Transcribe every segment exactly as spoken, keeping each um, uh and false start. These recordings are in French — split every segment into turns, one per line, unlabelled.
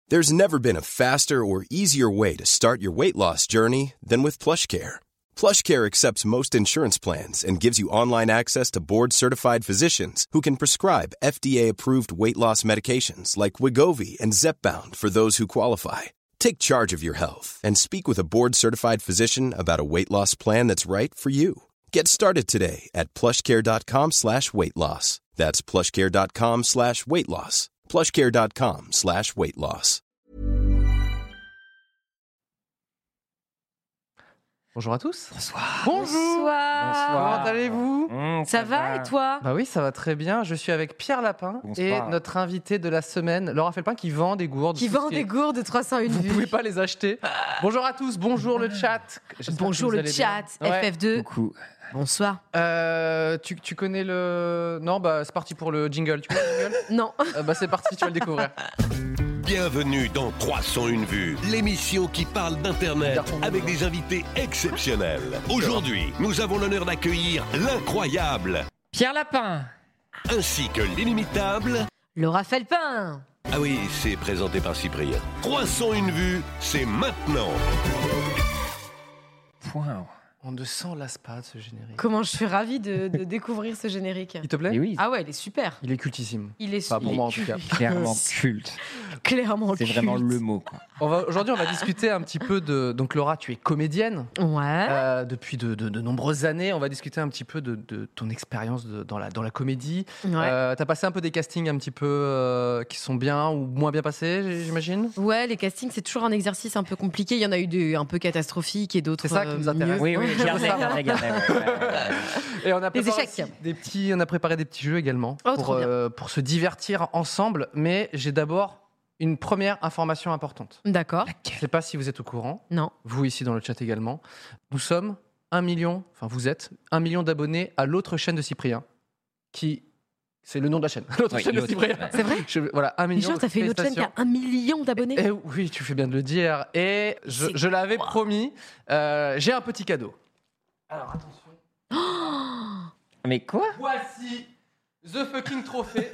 There's never been a faster or easier way to start your weight loss journey than with PlushCare. PlushCare accepts most insurance plans and gives you online access to board-certified physicians who can prescribe F D A-approved weight loss medications like Wegovy and Zepbound for those who qualify. Take charge of your health and speak with a board-certified physician about a weight loss plan that's right for you. Get started today at plushcare.com slash weight loss. That's plushcare.com slash weight loss. plushcare.com slash weight loss.
Bonjour à tous.
Bonsoir.
Bonjour.
Bonsoir.
Comment allez-vous?
Mmh, ça, ça va, va et toi?
Bah oui, ça va très bien. Je suis avec Pierre Lapin
Bonsoir.
Et notre invité de la semaine, Laura Felpin, qui vend des gourdes.
Qui vend des gourdes de trois cent un
Vous
vues.
Vous pouvez pas les acheter. Bonjour à tous. Bonjour le chat. J'espère
bonjour le chat.
Ouais.
F F deux.
Coucou.
Bonsoir.
Euh, tu, tu connais le... Non, bah c'est parti pour le jingle. Tu connais le jingle?
Non.
euh, Bah c'est parti, tu vas le découvrir.
Bienvenue dans trois cent un vues, l'émission qui parle d'Internet avec des invités exceptionnels. Aujourd'hui, nous avons l'honneur d'accueillir l'incroyable
Pierre Lapin,
ainsi que l'inimitable
Laura Felpin.
Ah oui, c'est présenté par Cyprien. trois cent un vues, c'est maintenant.
wow.
On ne s'en lasse pas de ce générique.
Comment je suis ravie de, de découvrir ce générique.
Il te plaît?
Et oui,
Ah ouais, il est super.
Il est cultissime.
Il est
Pas pour
il
moi
est
en tout cas.
clairement culte.
Clairement
C'est
culte.
vraiment le mot, quoi.
On va, aujourd'hui, on va discuter un petit peu de... Donc Laura, tu es comédienne.
Ouais.
Euh, depuis de, de, de nombreuses années. On va discuter un petit peu de, de ton expérience de- dans, la, dans la comédie.
Ouais.
Euh, t'as passé un peu des castings un petit peu euh, qui sont bien ou moins bien passés, j'imagine?
Ouais, les castings, c'est toujours un exercice un peu compliqué. Il y en a eu des un peu catastrophiques et d'autres.
C'est ça qui nous
euh,
intéresse.
mieux.
Oui, oui,
Ouais.
regardez, regardez, regardez. Ouais, ouais, ouais.
Et on a
Les
préparé
échecs.
aussi des petits, on a préparé des petits jeux également
Oh,
pour,
trop bien.
euh, pour se divertir ensemble. Mais j'ai d'abord une première information importante.
D'accord.
Je ne sais pas si vous êtes au courant,
Non.
vous ici dans le chat également. Nous sommes un million, enfin vous êtes un million d'abonnés à l'autre chaîne de Cyprien, qui c'est le nom de la chaîne. L'autre
Oui,
chaîne de
l'autre,
Cyprien.
ouais.
C'est vrai?
Je- voilà, un
Mais
million.
genre, t'as fait une autre chaîne qui a un million d'abonnés.
Eh oui, tu fais bien de le dire. Et je,
C'est
je l'avais
quoi?
promis, euh, j'ai un petit cadeau. Alors attention.
Mais quoi?
Voici The fucking trophée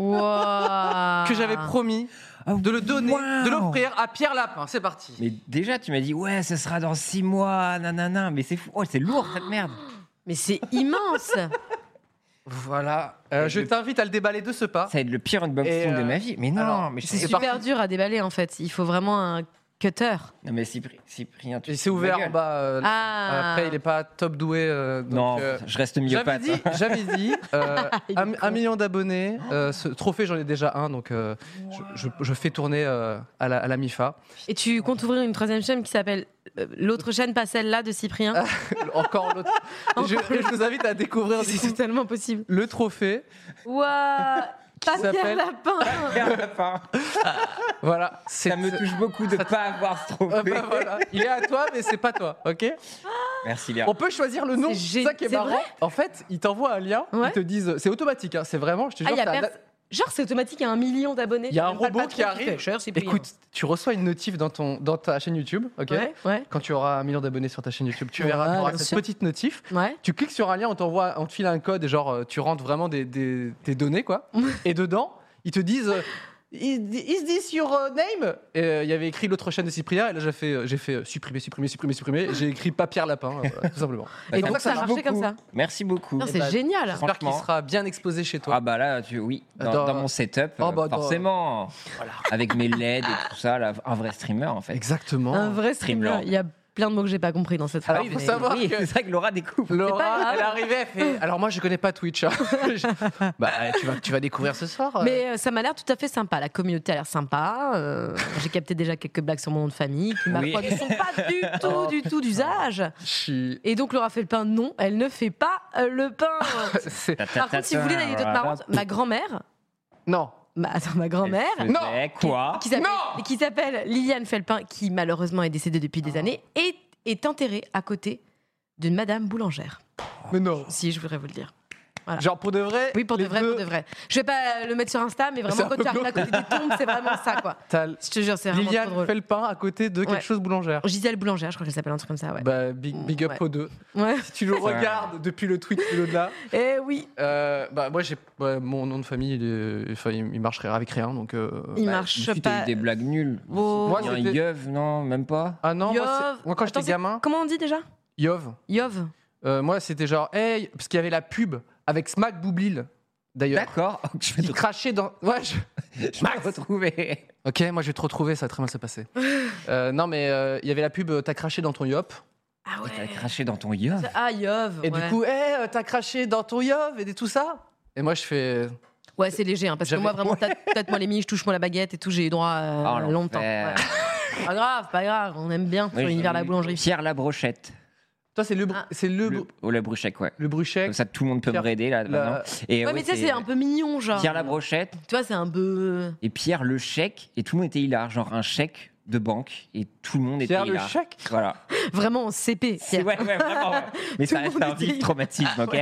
Wow.
que j'avais promis de le donner,
Wow.
de l'offrir à Pierre Lapin. C'est parti.
Mais déjà, tu m'as dit, ouais, ce sera dans six mois, nanana. Mais c'est fou. Oh, c'est lourd, cette merde.
Mais c'est immense.
Voilà. Euh,
Et
je
le-
t'invite à le déballer de ce pas.
Ça va être le pire
Et,
unboxing
euh,
de ma vie. Mais non,
alors,
mais je
C'est
C'est
super
parti.
dur à déballer en fait. Il faut vraiment un cutter.
Non, mais Cyprien, Cyprien tu
Et
te
c'est
fous de ma
ouvert en
gueule.
bas. euh,
Ah.
Après, il n'est pas top doué. euh, donc,
Non,
euh,
je reste
J'avais
myopathe.
dit, j'avais dit euh,
Il est
un,
con.
un million d'abonnés. euh, ce trophée, j'en ai déjà un, donc euh, je, je- je fais tourner euh, à, la, à la MIFA.
Et tu comptes ouvrir une troisième chaîne qui s'appelle euh, l'autre chaîne, pas celle-là de Cyprien.
Encore l'autre. je,
Encore
et je vous invite à découvrir du
C'est
coup,
totalement possible.
le trophée.
Ouah. Pas Pierre
s'appelle-
Lapin.
Pierre Lapin.
Voilà. C'est-
Ça me touche beaucoup de ne pas avoir ce
Ah
trophée.
bah voilà. Il est à toi, mais c'est pas toi, ok?
Merci, Léa.
On peut choisir le nom.
C'est
C'est
gé-
ça qui est
c'est
marrant.
vrai
En fait, ils t'envoient un lien.
Ouais.
Ils te disent, c'est automatique. Hein, c'est vraiment, je te
Ah,
jure.
y a
t'as-
pers- Genre, c'est automatique, il y a un million d'abonnés.
Il y a un
Même pas le
robot
patron
qui arrive.
fait, cher, Cyprien.
Écoute, tu reçois une notif dans ton dans ta chaîne YouTube, ok?
Ouais, ouais,
Quand tu auras un million d'abonnés sur ta chaîne YouTube, tu
Ouais,
verras, tu auras
bien
cette
sûr.
petite notif.
ouais.
Tu cliques sur un lien, on t'envoie, on te file un code et genre euh, tu rentres vraiment des, des, des données quoi. Et dedans, ils te disent euh, Is is this your uh, name? Et euh, il y avait écrit l'autre chaîne de Cyprien et là j'ai fait euh, j'ai fait euh, supprimer, supprimer, supprimer, supprimer. Et j'ai écrit pas Pierre Lapin, euh, voilà, tout simplement.
Et
C'est
donc,
pour
ça a
marche
marché comme
beaucoup.
ça.
Merci beaucoup.
Non, c'est
bah,
génial.
J'espère qu'il
Franchement.
sera bien exposé chez toi.
Ah bah là, tu, oui, dans,
Dans-
dans mon setup,
Oh bah
euh,
dans-
forcément, avec mes L E D et tout ça, là, un vrai streamer en fait.
Exactement.
Un vrai streamer.
Streamlord.
Il y a plein de mots que j'ai pas compris dans cette phrase.
Alors, il faut
mais-
savoir
Oui,
que-
c'est vrai que Laura découvre.
C'est pas
Laura,
grave.
elle arrivait, elle fait. Alors moi, je connais pas Twitch. hein. Je- bah, tu vas, tu vas découvrir ce soir. euh.
Mais euh, ça m'a l'air tout à fait sympa. La communauté a l'air sympa. Euh, j'ai capté déjà quelques blagues sur mon nom de famille qui, ma
Oui.
foi, ne sont pas du tout, du tout d'usage.
Je suis.
Et donc, Laura fait le pain. Non, elle ne fait pas euh, le pain.
c'est-
Par contre, si vous voulez une anecdote marrante, ma grand-mère,
Non.
ma, attends, ma grand-mère,
Elle
Non.
faisait quoi
qui s'appelle,
Non.
qui s'appelle Liliane Felpin, qui malheureusement est décédée depuis des années, est, est enterrée à côté d'une Madame Boulangère.
Mais non.
Si, je voudrais vous le dire. Voilà.
Genre pour de vrai.
Oui, pour de
les
vrai,
deux,
pour de vrai. Je vais pas le mettre sur Insta, mais
C'est
vraiment,
un
quand
peu
tu arrives à côté des tombes, c'est vraiment ça, quoi.
t'as
Je te jure, c'est vraiment trop
Liliane
drôle.
fait le pain à côté de quelque
Ouais.
chose boulangère.
Gisèle Boulangère, je crois qu'elle s'appelle un truc comme ça, ouais.
Bah, big, big up
Ouais.
aux deux.
Ouais.
Si tu le regardes depuis le tweet de l'au-delà,
Eh oui,
euh, bah moi j'ai ouais, mon nom de famille, il, est- enfin, il il marcherait avec rien donc. euh,
il
bah,
marche
Ensuite,
pas.
t'as eu des blagues nulles.
Oh.
Moi,
Il y a un
c'était-
Yeuve, non, même pas.
Ah non, moi,
Yov.
c'est- moi, quand
Attends,
j'étais
c'est-
gamin,
Comment on dit déjà
Yov.
Yov.
Euh, moi c'était genre hey parce qu'il y avait la pub avec Smack Boublil d'ailleurs.
D'accord. Je vais
Il
te,
crachait dans. Ouais. Je...
je vais te retrouver.
Ok, moi je vais te retrouver, ça va très mal se passer. Euh, non mais euh, il y avait la pub, euh, t'as craché dans ton yop.
Ah
Et t'as
ouais.
craché dans ton Yeuve.
Ah, Yov.
Et
ouais.
du coup, hey, euh, t'as craché dans ton yop et tout ça. Et moi je fais.
Ouais, c'est léger, hein, parce que
J'avais-
moi, vraiment, tâte- tâte-moi les miches, touche-moi la baguette et tout, j'ai eu droit à
Oh,
longtemps.
l'enfer.
Ouais. Pas grave, pas grave, on aime bien sur
Ouais,
l'univers de la
j'ai-
boulangerie.
Pierre Labrochette.
Toi c'est le, br-
Ah.
c'est le,
Le,
br-
oh, la bruchette, ouais.
le bruchet.
Comme ça, tout le monde peut
Pierre-
me raider là.
la-
maintenant. Et
Ouais, mais tu sais, c'est un peu mignon, genre.
Pierre Labrochette
Tu vois, c'est un peu.
et Pierre le chèque. Et tout le monde était hilar. Genre un chèque de banque. Et tout le monde était
Pierre le
hilar.
chèque.
Voilà.
Vraiment en C P.
C'est, ouais, ouais, vraiment. Ouais. Mais
Tout
ça
le
reste
monde
un
était
vif
hilar.
traumatisme, ok.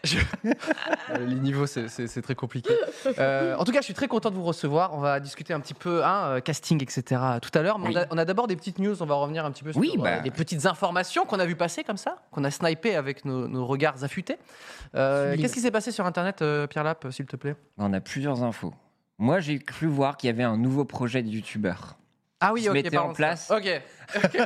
Euh, les niveaux, c'est- c'est c'est très compliqué. Euh, en tout cas, je suis très content de vous recevoir. On va discuter un petit peu hein, euh, casting, et cetera tout à l'heure. Mais
Oui.
on a, on a d'abord des petites news. On va revenir un petit peu sur
Oui,
euh,
bah.
des petites informations qu'on a vu passer comme ça, qu'on a snipé avec nos, nos regards affûtés. Euh,
Sublime.
Qu'est-ce qui s'est passé sur Internet, euh, Pierre Lappe, s'il te plaît?
On a plusieurs infos. Moi, j'ai cru voir qu'il y avait un nouveau projet de youtubeur.
Ah oui,
se
ok.
mettait
parlons
en
de ça.
place.
Ok. Ok.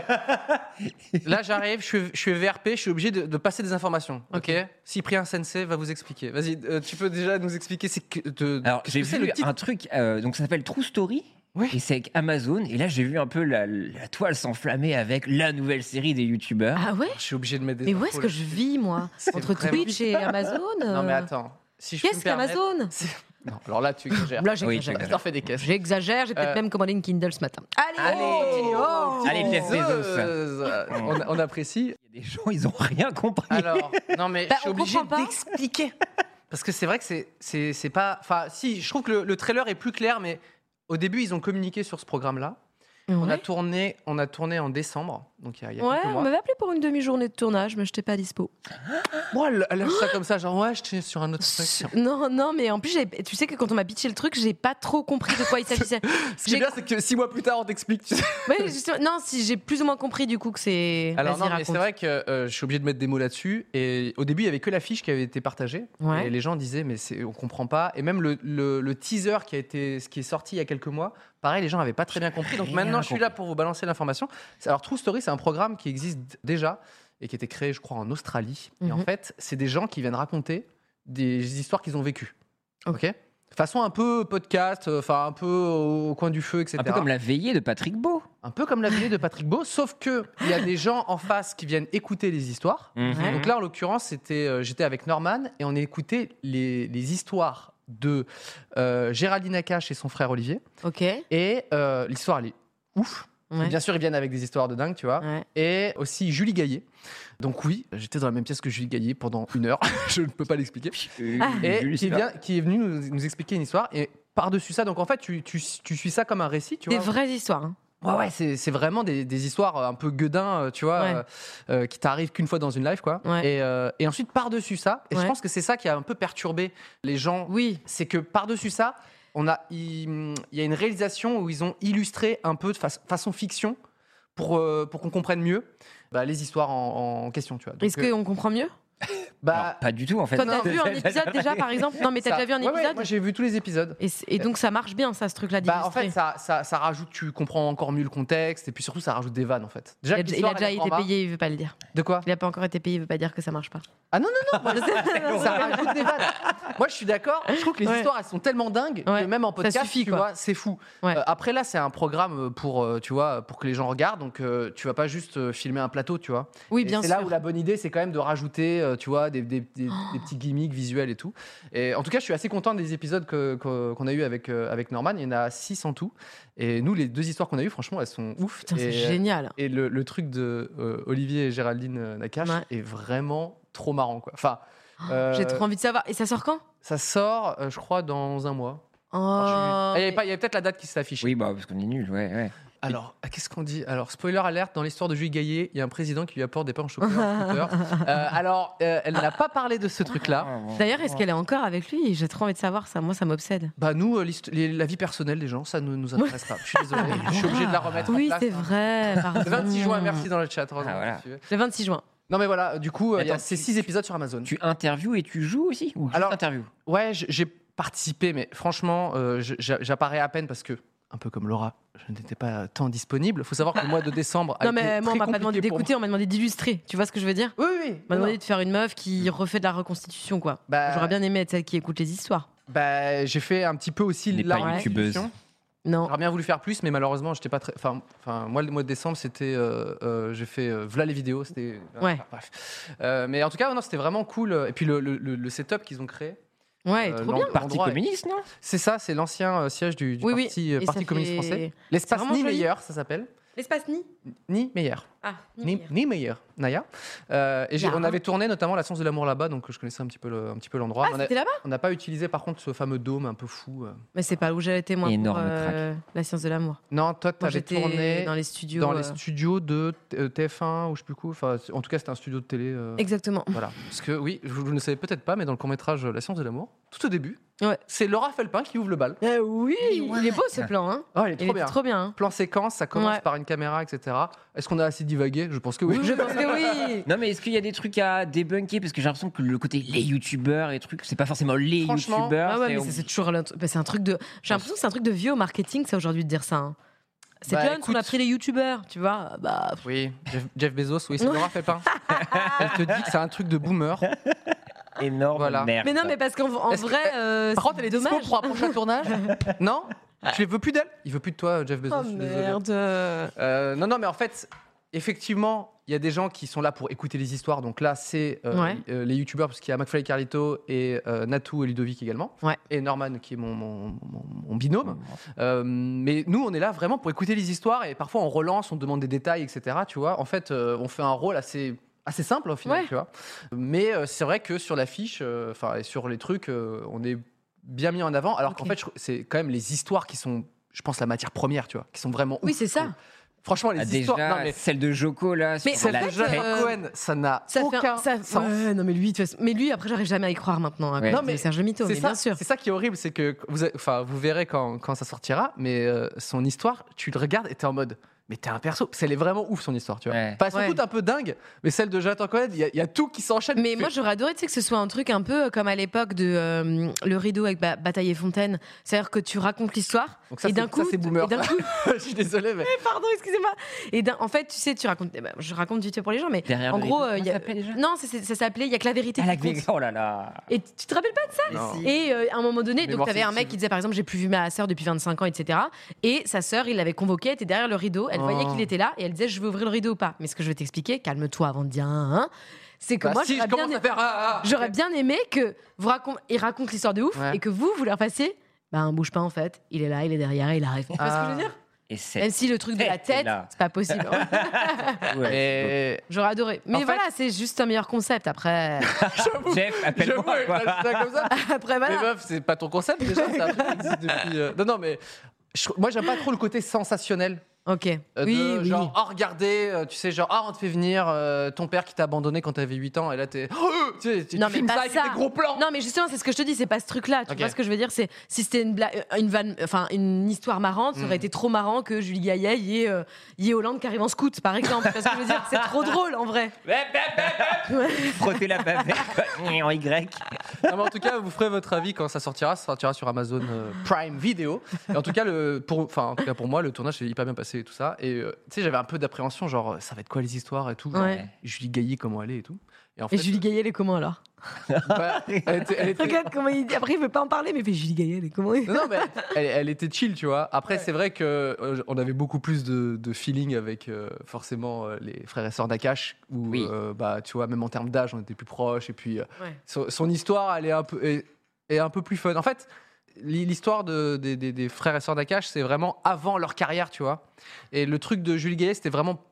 Là, j'arrive. Je suis, je suis V R P. Je suis obligé de, de passer des informations. Ok. Cyprien Sensei va vous expliquer. Vas-y, euh, tu peux déjà nous expliquer c'est que de.
Alors,
qu'est-ce
j'ai
que c'est
vu
le titre
un truc, euh, donc ça s'appelle True Story.
Oui.
Et c'est avec Amazon. Et là, j'ai vu un peu la, la toile s'enflammer avec la nouvelle série des youtubeurs.
Ah ouais
Je suis obligé de mettre des.
Mais où
infos
est-ce que
là.
je vis, moi
C'est
Entre
vraiment-
Twitch et Amazon
Non mais
euh,
attends. Si je peux
Qu'est-ce
me permettre-
qu'Amazon
c'est- Non, alors là tu exagères.
Là,
Oui,
j'exagère.
tu
T'en fais des caisses.
J'exagère, j'ai peut-être
Euh,
même commandé une Kindle ce matin. Allez,
Allez,
oh
Allez, Jeff Bezos.
Euh, on, on apprécie.
Il y a des gens, ils ont rien compris.
Alors, non mais
Bah,
je suis
on
obligé
comprend pas.
d'expliquer. Parce que c'est vrai que c'est, c'est, c'est pas. Enfin, si, je trouve que le, le trailer est plus clair, mais au début, ils ont communiqué sur ce programme-là. On, a
Ouais,
tourné, on a tourné en décembre, donc il y a, il y a
ouais
quelques
on
mois.
m'avait appelé pour une demi-journée de tournage, mais je n'étais pas dispo.
Moi, elle, elle lâche ça comme ça, genre ouais, je suis sur un autre truc.
Non, non, mais en plus, j'ai- tu sais que quand on m'a pitché le truc, j'ai pas trop compris de quoi il s'agissait.
Ce qui est
J'ai-
bien, c'est que six mois plus tard, on t'explique. tu sais.
Ouais, justement- non, si j'ai plus ou moins compris du coup que c'est.
Alors
Vas-y,
non, mais
raconte.
c'est vrai que euh, je suis obligé de mettre des mots là-dessus. Et au début, il y avait que l'affiche qui avait été partagée.
Ouais.
Et les gens disaient, mais c'est, on comprend pas. Et même le, le- le teaser qui a été, ce qui est sorti il y a quelques mois, pareil, les gens n'avaient pas très bien compris. Donc
Rien
maintenant, je suis
compris.
là pour vous balancer l'information. C'est- Alors True Story, c'est un programme qui existe d- déjà et qui a été créé, je crois, en Australie. Et en
Mhm.
fait, c'est des gens qui viennent raconter des histoires qu'ils ont vécues. Ok. Façon un peu podcast, euh, enfin un peu au coin du feu, et cetera.
Un peu comme la veillée de Patrick Beau.
Un peu comme la vidéo de Patrick Beau, sauf que il y a des gens en face qui viennent écouter les histoires.
Ouais.
Donc là, en l'occurrence, c'était, euh, j'étais avec Norman et on a écouté les, les histoires de euh, Géraldine Nakache et son frère Olivier.
Ok.
Et euh, l'histoire, elle est ouf.
Ouais.
Bien sûr, ils viennent avec des histoires de dingue, tu vois.
Ouais.
Et aussi Julie Gaillet. Donc oui, j'étais dans la même pièce que Julie Gaillet pendant une heure. Je ne peux pas l'expliquer.
Ah.
Et
Jules,
qui,
c'est
vient, qui est venu nous, nous expliquer une histoire. Et par-dessus ça, donc en fait, tu, tu, tu suis ça comme un récit, tu
Des
vois.
vraies histoires. hein.
Ouais, ouais, c'est, c'est vraiment des, des histoires un peu gueudin, euh, tu vois,
Ouais.
euh, euh, qui t'arrivent qu'une fois dans une live, quoi.
Ouais.
Et, euh, et ensuite, par-dessus ça, et je
Ouais.
pense que c'est ça qui a un peu perturbé les gens,
Oui.
c'est que par-dessus ça, on a, il, il y a une réalisation où ils ont illustré un peu de fa- façon fiction pour, euh, pour qu'on comprenne mieux bah, les histoires en, en question, tu vois. Donc,
Est-ce
euh,
qu'on comprend mieux
bah,
pas du tout en fait.
Toi, t'as
non.
vu un épisode déjà, par exemple Non, mais t'as
ça-
déjà vu un
ouais, ouais,
épisode
moi, j'ai vu tous les épisodes.
et, c- et donc ça marche bien, ça, ce truc-là
Bah, en
d'illustrer.
fait, ça, ça, ça rajoute, tu comprends encore mieux le contexte, et puis surtout, ça rajoute des vannes, en fait. Déjà,
il a,
que
il a
l'histoire,
déjà
elle est
été
en bas.
payé, il veut pas le dire.
De quoi
Il a pas encore été payé, il veut pas dire que ça marche pas.
Ah non, non, non, moi, ça rajoute des vannes. Moi, je suis d'accord. Je trouve que les
Ouais.
histoires, elles sont tellement dingues
Ouais.
que même en podcast,
suffit,
tu
quoi.
vois, c'est fou.
Ouais.
Euh, après, là, c'est un programme pour, euh, tu vois, pour que les gens regardent. Donc, euh, tu vas pas juste euh, filmer un plateau, tu vois.
Oui,
Et
bien
c'est
sûr.
là où la bonne idée, c'est quand même de rajouter, euh, tu vois, des, des, des- des petits gimmicks visuels et tout. Et en tout cas, je suis assez content des épisodes que- que- qu'on a eu avec, euh, avec Norman. Il y en a six en tout. Et nous, les deux histoires qu'on a eues, franchement, elles sont ouf.
Putain, c'est
et,
génial.
et le, le truc de euh, Olivier et Géraldine euh, Nakache
Ouais.
est vraiment trop marrant, quoi. Enfin,
Oh,
euh,
J'ai trop envie de savoir. Et ça sort quand
ça sort, euh, je crois, dans un mois.
Oh,
Alors, je suis- Ah, Il y avait,
mais-
pas- il y avait peut-être la date qui s'est affichée.
Oui, bah parce qu'on est nuls, ouais, ouais.
Alors, qu'est-ce qu'on dit? Alors, spoiler alerte, dans l'histoire de Julie Gaillet, il y a un président qui lui apporte des pains au chocolat en scooter. Euh, alors, euh, elle n'a pas parlé de ce truc-là.
D'ailleurs, est-ce qu'elle est encore avec lui? J'ai trop envie de savoir ça. Moi, ça m'obsède.
Bah nous, euh, l'histo- les- la vie personnelle des gens, ça ne nous intéresse pas. Je suis désolé, je suis obligé de la remettre
Oui,
en place.
c'est vrai. Pardon.
Le vingt-six juin, merci dans le chat. Rosa,
Ah, voilà.
si tu veux.
Le vingt-six juin.
Non mais voilà, du coup, euh, il y a
Attends,
ces
tu-
six épisodes sur Amazon.
Tu interviews et tu joues aussi ou juste
Alors-
interview?
Ouais, j- j'ai participé, mais franchement, euh, je- j'a- j'apparais à peine parce que, un peu comme Laura, je n'étais pas tant disponible. Il faut savoir que le mois de décembre a
Non,
été
mais moi, on
très
m'a pas demandé
compliqué pour
d'écouter, on m'a demandé d'illustrer. Tu vois ce que je veux dire?
moi. Oui, oui, oui.
On m'a
Non,
demandé
non.
de faire une meuf qui refait de la reconstitution, quoi.
Bah,
J'aurais bien aimé être celle qui écoute les histoires.
Bah, j'ai fait un petit peu aussi
N'est
la
pas
youtubeuse.
reconstitution.
Non.
J'aurais bien voulu faire plus, mais malheureusement, j'étais pas très. Enfin, enfin, moi, le mois de décembre, c'était. Euh, euh, j'ai fait euh, V'là les vidéos. C'était.
Ouais.
Enfin, bref. Euh, mais en tout cas, non, c'était vraiment cool. Et puis le, le, le- le setup qu'ils ont créé.
Ouais,
Euh,
trop
l'en-
bien.
Parti
Endroit est-
communiste, non?
C'est ça, c'est l'ancien euh, siège du, du
Oui, oui.
parti, euh,
Et
parti
ça
communiste
fait-
français.
c'est
L'espace
vraiment joli.
Niemeyer, ça s'appelle.
L'espace Ni
Niemeyer.
Ah,
Ni-
Niemeyer.
Niemeyer, Naya. Euh, et j'ai-
Naya.
on avait tourné notamment La Science de l'amour là-bas, donc je connaissais un petit peu, le- un petit peu l'endroit.
Ah,
on a-
c'était là-bas?
on n'a pas utilisé par contre ce fameux dôme un peu fou. euh.
Mais c'est pas où j'ai été, moi,
Énorme
pour euh, la science de l'amour.
Non, toi, tu
Moi,
avais
j'étais
tourné
dans les studios.
dans
euh,
les studios de T- T F un ou je sais plus quoi. Enfin, c'est- en tout cas, c'était un studio de télé. euh,
Exactement.
Voilà. Parce que oui, vous vous ne le savez peut-être pas, mais dans le court-métrage La Science de l'amour, tout au début,
Ouais.
c'est Laura Felpin qui ouvre le bal.
Euh, oui, il est beau ce plan, hein.
Oh, il est
Il
trop
est
bien.
trop bien. hein.
Plan séquence, ça commence
Ouais.
par une caméra, et cetera. Est-ce qu'on a assez divagué? Je pense que oui.
Je pense que oui.
Non, mais est-ce qu'il y a des trucs à débunker? Parce que j'ai l'impression que le côté les youtubeurs et trucs, c'est pas forcément les
Franchement,
youtubeurs.
Ah ouais,
c'est-
mais ça, c'est toujours l'int- bah, c'est un truc de. J'ai l'impression que c'est un truc de vieux au marketing, ça aujourd'hui de dire ça. hein. C'est
Bah,
Jones,
écoute-
on a pris les youtubeurs, tu vois. Bah,
Oui, Jeff, Jeff Bezos, oui, c'est Laura Felpin. Elle te dit que c'est un truc de boomer.
Énorme
Voilà.
merde.
mais non, mais parce qu'en en
Est-ce que-
vrai, euh,
Par contre, elle est dispo
dommage.
pour un prochain tournage. Non? Tu veux plus d'elle? Il veut plus de toi, Jeff Bezos.
Oh
je suis désolé.
merde.
Euh, non, non, mais en fait, effectivement, il y a des gens qui sont là pour écouter les histoires. Donc là, c'est euh,
Ouais.
euh, les youtubeurs, parce qu'il y a McFly et Carlito et euh, Natou et Ludovic également.
Ouais.
Et Norman, qui est mon, mon, mon- mon binôme. Euh, mais nous, on est là vraiment pour écouter les histoires et parfois on relance, on demande des détails, et cetera. Tu vois, en fait, euh, on fait un rôle assez. assez simple au final,
Ouais.
tu vois. Mais euh, c'est vrai que sur l'affiche, euh, enfin et sur les trucs, euh, on est bien mis en avant. Alors qu'en
Ok.
fait, je- c'est quand même les histoires qui sont, je pense, la matière première, tu vois, qui sont vraiment.
Oui,
ouf,
c'est
je
ça.
trouve. Franchement, les
Ah, déjà,
histoires. Non, mais
celle de Joko là,
Mais
sur
en
la
fait,
tête.
euh,
Cohen, ça n'a
Ça
aucun
fait un- ça-
sens.
ouais, non mais lui, de toute façon- mais lui après j'arrive jamais à y croire maintenant. à
Ouais.
cause
Non, mais
de Serge Le Mito,
C'est
mais
ça,
bien sûr.
c'est ça qui est horrible, c'est que vous, avez- enfin, vous verrez quand, quand ça sortira, mais euh, son histoire, tu le regardes et t'es en mode. Mais t'es un perso, c'est elle est vraiment ouf son histoire, tu vois.
Ouais.
Pas, elles sont
Ouais.
toutes un peu dingues, mais celle de Jonathan Cohen, il y, a- il y a tout qui s'enchaîne.
Mais
Tu
moi
fais,
j'aurais adoré tu sais, que ce soit un truc un peu comme à l'époque de euh, Le Rideau avec ba- Bataille et Fontaine. C'est-à-dire que tu racontes l'histoire
donc ça,
et
c'est-
d'un coup.
ça, c'est boomer.
et d'un
ça.
coup
Je suis désolé, mais.
pardon, excusez-moi. Et d'un- en fait, tu sais, tu racontes. eh ben, je raconte vite fait pour les gens, mais
Derrière
en
le
gros,
rideau,
euh,
comment
il y a-
ça s'appelait déjà
non, ça, c'est- ça s'appelait Il y a que la vérité
Ah, la
qui compte.
Oh là là.
Et tu te rappelles pas de ça
Non.
Et euh, à un moment donné, donc
Mémoire
t'avais un mec
sélective.
qui disait par exemple j'ai plus vu ma sœur depuis vingt-cinq ans, et cetera. Et sa sœur, il l'avait convoquée, elle était derrière le rideau, elle
Oh.
voyait qu'il était là et elle disait je veux ouvrir le rideau ou pas. Mais ce que je vais t'expliquer, calme-toi avant de dire un, un, c'est que
Bah,
moi
si,
j'aurais
je
bien,
commence à faire. ah, ah.
j'aurais bien aimé que vous racon- il raconte l'histoire de ouf
Ouais.
et que vous vous leur fassiez bah un bouge pas en fait, il est là, il est derrière, il arrive. Tu vois ce que je veux dire
Et c'est.
Même si le truc de la
tête,
tête,
là.
c'est pas possible. hein.
Ouais.
Et.
J'aurais adoré. Mais
En fait-
voilà, c'est juste un meilleur concept après.
J'avoue,
Jeff,
j'avoue,
appelle-moi.
avec
quoi.
ça comme ça.
après
Mais
voilà.
meuf, c'est pas ton concept déjà, c'est un truc qui existe depuis. euh, Non, non, mais. je- Moi, j'aime pas trop le côté sensationnel.
Ok.
Euh,
oui,
de,
oui.
Genre, oh, regardez, euh, tu sais, genre, ah, on te fait venir euh, ton père qui t'a abandonné quand t'avais huit ans, et là, t'es. Oh, tu sais, tu
Non,
tu
mais
filmes
pas
ça avec
ça.
des gros plans.
Non, mais justement, c'est ce que je te dis, c'est pas ce truc-là. Tu
Ok.
vois ce que je veux dire? C'est si c'était une, bla- une vanne, enfin une histoire marrante, ça aurait
Mm.
été trop marrant que Julie Gaillet y ait, euh, y ait Hollande qui arrive en scout, par exemple. Tu vois ce que je veux dire? C'est trop drôle en vrai.
Frotter la bavette quoi. en Y.
Non, mais en tout cas, vous ferez votre avis quand ça sortira. Ça sortira sur Amazon euh, Prime Video. Et en tout cas, le, pour, enfin, en tout cas, pour moi, le tournage s'est hyper bien passé et tout ça. Et euh, tu sais, j'avais un peu d'appréhension, genre, ça va être quoi les histoires et tout. Genre,
Ouais.
Julie Gaillet, comment elle est et tout. Et, en
Et
fait,
Julie Gaillet, elle est comment alors?
bah, elle était, elle était-
Regarde comment il dit. Après, il veut pas en parler, mais il fait Julie Gaillet, elle est comment?
Non, non, mais elle, elle était chill, tu vois. Après, c'est vrai que euh, on avait beaucoup plus de, de feeling avec euh, forcément euh, les frères et sœurs d'Akash, où
Oui.
euh, bah, tu vois, même en termes d'âge, on était plus proches. Et puis, euh,
Ouais.
son, son histoire, elle est un peu, est, est un peu plus fun. En fait, l'hi- l'histoire de, des, des- des frères et sœurs d'Akash, c'est vraiment avant leur carrière, tu vois. Et le truc de Julie Gaillet, c'était vraiment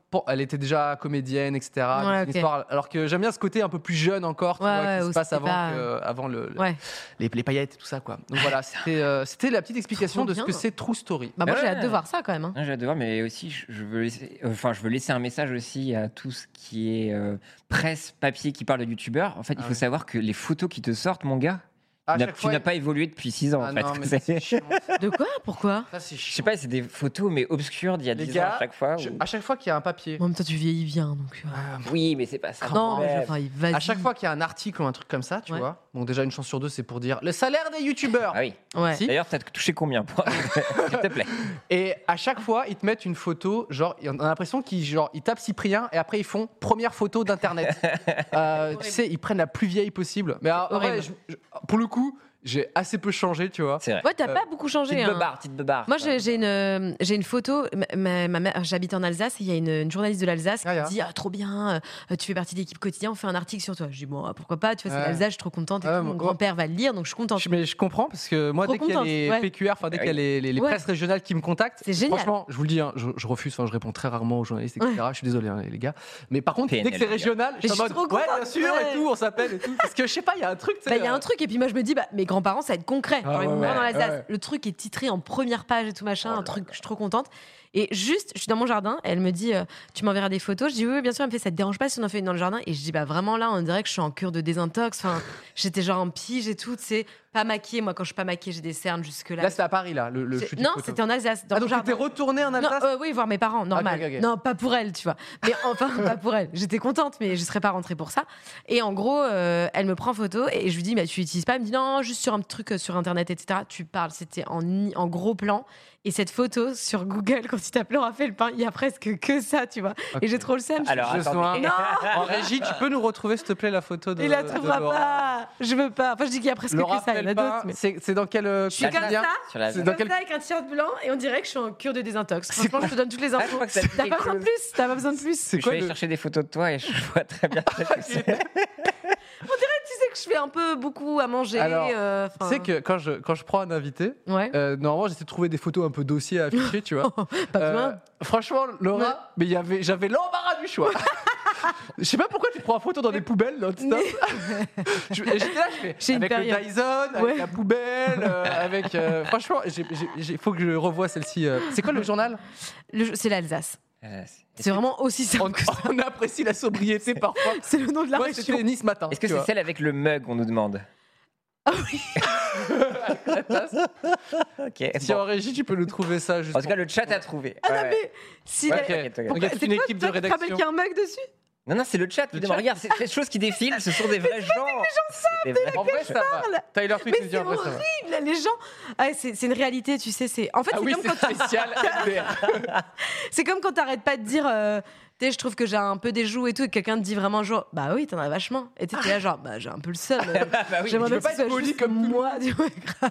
bon, elle était déjà comédienne, et cetera.
Ouais,
Une
ok.
histoire, alors que j'aime bien ce côté un peu plus jeune encore, tu
Ouais,
vois,
ouais,
qui
où
se passe
c'était
avant,
pas-
que- avant le, le-
Ouais.
les, les paillettes et tout ça, quoi. Donc voilà, c'était euh, c'était la petite explication
Trop
de ce que
bien.
c'est True Story.
Bah, moi,
Ouais.
j'ai hâte de voir ça quand même. hein.
Non, j'ai hâte de voir, mais aussi, je je veux laisser, enfin, je veux laisser un message aussi à tout ce qui est euh, presse, papier qui parle de youtubeurs. En fait, il
Ah
faut
ouais.
savoir que les photos qui te sortent, mon gars,
À
tu n'as-
chaque
tu
fois,
n'as
il-
pas évolué depuis six ans.
Ah
en fait.
non, mais
C'est-
c'est chiant.
De quoi? Pourquoi?
Ça, c'est
Je
chiant.
sais pas, c'est des photos, mais obscures d'il y a
Les
dix
gars,
ans à chaque fois.
Je-
ou-
à chaque fois qu'il y a un papier,
En même temps, tu vieillis bien, donc. euh,
Oui, mais c'est pas ça.
Non, mais
Ouais.
enfin, vas-y.
à chaque fois qu'il y a un article ou un truc comme ça, tu
Ouais.
vois. Bon, déjà une chance sur deux, c'est pour dire le salaire des youtubeurs.
Ah oui.
Ouais.
Si.
D'ailleurs, t'as touché combien pour... S'il te plaît.
Et à chaque fois, ils te mettent une photo, genre, on a l'impression qu'ils genre, ils tapent Cyprien et après ils font première photo d'internet. Euh, tu sais, ils prennent la plus vieille possible. Mais en vrai,
horrible.
je- je- pour le coup, j'ai assez peu changé, tu vois.
C'est vrai.
Ouais, t'as
Euh,
pas beaucoup changé.
Petite
hein.
beubare, petite beubare.
Moi,
quoi.
j'ai j'ai une, euh, j'ai une photo. Ma, ma- ma mère- j'habite en Alsace et il y a une, une journaliste de l'Alsace qui
Ah, yeah.
dit ah, trop bien, euh, tu fais partie de l'équipe quotidien, on fait un article sur toi. Je dis bon, ah, pourquoi pas, tu vois, c'est
Ouais.
l'Alsace, je suis trop contente. Et
Ouais,
tout, mon
moi-
grand-père va le lire, donc je suis contente.
Je- Mais je comprends parce que moi,
Trop
dès qu'il y a
contente,
les
ouais.
P Q R, enfin dès
Ah
qu'il y a
oui.
les, les- les
Ouais.
presses régionales qui me contactent,
C'est génial.
franchement, je vous le dis, hein, je, je refuse, enfin, je réponds très rarement aux journalistes, et cetera. Je suis désolé, hein, les gars. Mais par contre,
P N
dès
L,
que c'est
les gars.
régional, je suis
Mais
en
je suis
mode
trop
ouais,
contente,
bien sûr,
ouais.
et tout, on s'appelle et tout. Parce que je sais pas, il y a un truc, tu sais.
Bah, il y a
euh,
un truc, et puis moi je me dis, bah, mes grands-parents, ça va être concret.
Ah
Genre, ils
ouais,
vont voir dans
ouais,
l'Alsace.
ouais.
Le truc est titré en première page et tout machin, un truc, je suis trop contente. Et juste, je suis dans mon jardin, et elle me dit, euh, tu m'enverras des photos. Je dis, oui, oui, bien sûr. Elle me fait, ça te dérange pas si on en fait une dans le jardin? Et je dis, bah vraiment là, on dirait que je suis en cure de désintox. Enfin, j'étais genre en pige et tout, tu sais, pas maquillée. Moi, quand je suis pas maquillée, j'ai des cernes jusque-là.
Là, c'était à Paris, là, le, le
C'est-
shooting
non,
photo.
c'était en Alsace, dans
Ah,
mon
donc t'étais
jardin.
retourné en
Non,
Alsace
euh, oui, voir mes parents, normal.
ok, ok.
Non, pas pour elle, tu vois. Mais enfin, pas pour elle. J'étais contente, mais je serais pas rentrée pour ça. Et en gros, euh, elle me prend photo et je lui dis, bah, tu l'utilises pas? Elle me dit, non, juste sur un truc euh, sur Internet, et cetera. Tu parles, c'était en, i- en gros plan. Et cette photo sur Google, quand tu tapes Laura Felpin, il y a presque que ça, tu vois.
Ok.
Et j'ai trop le seum. je-
Alors,
Je
attendez.
sois- En régie, tu peux nous retrouver, s'il te plaît, la photo de.
Il la
de
trouvera
Laura.
pas. Je veux pas. Enfin, je dis qu'il y a presque
Laura
que ça. Il y en a
Felpin,
d'autres. Mais...
c'est c'est dans quel. euh,
Je suis comme
quotidien
ça.
Sur la-
C'est dans
Comme
quel-
ça, avec un t-shirt blanc, et on dirait que je suis en cure de désintox.
C'est
Franchement, je te donne toutes les
Ah, je
infos.
crois que ça dit
T'as
quelque
pas besoin de
chose.
plus. T'as pas besoin de plus.
C'est
Je
quoi
vais aller
le-
chercher des photos de toi et je vois très bien ce que c'est.
Tu sais que je fais un peu beaucoup à manger.
Alors,
euh,
Tu
enfin,
sais que quand je, quand je prends un invité,
Ouais.
euh, normalement, j'essaie de trouver des photos un peu dossiers à afficher, tu vois.
Pas
Euh,
besoin.
franchement, Laura, mais il y avait, j'avais l'embarras du choix. Je sais pas pourquoi tu prends en photo dans des poubelles non-stop. Je- et J'étais là, je fais
J'ai une
avec le
période.
Dyson, avec
Ouais.
la poubelle, euh, avec. euh, franchement, il faut que je revoie celle-ci. euh. C'est quoi le journal?
Le- C'est l'Alsace.
Euh,
C'est vraiment aussi
on,
simple que ça.
on apprécie la sobriété parfois.
C'est le nom de la
Moi,
région.
c'était Nice matin.
Est-ce que
tu
c'est
vois.
celle avec le mug qu'on nous demande?
Ah oui.
Ok.
Si
bon.
en régie, tu peux nous trouver ça. Juste
En tout cas, le chat a trouvé.
Ah non,
Ouais, ouais.
mais si
Ouais,
la-
Ok.
t'inquiète, t'inquiète.
Donc, il y a toute
C'est
une
quoi,
équipe de
toi qui te rappelles
rédaction.
qu'il y a un mug dessus?
Non, non, c'est le chat.
Le
Évidemment.
chat.
Regarde, c'est- ces choses qui défilent, ce sont des vrais gens. C'est des vrais
En vrai, ça va. Tyler Tweet
Mais
nous dit
c'est
en vrai, ça va.
horrible, les gens. Ah, c'est c'est une réalité, tu sais. C'est en fait,
Ah
c'est
oui,
comme
c'est
quand
spécial. L D R.
c'est comme quand t'arrêtes pas de dire. euh, Tu sais, je trouve que j'ai un peu des joues et tout, et que quelqu'un te dit vraiment genre, bah oui, t'en as vachement. Et tu sais, t'es là genre, bah j'ai un peu le seum. euh,
Bah oui,
J'aimerais
tu
bien
peux pas
que ce
être
soit
poli
juste
comme tout le
moi. tu vois, grave.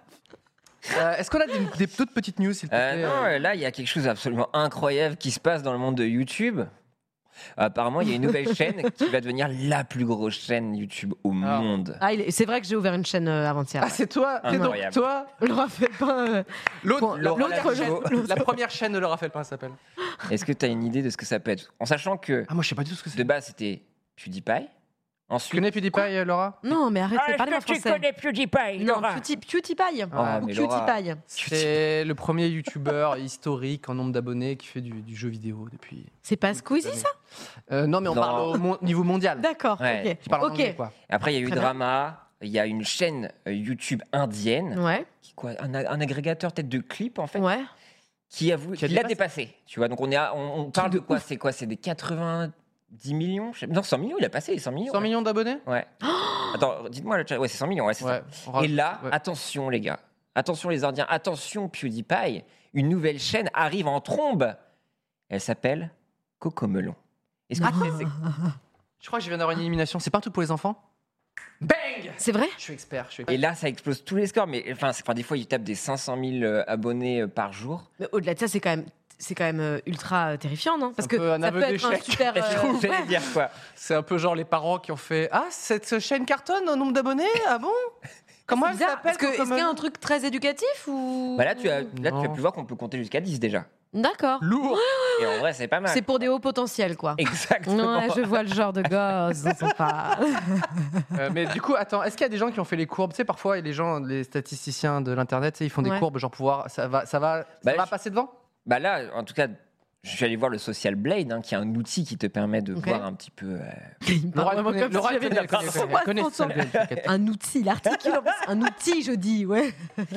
Euh, Est-ce qu'on a des, des toutes petites news, s'il te
Euh,
plaît
non,
euh,
euh, là, il y a quelque chose d'absolument incroyable qui se passe dans le monde de YouTube. Apparemment, il y a une nouvelle chaîne qui va devenir la plus grosse chaîne YouTube au
Ah.
monde.
Ah, il est- c'est vrai que j'ai ouvert une chaîne euh, avant-hier.
Ah, c'est toi C'est donc
Incroyable.
toi
Laura Felpin. euh,
L'autre,
Bon,
Laura
l'autre,
Felpin.
l'autre.
La première chaîne de Laura Felpin, elle s'appelle.
Est-ce que tu as une idée de ce que ça peut être? En sachant que
Ah, moi, je sais pas du tout ce que c'est.
de base, c'était PewDiePie.
Tu
Ensuite,
connais PewDiePie, euh, Laura
Non, mais arrête, c'est parler en français.
PewDiePie,
Non, Pewdie- PewDiePie.
Ah,
Ou
mais Laura.
PewDiePie.
C'est le premier youtubeur historique en nombre d'abonnés qui fait du, du jeu vidéo depuis.
C'est pas Squeezie, ça?
Euh, non, mais on
Non.
parle au mon- niveau mondial.
D'accord,
Ouais.
Je parle en
ok.
anglais, quoi.
Après, il y a eu
Très bien.
Drama. Il y a une chaîne euh, YouTube indienne,
Ouais,
qui, quoi, un, a- un agrégateur peut-être de clips en fait,
ouais.
qui a voulu,
Qui a
qui l'a
dépassé.
dépassé. Tu vois, donc on est, à- on, on parle
de
de quoi? C'est quoi? C'est des quatre-vingt-dix millions? Je sais- Non, cent millions. Il a passé cent millions.
cent millions d'abonnés
Ouais. Attends, dites-moi le chat. Ouais, c'est cent millions. Ouais, c'est
Ouais.
ça.
on rajoute-
Et là,
ouais.
attention les gars, attention les Indiens, attention PewDiePie, une nouvelle chaîne arrive en trombe. Elle s'appelle Cocomelon. Est-ce que tu sais c'est-
Je crois que je viens d'avoir une élimination. C'est pas un truc pour les enfants? Bang!
C'est vrai?
Je suis expert. Je suis
Et
expert.
là, ça explose tous les scores. Mais enfin, c'est- enfin, des fois, ils tapent des cinq cent mille euh, abonnés euh, par jour.
Mais au-delà de ça, c'est quand même, c'est quand même euh, ultra euh, terrifiant, non? Parce
un
que
peu un
ça
aveu
peut être un
d'échec.
super.
Est-ce que
euh,
vous allez
ouais.
dire quoi?
C'est un peu genre les parents qui ont fait Ah, cette chaîne cartonne au nombre d'abonnés? Ah bon? Comment
C'est
elle
bizarre,
s'appelle?
parce que- Est-ce qu'il y a
Cocomelon
un truc très éducatif ou.
Bah là, tu as, là, tu as
Non.
pu voir qu'on peut compter jusqu'à dix déjà.
D'accord.
Lourd.
Et en vrai, c'est pas mal.
C'est pour des hauts potentiels, quoi.
Exactement.
Ouais, je vois le genre de gosses. Ils sont pas...
Euh, mais du coup, attends, est-ce qu'il y a des gens qui ont fait les courbes? Tu sais, parfois, les gens, les statisticiens de l'internet, tu sais, ils font des
Ouais.
courbes, genre pouvoir, ça va, ça va, ça
Bah,
va
je-
passer devant.
Bah là, en tout cas, je suis allé voir le Social Blade, hein, qui est un outil qui te permet de
Ok.
voir un petit peu. euh,
Il me parle
Laura,
vraiment
elle connaît-
comme si
Laura, elle
j'avais
connaît, elle connaît, elle connaît, elle connaît,
soixante
elle connaît, t'inquiète.
Un outil, l'article, en plus, un outil, je dis, ouais.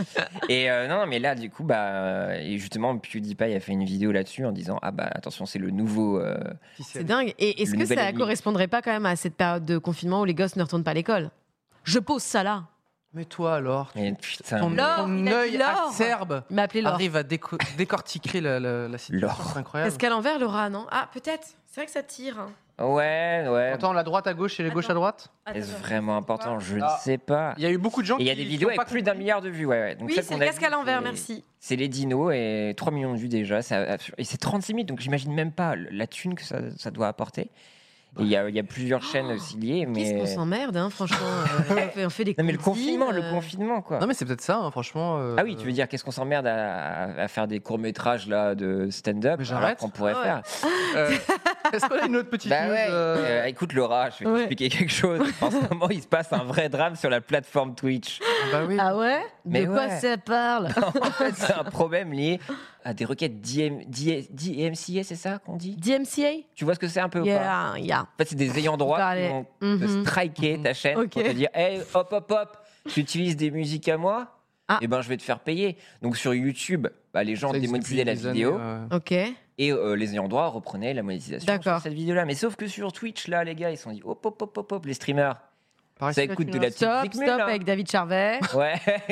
Et euh, non, mais là, du coup, bah, euh, et justement, PewDiePie a fait une vidéo là-dessus en disant ah bah attention, c'est le nouveau. euh,
C'est dingue. Et est-ce
Le
que
nouvel
ça
ennemi.
correspondrait pas quand même à cette période de confinement où les gosses ne retournent pas à l'école? Je pose ça là.
Mais toi alors,
Et putain.
ton,
mais-
Laure,
ton
il a dit
œil
Laure.
acerbe
Il m'a appelé Laure.
arrive à déco- décortiquer la, la, la situation.
Laure.
C'est incroyable.
Est-ce qu'à l'envers, Laura, non? Ah, peut-être. C'est vrai que ça tire. hein.
Ouais, ouais.
Attends, la droite à gauche et la gauche à
Attends.
droite.
Attends,
Est-ce
attends.
vraiment important? Je ne
Ah.
sais pas.
Il y a eu beaucoup de gens
Et il y a
qui-
des
qui
vidéos
ont pas
avec plus d'un
compris.
milliard de vues, ouais. ouais. Donc
Oui,
celle
c'est
qu'on
le
a
casque
vue,
à l'envers,
c'est-
merci.
C'est les dinos et trois millions de vues déjà. Ça, et c'est trente-six minutes, donc j'imagine même pas la thune que ça, ça doit apporter. Et il y a, il y a plusieurs chaînes aussi liées,
Qu'est-ce qu'on
mais.
s'emmerde, hein, franchement. euh, on, fait, on fait des
Non, mais le
comptines,
confinement, le
euh,
confinement, quoi.
Non mais c'est peut-être ça, hein, franchement. euh,
Ah oui, tu veux dire, qu'est-ce qu'on s'emmerde à, à- à faire des courts-métrages là de stand-up
Mais
alors
j'arrête.
qu'on pourrait
Ah ouais.
faire
euh, Est-ce qu'on a une autre petite
Bah
news,
ouais.
euh,
Euh, écoute Laura, je vais
Ouais.
t'expliquer quelque chose. En ce moment, il se passe un vrai drame sur la plateforme Twitch.
Bah oui.
Ah ouais? De
Mais
quoi
ouais.
ça parle?
En fait, c'est un problème lié à des requêtes D M D M C A, c'est ça qu'on dit?
D M C A?
Tu vois ce que c'est un peu ou pas?
Yeah, yeah.
En fait, c'est des ayants droit qui
Allez.
vont te
Mhm.
striker ta chaîne
Ok.
pour te dire hey, hop, hop, hop, tu utilises des musiques à moi?
Ah.
Et ben, je vais te faire payer. Donc, sur YouTube, bah, les gens
Ça existe
démonétisaient la
depuis des
vidéo.
années, ouais.
Ok.
Et euh, les ayants droit reprenaient la monétisation
D'accord.
sur cette vidéo-là. Mais sauf que sur Twitch, là, les gars, ils se sont dit hop, hop, hop, hop, hop, les streamers,
Pareil,
ça
c'est
écoute
une
de la petite
Stop,
musique
stop
nulle, hein.
avec David Charvet.
Ouais.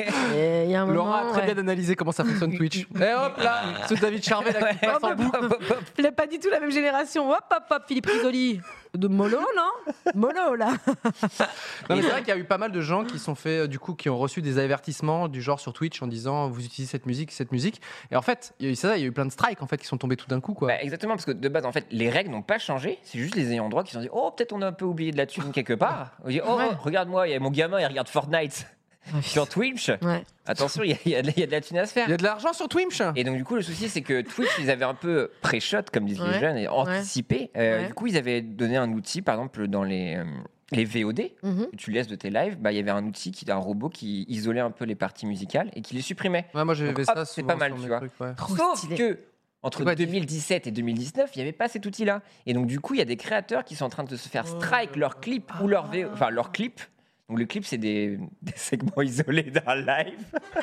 Et il y a un moment.
Laura a très
ouais.
bien analysé comment ça fonctionne Twitch. Et hop là, ce David Charvet là qui
Ouais,
passe en
hop,
boucle.
hop, hop, hop.
Il n'a pas du tout la même génération. Hop, hop, hop, Philippe Risoli. De Molo, non? Molo, là.
Non mais c'est vrai qu'il y a eu pas mal de gens qui sont fait euh, du coup qui ont reçu des avertissements du genre sur Twitch en disant vous utilisez cette musique, cette musique. Et en fait, il y a eu ça, il y a eu plein de strikes en fait qui sont tombés tout d'un coup quoi.
Bah, exactement, parce que de base, en fait, les règles n'ont pas changé. C'est juste les ayants droit qui se sont dit oh, peut-être on a un peu oublié de la thune quelque part. On dit oh,
Ouais.
regarde-moi, il y a mon gamin, il regarde Fortnite sur Twitch.
Ouais.
Attention, il y, a- il y a de- il y a de la thune à se faire.
Il y a de l'argent sur Twitch.
Et donc, du coup, le souci, c'est que Twitch, ils avaient un peu pré-shot, comme disent les
Ouais.
jeunes, et anticipé. Euh,
Ouais.
Du coup, ils avaient donné un outil, par exemple, dans les, euh, les V O D,
Mhm.
que tu laisses de tes lives, bah, il y avait un outil, qui, un robot qui isolait un peu les parties musicales et qui les supprimait.
Ouais, moi j'ai
Donc,
vu
hop,
ça
c'est
souvent
pas mal,
sur
tu
mes
vois.
trucs, ouais.
Trop
Sauf
stylé.
que, entre
Ouais,
deux mille dix-sept et deux mille dix-neuf, il n'y avait pas cet outil-là. Et donc, du coup, il y a des créateurs qui sont en train de se faire strike leurs clips ou leurs V O D, enfin, leurs clips. Donc, le clip, c'est des, des segments isolés d'un live.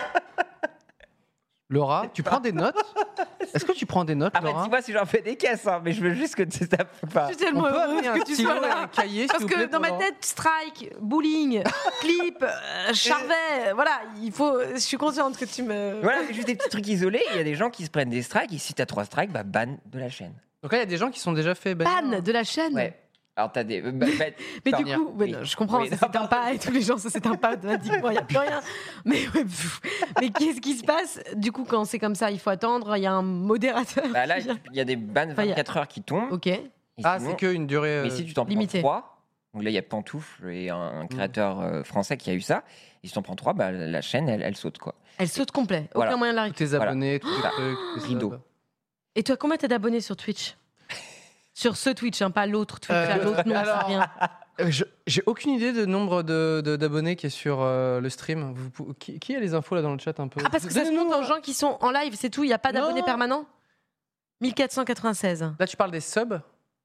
Laura, tu prends des notes? Est-ce que tu prends des notes,
Après,
Laura?
dis-moi si j'en fais des caisses, hein, mais je veux juste que tu tapes pas.
Je suis tellement
On peut
heureuse
amener un
que tu
stylo
sois
et un
là.
cahier,
Parce
s'il vous
que
plaît,
dans ma
pour
tête, strike, bowling, clip, euh, Charvet, voilà, il faut. Je suis consciente que tu me.
Voilà, c'est juste des petits trucs isolés. Il y a des gens qui se prennent des strikes et si t'as trois strikes, bah ban de la chaîne.
Donc là, il y a des gens qui sont déjà fait bannir.
Ban de la chaîne.
Ouais. Alors t'as des. bah, bah,
Mais du
Tarnière.
coup, ouais,
Oui.
non, je comprends,
Oui,
ça
non,
s'éteint pas et tous les gens ça s'éteint pas automatiquement, il n'y a plus rien. Mais, ouais, pff. Mais qu'est-ce qui se passe? Du coup, quand c'est comme ça, il faut attendre, il y a un modérateur.
bah là,
qui vient.
il y a des bans
Enfin, il y a-
vingt-quatre heures qui tombent.
Ok.
Et
Ah,
sinon-
c'est qu'une durée. euh,
Mais si tu t'en prends
limité.
trois, donc là il y a Pantoufle et un, un créateur euh, français qui a eu ça. Et si t'en prends trois, bah la chaîne elle, elle saute quoi.
Elle saute complet, aucun
Voilà.
moyen de la
tous
récupérer.
tes
Voilà.
abonnés, tous tes
Voilà.
trucs, tes
Rideau.
subs.
Et toi, combien t'as d'abonnés sur Twitch? Sur ce Twitch, hein, pas l'autre Twitch,
Euh,
à l'autre nom,
alors-
c'est rien.
Euh, je- J'ai aucune idée de nombre de- de- d'abonnés qui est sur euh, le stream. Vous pou- qui, qui a les infos là dans le chat un peu?
Ah, parce que ça se
Donnez-nous,
compte en
euh,
gens qui sont en live, c'est tout, il n'y a pas d'abonnés
Non.
permanents? mille quatre cent quatre-vingt-seize.
Là, tu parles des subs.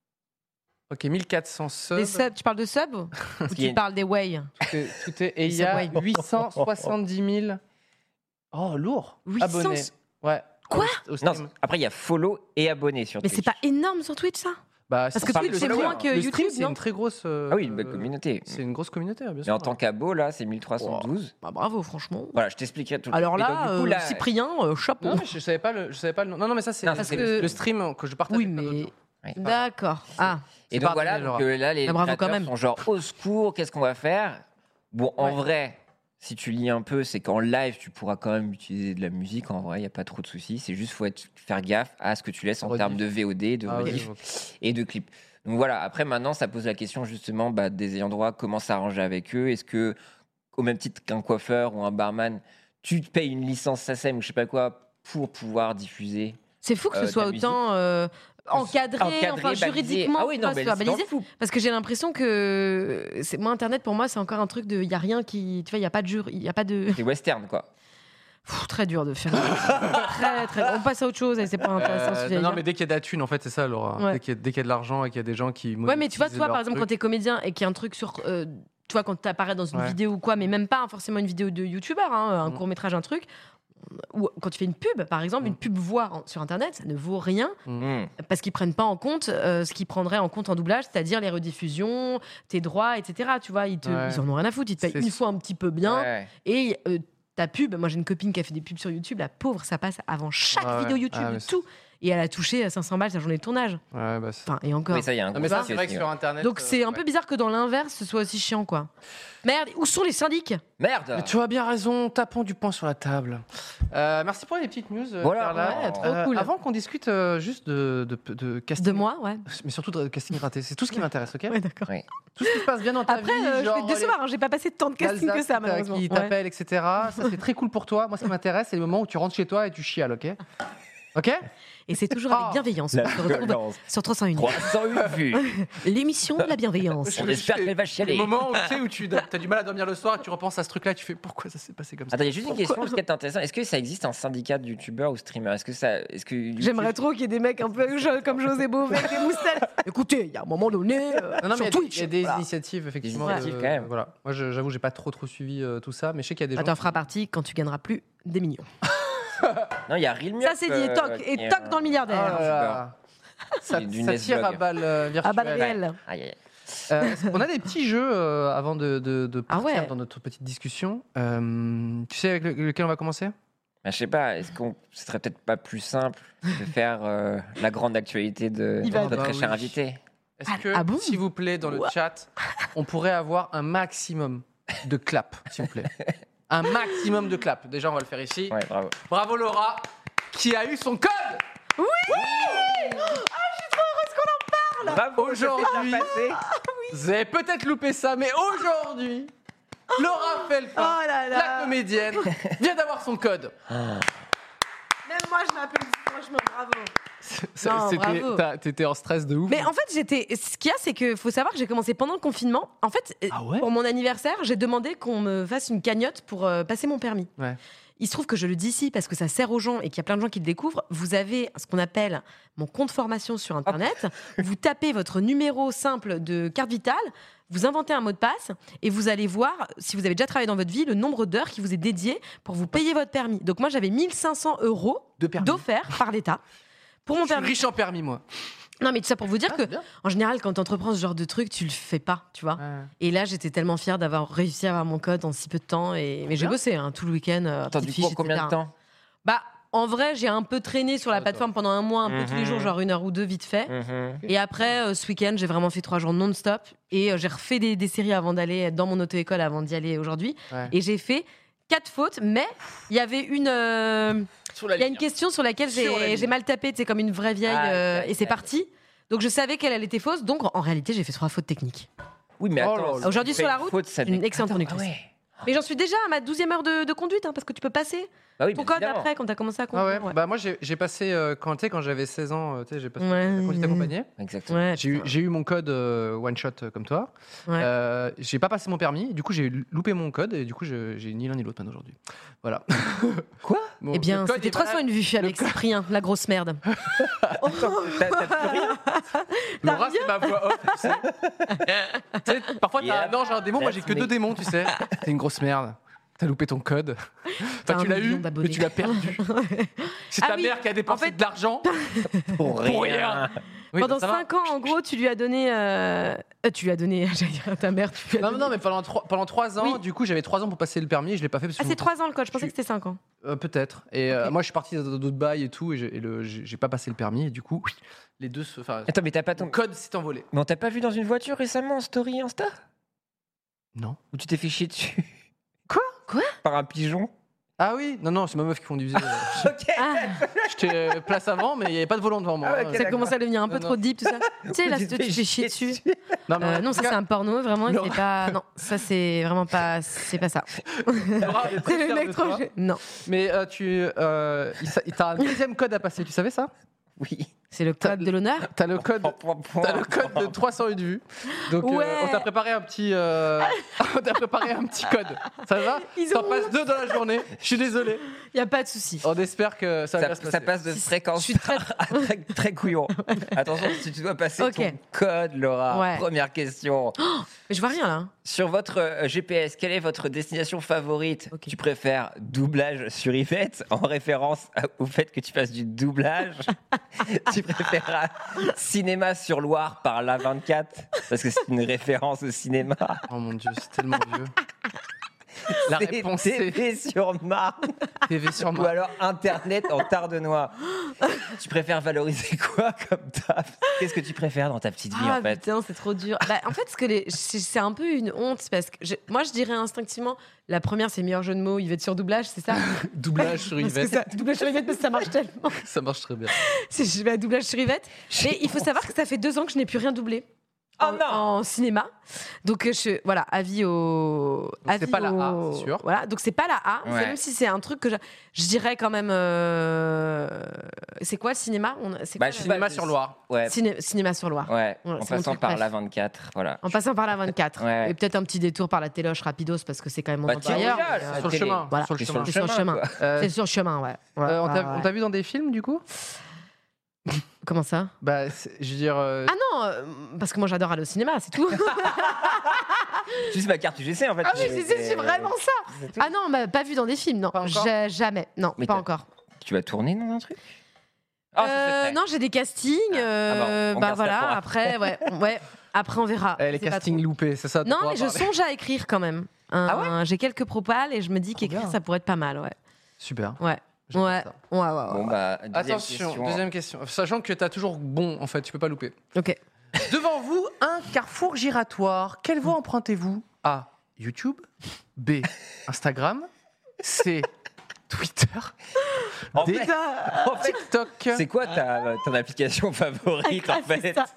Ok, mille quatre cents subs.
Des subs, tu parles de subs? Ou
qu'il y a
tu
une-
parles des way?
Tout est, tout est- et il y
Des
a
subways.
huit cent soixante-dix mille. Oh, lourd.
huit cents.
Abonnés. Ouais.
Quoi
Au- au
Non,
stream.
après il y a follow et abonnés sur
Mais
Twitch.
c'est pas énorme sur Twitch, ça?
Bah,
Parce
si
que
on parle
Twitch,
de
c'est
followers,
moins que
le
YouTube,
stream, c'est
non?
une très grosse. euh,
Ah oui, bah, communauté.
C'est une grosse communauté, bien
Mais
sûr.
en tant qu'abo là c'est mille trois cent douze.
Bah bravo, franchement.
Voilà, je t'expliquerai tout.
Alors
Et donc,
là,
du coup,
euh,
là,
Cyprien, euh, chapeau.
Non, mais je savais pas le, je savais pas le nom. Non, non, mais ça c'est
Non,
Parce
c'est
que-
le stream que je partage.
Oui,
avec plein
mais.
d'autres gens.
Ouais.
D'accord. Ah,
Et
C'est
donc
pas
voilà,
donné,
donc,
Laura.
euh, là les
Ah, bravo,
créateurs
quand même.
sont genre au secours, qu'est-ce qu'on va faire? Bon, en
Ouais.
vrai, si tu lis un peu, c'est qu'en live tu pourras quand même utiliser de la musique. En vrai, il y a pas trop de soucis. C'est juste faut être, faire gaffe à ce que tu laisses en
Rediff.
termes de V O D, de
Ah oui,
rediff
ok.
et de clips. Donc voilà. Après maintenant, ça pose la question justement bah, des ayants droit, comment s'arranger avec eux? Est-ce que au même titre qu'un coiffeur ou un barman, tu te payes une licence S A C E M ou je sais pas quoi pour pouvoir diffuser
C'est fou que ce
Euh,
soit
de la musique.
autant euh, encadré,
Encadré,
enfin
balisé.
juridiquement,
Ah oui, non,
pas
mais
soit
c'est dans le
balisé.
flou.
Parce que j'ai l'impression que c'est moi Internet pour moi c'est encore un truc de il y a rien qui tu vois il y a pas de jure, il y a pas de
C'est western, quoi.
Pff, très dur de faire. très très. On passe à autre chose et c'est pas intéressant. ce que
Euh,
j'allais
non, non,
dire.
mais dès qu'il y a de la thune, en fait, c'est ça, Laura.
Ouais.
Dès qu'il y, a- dès qu'il y a de l'argent et qu'il y a des gens qui.
Ouais, mais tu vois,
monétisent
toi,
leur
par exemple,
truc.
quand t'es comédien et qu'il y a un truc sur. Euh, tu vois, quand t'apparais dans une
Ouais.
vidéo ou quoi, mais même pas forcément une vidéo de youtubeur, hein, un
Mm.
court-métrage, un truc. Ou quand tu fais une pub, par exemple,
Mm.
une pub voix en- sur Internet, ça ne vaut rien
Mmh.
parce qu'ils prennent pas en compte euh, ce qu'ils prendraient en compte en doublage, c'est-à-dire les rediffusions, tes droits, et cetera. Tu vois, ils, te,
Ouais.
ils en ont rien à foutre. Ils te payent
C'est
une
sûr.
fois un petit peu bien.
Ouais.
Et euh, ta pub, moi j'ai une copine qui a fait des pubs sur YouTube, la pauvre, ça passe avant chaque
Ah ouais.
vidéo YouTube,
Ah,
de
mais c'est-
tout. Et elle a touché cinq cents balles sa journée de tournage.
Ouais, bah, c'est-
Enfin, et encore.
Oui, ça, il y a un
Ah,
gros
mais ça,
souci
c'est vrai que
aussi,
sur
ouais.
Internet.
Donc
euh,
c'est un
ouais.
peu bizarre que dans l'inverse, ce soit aussi chiant, quoi. Merde, où sont les syndics?
Merde.
Mais tu as bien raison, tapons du poing sur la table. Euh, merci pour les petites news. euh,
Voilà.
Perla.
Ouais, trop
Euh,
cool.
Avant qu'on discute euh, juste de, de, de casting.
De moi, ouais.
Mais surtout de casting raté. C'est tout ce qui m'intéresse, ok
Ouais, d'accord.
Tout ce qui se passe bien dans ta
Après,
vie.
euh, je
genre
vais te décevoir, hein, j'ai pas passé tant de
les
casting que
Alsace
ça,
qui t'a-
malheureusement.
Qui
Ouais.
t'appellent, et cetera. Ça, c'est très cool pour toi. Moi, ce qui m'intéresse, c'est le moment où tu rentres chez toi et tu chiales, ok Ok
Et c'est toujours
Ah.
avec bienveillance.
La
On se retrouve
violence.
sur trois cent un.
trois cent huit vues.
L'émission de la bienveillance.
On espère qu'elle va
Le
chialer.
moment où tu sais où tu as du mal à dormir le soir et tu repenses à ce truc-là, tu fais pourquoi ça s'est passé comme ça
Attends, il y a juste une
Pourquoi
question, ce qui est intéressant. Est-ce que ça existe un syndicat de youtubeurs ou streamers? Est-ce que ça, est-ce que YouTube-
J'aimerais trop qu'il y ait des mecs un peu jo- comme José Bové avec des moustaches. Écoutez, il y a un moment donné, euh,
Non, non, mais il y
sur
a des-
Twitch.
il y a des
voilà.
initiatives, effectivement.
Des initiatives,
de-
quand même.
Voilà. Moi, je- j'avoue, j'ai pas trop trop suivi euh, tout ça, mais je sais qu'il y a des
Ah,
gens.
t'en feras partie quand tu gagneras plus des millions.
Non, il y a Real Mup,
Ça, c'est dit.
euh,
Toc.
qui
Et
est
toc
un-
dans le
Ah
milliardaire.
là là. Ça,
Du
ça
Nesblog.
tire à balles euh, virtuelles.
À balles réelles.
Aïe, aïe.
Euh, on a des petits jeux euh, avant de, de, de
Ah
partir
ouais.
dans notre petite discussion. Euh, tu sais avec le- lequel on va commencer
Bah, je sais pas, est-ce qu'on ce serait peut-être pas plus simple de faire euh, la grande actualité de
Il va-
notre
Bah
très cher
oui.
invité?
Est-ce
Ah-
que,
ah bon
s'il vous plaît, dans le
Ouah.
chat, on pourrait avoir un maximum de claps, s'il vous plaît Un maximum de claps. Déjà, on va le faire ici.
Ouais, bravo.
Bravo Laura, qui a eu son code
Bravo,
Aujourd'hui.
je fais passer.
Vous avez peut-être loupé ça, mais aujourd'hui, Laura Felpin,
Oh là là.
la comédienne, vient d'avoir son code.
Même moi, je m'applaudis. Franchement, bravo.
Ça,
Non,
c'était-
bravo.
t'as- T'étais en stress de ouf.
Mais en fait, j'étais. Ce qu'il y a, c'est que faut savoir que j'ai commencé pendant le confinement. En fait, euh,
Ah ouais
pour mon anniversaire, j'ai demandé qu'on me fasse une cagnotte pour euh, passer mon permis.
Ouais.
Il se trouve que je le dis ici parce que ça sert aux gens et qu'il y a plein de gens qui le découvrent. Vous avez ce qu'on appelle mon compte formation sur Internet. Vous tapez votre numéro simple de carte vitale, vous inventez un mot de passe et vous allez voir, si vous avez déjà travaillé dans votre vie, le nombre d'heures qui vous est dédié pour vous payer votre permis. Donc moi, j'avais mille cinq cents euros
De permis.
d'offerts par l'État pour mon
Je suis
permis.
riche en permis, moi.
Non, mais tout ça pour vous dire
Ah,
que,
c'est bien.
en général, quand tu entreprends ce genre de truc, tu le fais pas, tu vois.
Ouais.
Et là, j'étais tellement fière d'avoir réussi à avoir mon code en si peu de temps. Et... Mais j'ai
Bien.
bossé hein, tout le week-end. euh,
Attends,
petite
du coup, en
fiche,
combien
et cetera.
de temps?
Bah, en vrai, j'ai un peu traîné sur la
Attends.
plateforme pendant un mois, un peu tous les
Mhm.
jours, genre une heure ou deux, vite fait.
Mhm.
Et après, euh, ce week-end, j'ai vraiment fait trois jours non-stop. Et euh, j'ai refait des, des séries avant d'aller dans mon auto-école, avant d'y aller aujourd'hui.
Ouais.
Et j'ai fait quatre fautes, mais il y avait une. euh,
Sur la
Il y a
ligne.
une question sur laquelle
Sur la
j'ai
ligne.
j'ai mal tapé, c'est comme une vraie vieille,
Aïe,
euh,
aïe,
et c'est
aïe.
parti. Donc je savais qu'elle elle était fausse, donc en réalité j'ai fait trois fautes techniques.
Oui, mais
Oh
attends.
là là.
si
Aujourd'hui,
tu
sur
fais
la
une
route,
faute, ça
une
dé-
excellente
Attends,
conductrice.
ah ouais.
Mais j'en suis déjà à ma douzième heure de, de conduite, hein, parce que tu peux passer
Bah oui,
ton
bien
code
évidemment.
après quand t'as commencé à
Ah
conduire.
ouais.
ouais.
Bah moi j'ai j'ai passé euh, quand tu sais quand j'avais seize ans, euh, tu sais j'ai passé
Ouais.
la conduite accompagnée.
Exactement.
Ouais,
J'ai eu,
putain.
j'ai eu mon code euh, one shot euh, comme toi.
Ouais.
Euh, j'ai pas passé mon permis. Du coup j'ai loupé mon code et du coup je- j'ai ni l'un ni l'autre maintenant aujourd'hui. Voilà.
Quoi
Bon,
Eh bien,
le code
c'était
est
trois cents
valable.
une vue avec Cyprien, la grosse merde.
T'as t'as plus rien?
Laura c'est ma voix off. Tu sais. Tu sais, parfois t'as
Yeah.
un ange, un démon. Moi j'ai que
That's
deux
me.
démons, tu sais. T'es une grosse merde. T'as loupé ton code.
T'as
Enfin, tu
un
l'as
million
eu,
d'abonnés.
mais tu l'as perdu. C'est
Ah
ta
oui,
mère qui a dépensé
en fait-
de l'argent.
Pour
Pour
rien.
rien. Oui,
Pendant
bah, ça va.
cinq ans, en gros, tu lui as donné. euh, euh, tu lui as donné, j'allais dire à ta mère, tu lui as
Non,
donné-
non, mais pendant trois, pendant trois ans,
Oui.
du coup, j'avais trois ans pour passer le permis et je l'ai pas fait parce que
Ah,
je
c'est
me-
trois ans le code, je pensais
Je-
que c'était cinq ans.
Euh, peut-être. Et euh,
Ok.
moi, je suis parti dans d'autres bails et tout, et j'ai et le- j'ai j'ai pas passé le permis, et du coup, les deux se. Enfin,
Attends, mais t'as pas
ton
ton.
code s'est envolé.
Mais on t'a pas vu dans une voiture récemment en story Insta?
Non.
Où tu t'es fait chier dessus?
Quoi
Quoi
Par un pigeon?
Ah oui, non, non, c'est ma meuf qui conduisait. euh,
Ok.
Ah,
J'étais euh, place avant, mais il n'y avait pas de volant devant moi.
Ah, ok,
hein.
ça
d'accord.
commence à devenir un peu
Non,
trop
non.
deep, tout ça. Tu sais, là,
Tu
tu
te
te fais chier dessus.
Non, mais
Euh,
en
non,
tout
ça
cas,
c'est un porno, vraiment,
Laura-
c'est pas. Non, ça c'est vraiment pas. C'est pas ça.
Laura, elle est très
C'est
fière de
l'électro.
toi.
Non,
Mais euh, tu, euh, il s'a- t'as un deuxième code à passer, tu savais ça?
Oui.
c'est le code de l'honneur.
T'as le code,
Point, point, point.
t'as le code de trois cent une vues. Donc euh,
Ouais.
on t'a préparé un petit, euh, on t'a préparé un petit code. Ça va?
Ils
T'en
ont
passes deux dans la journée. Je suis désolé.
Il y a pas de souci.
On espère que ça va
Ça,
bien se passer.
ça passe de
Si,
fréquence
je suis très-
à très, très couillon. Attention, si tu dois passer
Ok.
ton code, Laura.
Ouais.
Première question.
Mais je vois rien là.
Sur votre euh, G P S, quelle est votre destination favorite?
Ok.
Tu préfères doublage sur Yvette en référence à- au fait que tu fasses du doublage? Tu préfères cinéma sur Loire par l'A vingt-quatre parce que c'est une référence au cinéma?
Oh mon dieu, c'est tellement vieux. La
C'est
réponse c'est
T V sur Marne
T V sur
ou
moi.
alors Internet en Tardenois. Tu préfères valoriser quoi comme taf? Qu'est-ce que tu préfères dans ta petite vie
Ah
en fait?
putain, c'est trop dur. Bah, en fait, ce que les... c'est c'est un peu une honte parce que je- moi je dirais instinctivement la première c'est meilleur jeu de mots, Yvette sur doublage, c'est ça?
Doublage sur
Parce que
Yvette,
ça, doublage sur Yvette parce que ça marche tellement.
ça marche très bien.
C'est je vais à doublage sur Yvette. Mais il faut savoir que ça fait deux ans que je n'ai plus rien doublé.
Oh
en,
non.
en cinéma. Donc euh, je voilà, avis au
c'est
avis
pas la A,
au-
c'est sûr.
Voilà, donc c'est pas la A,
Ouais.
c'est même si c'est un truc que je, je dirais quand même euh, c'est quoi le cinéma? On c'est
Bah,
quoi,
je sais
le-
pas,
Cinéma sur Loire.
Ouais.
Ciné- cinéma sur Loire.
Ouais,
Voilà,
en
c'est mon
passant
truc
par
préf.
l'A vingt-quatre, voilà.
En passant par la vingt-quatre.
Ouais.
Et peut-être un petit détour par la téloche rapidos parce que c'est quand même mon
Bah, tiens,
employeur.
regarde,
mais,
à
euh,
la
Sur le
télé.
chemin.
Voilà.
Sur le
T'es
chemin.
C'est sur le chemin.
quoi.
Euh,
C'est sur le chemin, ouais. Ouais,
euh, on t'a
ouais,
on
ouais.
t'a vu dans des films du coup?
Comment ça?
Bah, c'est- je veux dire. euh,
Ah non, euh, parce que moi j'adore aller au cinéma, c'est tout.
Juste ma carte U G C en fait.
Ah oui, c'est- c'est c'est vraiment ça.
C'est tout.
Ah non, bah, pas vu dans des films, non.
Pas encore
J'ai- jamais, non,
Mais
pas
t'as-
encore.
Tu vas tourner dans un truc? Ah, ça, c'est
Euh,
prêt.
non, j'ai des castings. euh,
Ah bon, on
bah
garde ça
voilà,
pour
après, ouais, ouais, après on verra.
eh, les
C'est pas
castings
trop.
loupés, c'est ça? dont
Non,
on va
mais je
parler.
songe à écrire quand même. Un-
Ah ouais
J'ai quelques propales et je me dis
Trop
qu'écrire
bien.
ça pourrait être pas mal, ouais.
Super.
Ouais,
J'adore
ouais,
ça.
ouais, ouais, ouais.
Bon bah, deuxième
Attention,
question.
deuxième question. Sachant que t'as toujours bon, en fait, tu peux pas louper.
Ok.
Devant vous, un carrefour giratoire. Quelle voie empruntez-vous? A. YouTube. B. Instagram. C. Twitter.
En
D.
fait- en fait,
TikTok.
c'est quoi ta, ton application favorite en
Ah, c'est
fait?
ça.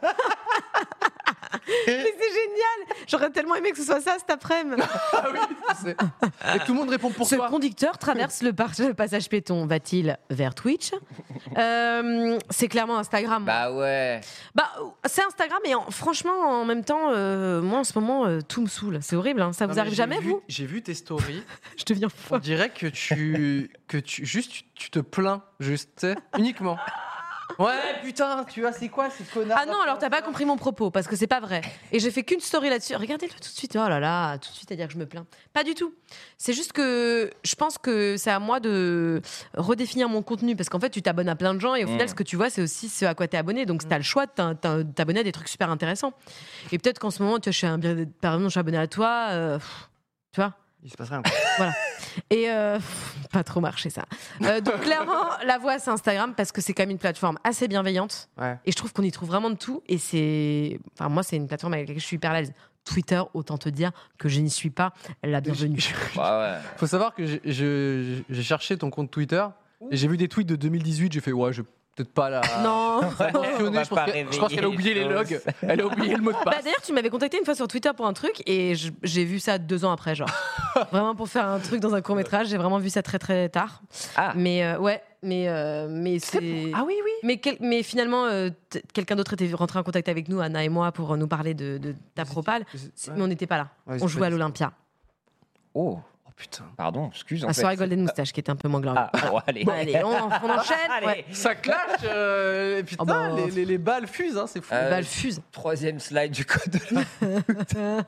Mais c'est génial. J'aurais tellement aimé que ce soit ça cet après-midi.
Ah oui, c'est- Et tout le monde répond pour
Ce
toi.
conducteur traverse le, par- le passage piéton. Va-t-il vers Twitch? Euh, C'est clairement Instagram. moi.
Bah ouais.
Bah, c'est Instagram et en- franchement, en même temps, euh, moi en ce moment, euh, tout me saoule. C'est horrible. Hein. Ça
Non,
vous
mais
arrive
j'ai
jamais,
vu-
vous?
J'ai vu tes stories.
Je deviens
On
folle.
dirait que tu, que tu, juste, tu, tu te plains, juste, tu sais, uniquement. Ouais, putain, tu vois, c'est quoi ces connards?
Ah non, alors t'as pas compris mon propos parce que c'est pas vrai. Et j'ai fait qu'une story là-dessus. Regardez-le tout de suite. Oh là là, tout de suite à dire que je me plains. Pas du tout. C'est juste que je pense que c'est à moi de redéfinir mon contenu parce qu'en fait, tu t'abonnes à plein de gens et au final,
Mm.
ce que tu vois, c'est aussi ce à quoi t'es abonné. Donc, t'as le choix de t'in- t'in- t'abonner à des trucs super intéressants. Et peut-être qu'en ce moment, tu vois, je suis un, par exemple, je suis abonné à toi. euh, pff, tu vois.
Il se passe rien.
Et euh, pff, pas trop marché ça. Euh, donc clairement, la voix c'est Instagram parce que c'est quand même une plateforme assez bienveillante.
Ouais.
Et je trouve qu'on y trouve vraiment de tout. Et c'est, enfin moi c'est une plateforme avec laquelle je suis hyper à l'aise. Twitter, autant te dire que je n'y suis pas la bienvenue.
Bah ouais.
Faut savoir que j'ai- je- j'ai cherché ton compte Twitter et j'ai vu des tweets de deux mille dix-huit. J'ai fait, ouais, je vais peut-être pas la.
Non.
mentionner.
On va
Je pense
pas
qu'elle- je pense qu'elle a
réveiller
oublié les
les
logs.
choses.
Elle a oublié le mot de
Bah,
passe.
d'ailleurs, tu m'avais contacté une fois sur Twitter pour un truc et je- j'ai vu ça deux ans après, genre. Vraiment pour faire un truc dans un court métrage, j'ai vraiment vu ça très très tard.
Ah.
Mais euh, ouais, mais euh, mais c'est.
Ah oui, oui.
Mais, quel- mais finalement, euh, t- quelqu'un d'autre était rentré en contact avec nous, Anna et moi, pour nous parler de, de ta propale. C'est- Mais on n'était pas là.
Ouais,
On
c'est
jouait
pas
à
dit.
l'Olympia.
Oh,
Oh putain.
pardon, excuse en
À
fait.
soirée Golden Moustache, qui était un peu moins glam.
Ah, bon, allez.
Bon, allez, on, on enchaîne.
Allez.
Ouais.
Ça clash. euh, et putain,
Oh bah.
les, les- les balles fusent, hein, c'est fou.
Euh,
Bah, elle fuse.
Troisième slide du code de la...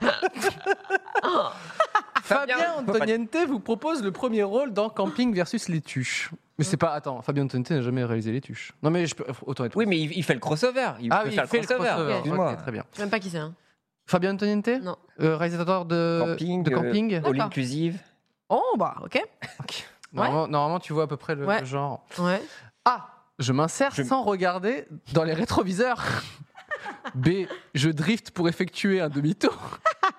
Fabien
Fabien
Antoniente vous propose le premier rôle dans Camping versus les Tuches. Mais c'est pas. Attends, Fabien Antoniente n'a jamais réalisé les Tuches. Non, mais je peux. Autant être.
Oui, mais il, il fait le crossover. Il
Ah
peut
oui,
faire
il fait le crossover.
Excuse-moi.
Ok, très bien.
Je sais même pas qui c'est. Hein.
Fabien Antoniente
Non.
Euh, réalisateur de
Camping,
de
euh,
camping.
All
D'accord.
inclusive.
Oh, bah, ok.
Normalement, normalement, tu vois à peu près le,
Ouais.
le genre.
Ouais.
A. Je m'insère
Je-
sans regarder dans les rétroviseurs. B. Je drift pour effectuer un demi-tour.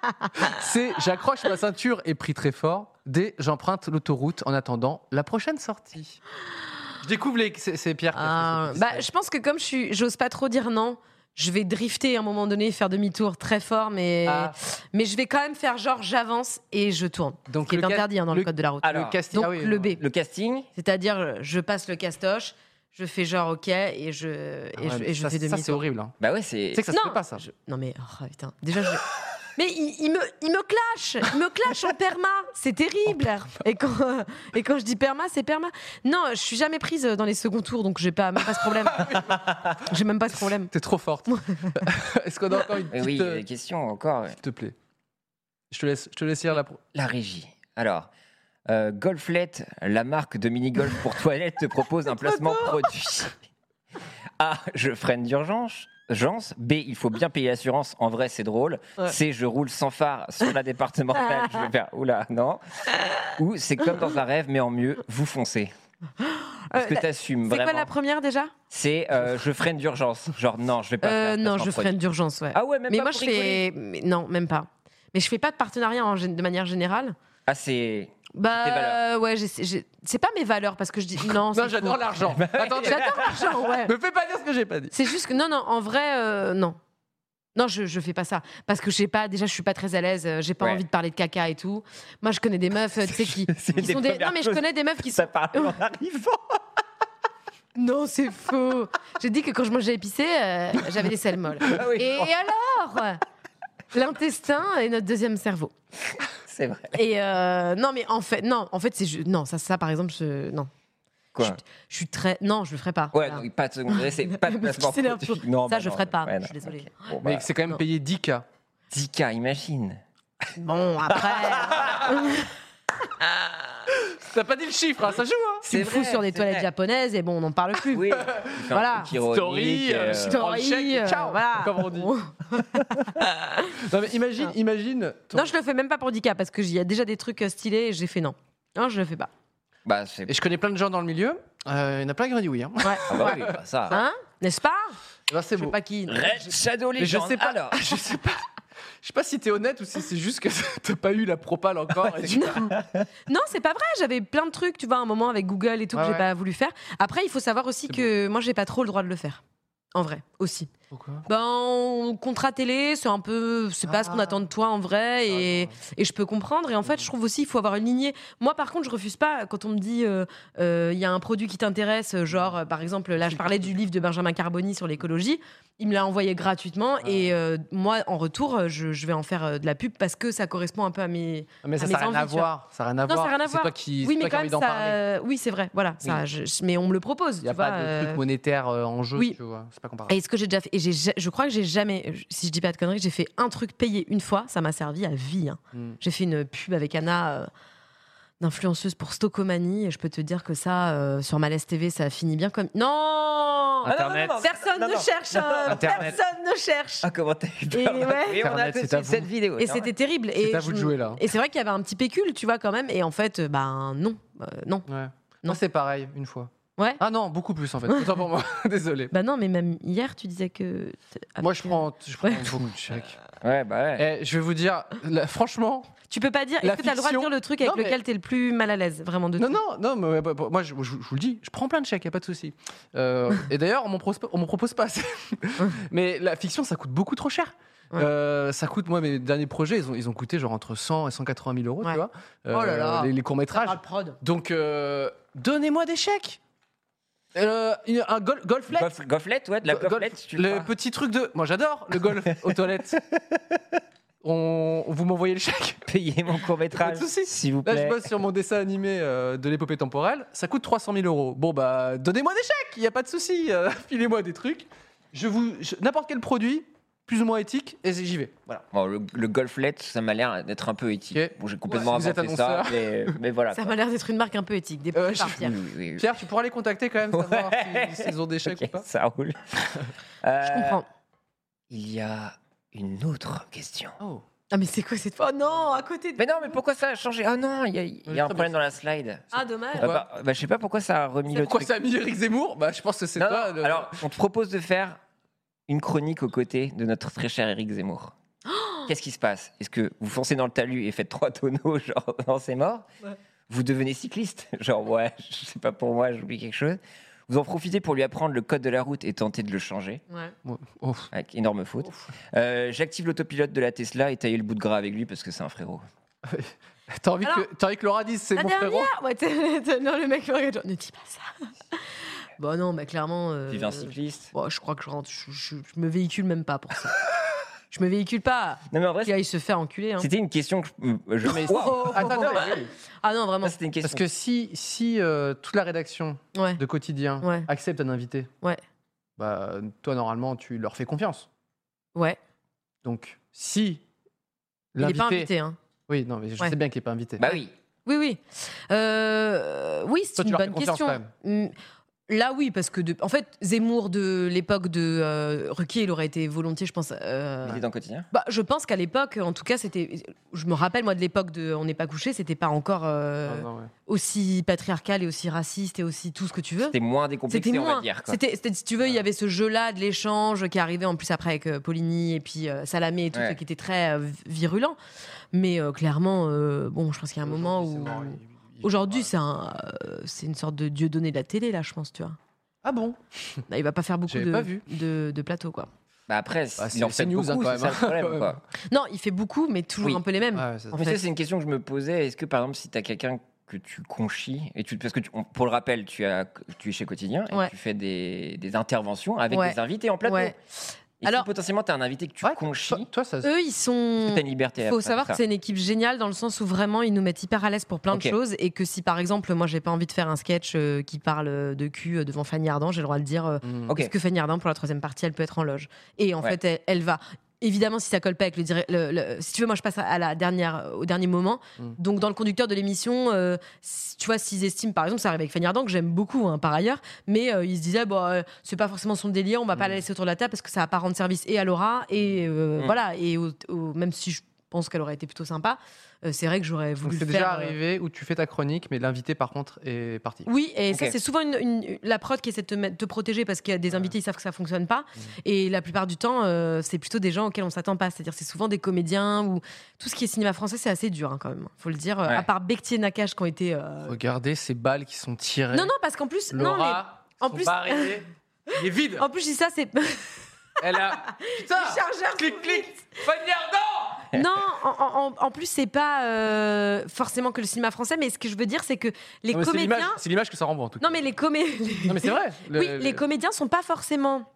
C'est j'accroche ma ceinture et pris très fort. D, j'emprunte l'autoroute en attendant la prochaine sortie. Je découvre les. C'est, c'est Pierre qui a
Ah,
fait ce
bah,
petit
je pense que comme je suis, j'ose pas trop dire non. Je vais drifter à un moment donné, faire demi-tour très fort, mais,
Ah.
mais je vais quand même faire genre j'avance et je tourne.
Donc
Ce qui est
le ca-
interdit hein, dans le,
le-
code de la route.
Alors,
le casting.
Donc
ah oui,
le
non.
B.
Le casting,
C'est-à-dire, je passe le castoche, je fais genre OK et je,
Ah
et
ouais,
je, et je
ça,
fais
ça, c'est
demi-tour.
horrible. Hein.
bah ouais, c'est.
Tu sais que ça se
Non,
fait pas ça.
je- non mais oh, putain, déjà je. Mais il, il me, il me clash, il me clash en perma, c'est terrible. Et quand, euh, et quand je dis perma, c'est perma. Non, je suis jamais prise dans les seconds tours, donc j'ai pas même pas ce problème. J'ai même pas ce problème.
T'es trop forte. Est-ce qu'on a encore une
Eh
petite.
oui,
euh,
des questions encore. ouais.
S'il te plaît. Je te laisse, je te laisse lire la. pro-
La régie. Alors, euh, Golflet, la marque de mini-golf pour toilettes, te propose un placement produit. A, je freine d'urgence. Urgence. B, il faut bien payer l'assurance. En vrai, c'est drôle.
Ouais.
C, je roule sans phare sur la départementale. Je vais faire, oula, non. Ou c'est comme dans un rêve, mais en mieux, vous foncez. Est-ce
Euh,
que
la-
tu assumes
C'est
vraiment
quoi la première déjà
C'est euh, je freine d'urgence. Genre, non, je vais pas
euh,
faire.
Non,
placement
je
produit.
freine d'urgence, ouais.
Ah ouais, même
mais
pas
moi
pour
je
rigoler.
fais, mais non, même pas. Mais je fais pas de partenariat en gé- de manière générale.
Ah, c'est.
Bah
Tes valeurs.
ouais, j'ai- j'ai- c'est pas mes valeurs parce que je dis non.
Non,
c'est
j'adore
faux.
l'argent. Attendez,
J'adore l'argent, ouais.
me fais pas dire ce que j'ai pas dit.
C'est juste que non, non, en vrai, euh, non. Non, je, je fais pas ça. Parce que je sais pas, déjà, je suis pas très à l'aise, euh, j'ai pas
Ouais.
envie de parler de caca et tout. Moi, je connais des meufs, euh, tu sais, qui,
C'est
qui
des
sont des.
premières
Non, mais je
choses.
connais des meufs qui sont.
Ça parle en arrivant.
Non, c'est faux. J'ai dit que quand je mangeais épicé, euh, j'avais des selles molles.
Ah oui,
Et alors l'intestin est notre deuxième cerveau.
c'est vrai.
Et euh, non, mais en fait, non, en fait, c'est ju- non, ça, ça, par exemple, je, non,
Quoi
je suis très, non, je le ferai pas.
Ouais,
Voilà.
donc pas de second degré, c'est pas de
Le mec qui
placement
s'énerve
produit.
pour-
Non,
ça,
bah
je
non,
ferai pas.
ouais,
Je
non,
suis désolée.
ok. Bon,
Mais
bah,
c'est quand même
non.
payé dix K.
dix K, imagine.
Bon, après,
T'as pas dit le chiffre, hein, ça joue, hein.
tu me fous sur des toilettes japonaises et bon, on n'en parle plus.
Oui, il fait un
Voilà.
truc ironique,
Story, euh,
euh,
story. Prends le chèque,
euh,
ciao,
voilà.
comme on dit. Non, mais imagine, imagine. ton-
Non, je le fais même pas pour dix K parce que il y a déjà des trucs euh, stylés et j'ai fait non. Non, je le fais pas.
Bah, c'est.
Et je connais plein de gens dans le milieu. euh, Il y en a plein qui ont dit oui. Hein.
Ouais.
Ah bah
Ouais.
oui, bah ça.
Hein N'est-ce pas
Eh ben, c'est
Je sais
beau.
pas qui.
Red Shadow
Mais je
Legend.
sais pas.
Alors,
Je sais pas. Je sais pas si t'es honnête ou si c'est juste que t'as pas eu la propale encore. et tu-
Non, c'est pas vrai. J'avais plein de trucs, tu vois, à un moment avec Google et tout
Ouais,
que j'ai
ouais.
pas voulu faire. Après, il faut savoir aussi
C'est
que moi, j'ai pas trop le droit de le faire. En vrai, aussi.
Pourquoi
Ben, contrat télé, c'est un peu, c'est pas ce qu'on
Ah.
attend de toi en vrai, et, et je peux comprendre. Et en fait, je trouve aussi, il faut avoir une lignée. Moi, par contre, je refuse pas quand on me dit, euh, euh, il y a un produit qui t'intéresse, genre, euh, par exemple, là, je parlais du livre de Benjamin Carboni sur l'écologie. Il me l'a envoyé gratuitement, et euh, moi, en retour, je, je vais en faire euh, de la pub parce que ça correspond un peu à mes.
Ah, Mais ça,
à
ça
mes
n'a rien à
envies, tu vois.
voir. Ça n'a rien à
Non, ça
voir.
n'a rien à
C'est
voir.
toi qui,
Oui,
c'est
mais
toi qui
quand
as
même,
envie d'en parler.
ça. Oui, c'est vrai. Voilà. Ça, je- je- mais on me le propose.
Il n'y a
tu
pas
vois,
de
euh,
truc monétaire euh, en jeu.
oui.
Tu vois. C'est pas comparable.
Et ce que j'ai déjà fait, et j'ai, ja- je crois que j'ai jamais, si je dis pas de conneries, j'ai fait un truc payé une fois, ça m'a servi à vie. hein.
Hmm.
J'ai fait une pub avec Anna, euh, d'influenceuse pour Stockomanie, et je peux te dire que ça, euh, sur Malaise T V, ça a fini bien comme. Non
Internet.
Personne
Non,
ne
non,
cherche,
non, non,
hein,
Internet.
personne ne cherche.
ah, comment t'as eu
Et
peur
ouais.
Et on a
Internet,
tout de
c'est à
suite cette
vous.
vidéo.
Et
non
c'était terrible.
C'est
Et
à vous de
je-
jouer, là.
Et c'est vrai qu'il y avait un petit pécule, tu vois, quand même. Et en fait, euh, ben non, Euh, non.
Ouais.
Non.
Moi, c'est pareil, une fois.
Ouais.
Ah non, beaucoup plus en fait. Autant pour moi. Désolé.
Bah non, mais même hier, tu disais que. Ah,
Moi, je prends, je prends
Ouais.
beaucoup de chèques.
Ouais, bah ouais.
Eh, je vais vous dire, là, franchement.
Tu peux pas dire.
La
Est-ce que t'as le droit de
fiction-
dire le truc avec
Non, mais-
lequel t'es le plus mal à l'aise, vraiment de
Non,
tout
non, non, mais bah, bah, moi, je, je- je vous le dis, je prends plein de chèques, y a pas de souci. Euh, et d'ailleurs, on m'en propose, pas- on m'en propose pas assez. Mais la fiction, ça coûte beaucoup trop cher.
Ouais.
Euh, ça coûte, moi, mes derniers projets, ils ont, ils ont coûté genre entre cent et cent quatre-vingt mille euros,
Ouais.
tu vois.
Oh là là.
Les, les courts-métrages.
Parle prod.
Donc, euh, donnez-moi des chèques. Euh, une- un gol, golflet.
Gof- Goflette, ouais, de la
Go- golf-
goflette, tu le
le
feras.
petit truc de. Moi, j'adore le golf aux toilettes. On, vous m'envoyez le chèque.
Payez mon court-métrage,
Pas de souci.
s'il vous
Là, je
plaît.
bosse sur mon dessin animé euh, de l'épopée temporelle. Ça coûte trois cent mille euros. Bon, bah, donnez-moi des chèques, il n'y a pas de souci. euh, filez-moi des trucs. Je vous, je- n'importe quel produit, plus ou moins éthique, et j'y vais. Voilà.
Bon, le, le Golflet, ça m'a l'air d'être un peu éthique.
Ok.
Bon, j'ai complètement
Ouais, vous êtes
inventé ça,
annonceur.
mais, mais voilà.
Ça
quoi.
m'a l'air d'être une marque un peu éthique, des
Euh,
par
je-
Pierre.
Oui, oui, oui.
Pierre, tu pourras les contacter quand même, savoir
Ouais.
si- s'ils ont des chèques
Ok,
ou pas.
ça roule.
Je
Euh,
comprends.
Il y a une autre question.
Oh.
Ah, mais c'est quoi cette fois? Oh non, à côté de.
Mais non, mais pourquoi ça a changé? Ah non, il y a, il y a
très
un
bien.
problème dans la slide.
Ah, dommage.
Ah bah, bah, je sais pas pourquoi ça a remis le
Pourquoi
truc.
ça a mis Eric Zemmour? Bah, je pense que c'est
Non,
toi.
non,
le-
Alors, on te propose de faire une chronique aux côtés de notre très cher Eric Zemmour. Qu'est-ce qui se passe ? Est-ce que vous foncez dans le talus et faites trois tonneaux, genre, non, c'est mort ?
Ouais.
Vous devenez cycliste ? Genre, ouais, c'est pas pour moi, j'oublie quelque chose. Vous en profitez pour lui apprendre le code de la route et tenter de le changer,
Ouais.
Ouais. Oh.
avec énorme faute. Euh, j'active l'autopilote de la Tesla et tailler le bout de gras avec lui parce que c'est un frérot.
T'as envie,
Alors,
que, t'as envie que Laura dise c'est
La
mon frérot ?
dernière ouais, t'es- t'es- Non, le mec me regarde genre, ne dis pas ça. Bon, non, mais clairement. euh,
Vive un cycliste.
bon, je crois que je rentre. Je, je- je me véhicule même pas pour ça. Je me véhicule pas.
Non, mais en vrai,
Il aille se faire enculer. Hein.
c'était une question que je. je...
Mais-
Waouh.
Oh,
Attends, attends,
Ah non, vraiment.
Ça, c'était une question.
Parce que si, si euh, toute la rédaction
Ouais.
de Quotidien
Ouais.
accepte un invité,
Ouais.
bah, toi, normalement, tu leur fais confiance.
Ouais.
Donc, si
Il n'est
l'invité...
pas invité. Hein.
Oui, non, mais je
Ouais.
sais bien qu'il n'est pas invité.
Bah oui.
Oui, oui. Euh, oui, c'est
Toi, tu
une
leur fais
bonne
confiance
question.
quand même.
Mm, Là, oui, parce que, de... en fait, Zemmour de l'époque de euh, Ruquier, il aurait été volontiers, je pense. euh,
Il est dans le quotidien.
Bah, je pense qu'à l'époque, en tout cas, c'était. Je me rappelle, moi, de l'époque de On n'est pas couché, c'était pas encore euh,
Ah, non, ouais.
aussi patriarcal et aussi raciste et aussi tout ce que tu veux.
C'était moins décomplexé,
C'était
on
moins.
va dire. Quoi.
C'était, c'était- si tu veux, il y avait ce jeu-là de l'échange qui arrivait en plus après avec euh, Poligny et puis euh, Salamé et tout,
Ouais.
qui était très euh, virulent. Mais euh, clairement, euh, bon, je pense qu'il y a un moment
Aujourd'hui,
où.
c'est mort, il- il-
Aujourd'hui,
il-
c'est, un, euh, c'est une sorte de dieu donné de la télé, là, je pense, tu vois.
Ah bon ?
Là, il va pas faire beaucoup
J'avais
de,
pas vu.
de, de plateaux, quoi.
Bah après,
Bah,
il en
c'est
fait
news,
beaucoup,
hein, quand
c'est ça
même,
le problème.
quand même.
quoi.
Non, il fait beaucoup, mais toujours
Oui.
un peu les mêmes.
Ah ouais, ça-
En
Mais
fait.
ça, c'est une question que je me posais. Est-ce que, par exemple, si tu as quelqu'un que tu conchies, et tu, parce que tu- on- pour le rappel, tu, as, tu es chez Quotidien et
Ouais.
tu fais des, des interventions avec
Ouais.
des invités en plateau.
Ouais.
Et
Alors-
si potentiellement tu as un invité que tu
Ouais,
conchies,
toi, toi, ça...
Eux, ils sont.
tu as une liberté.
Il
à
faut
faire
savoir
ça.
que c'est une équipe géniale dans le sens où vraiment ils nous mettent hyper à l'aise pour plein
Ok.
de choses et que si par exemple moi j'ai pas envie de faire un sketch euh, qui parle de cul euh, devant Fanny Ardant, j'ai le droit de dire euh,
Mm.
Ok.
est-ce que Fanny Ardant pour la troisième partie elle peut être en loge et en
Ouais.
fait elle, elle va évidemment si ça colle pas avec le, dire- le- le- si tu veux moi je passe à la dernière au dernier moment
Mm.
donc dans le conducteur de l'émission euh, si- tu vois s'ils estiment par exemple ça arrive avec Fanny Ardant que j'aime beaucoup hein, par ailleurs mais euh, ils se disaient bon euh, c'est pas forcément son délire on va pas
Mm.
la laisser autour de la table parce que ça va pas rendre service et à Laura et euh,
Mm.
voilà et au- au- même si je pense qu'elle aurait été plutôt sympa euh, c'est vrai que j'aurais
Donc
voulu
c'est
le
déjà
faire, euh,
arrivé où tu fais ta chronique, mais l'invité, par contre, est parti.
oui, et ça,
Ok.
c'est souvent une, une- la prod qui essaie de te, mettre- te protéger parce qu'il y a des invités, ils savent que ça fonctionne pas. Et la plupart du temps, euh, c'est plutôt des gens auxquels on s'attend pas. C'est-à-dire, c'est souvent des comédiens ou tout ce qui est cinéma français, c'est assez dur hein, quand même. Faut le dire.
Ouais.
À part Bectier et Nakache qui ont été. euh,
Regardez ces balles qui sont tirées.
Non, non, parce qu'en plus. Non, mais.
Laura,
en
son
plus-
barillet, il est vide.
En plus, je dis ça, c'est.
Elle a... Putain
chargeur
Clic, clic Fanny Ardant
Non, en, en- en plus, c'est pas euh, forcément que le cinéma français, mais ce que je veux dire, c'est que les
Non, mais c'est
comédiens.
l'image- C'est l'image que ça renvoie, en tout cas.
Non, mais les comédiens.
Non, mais c'est vrai. Le-
Oui,
le-
les comédiens sont pas forcément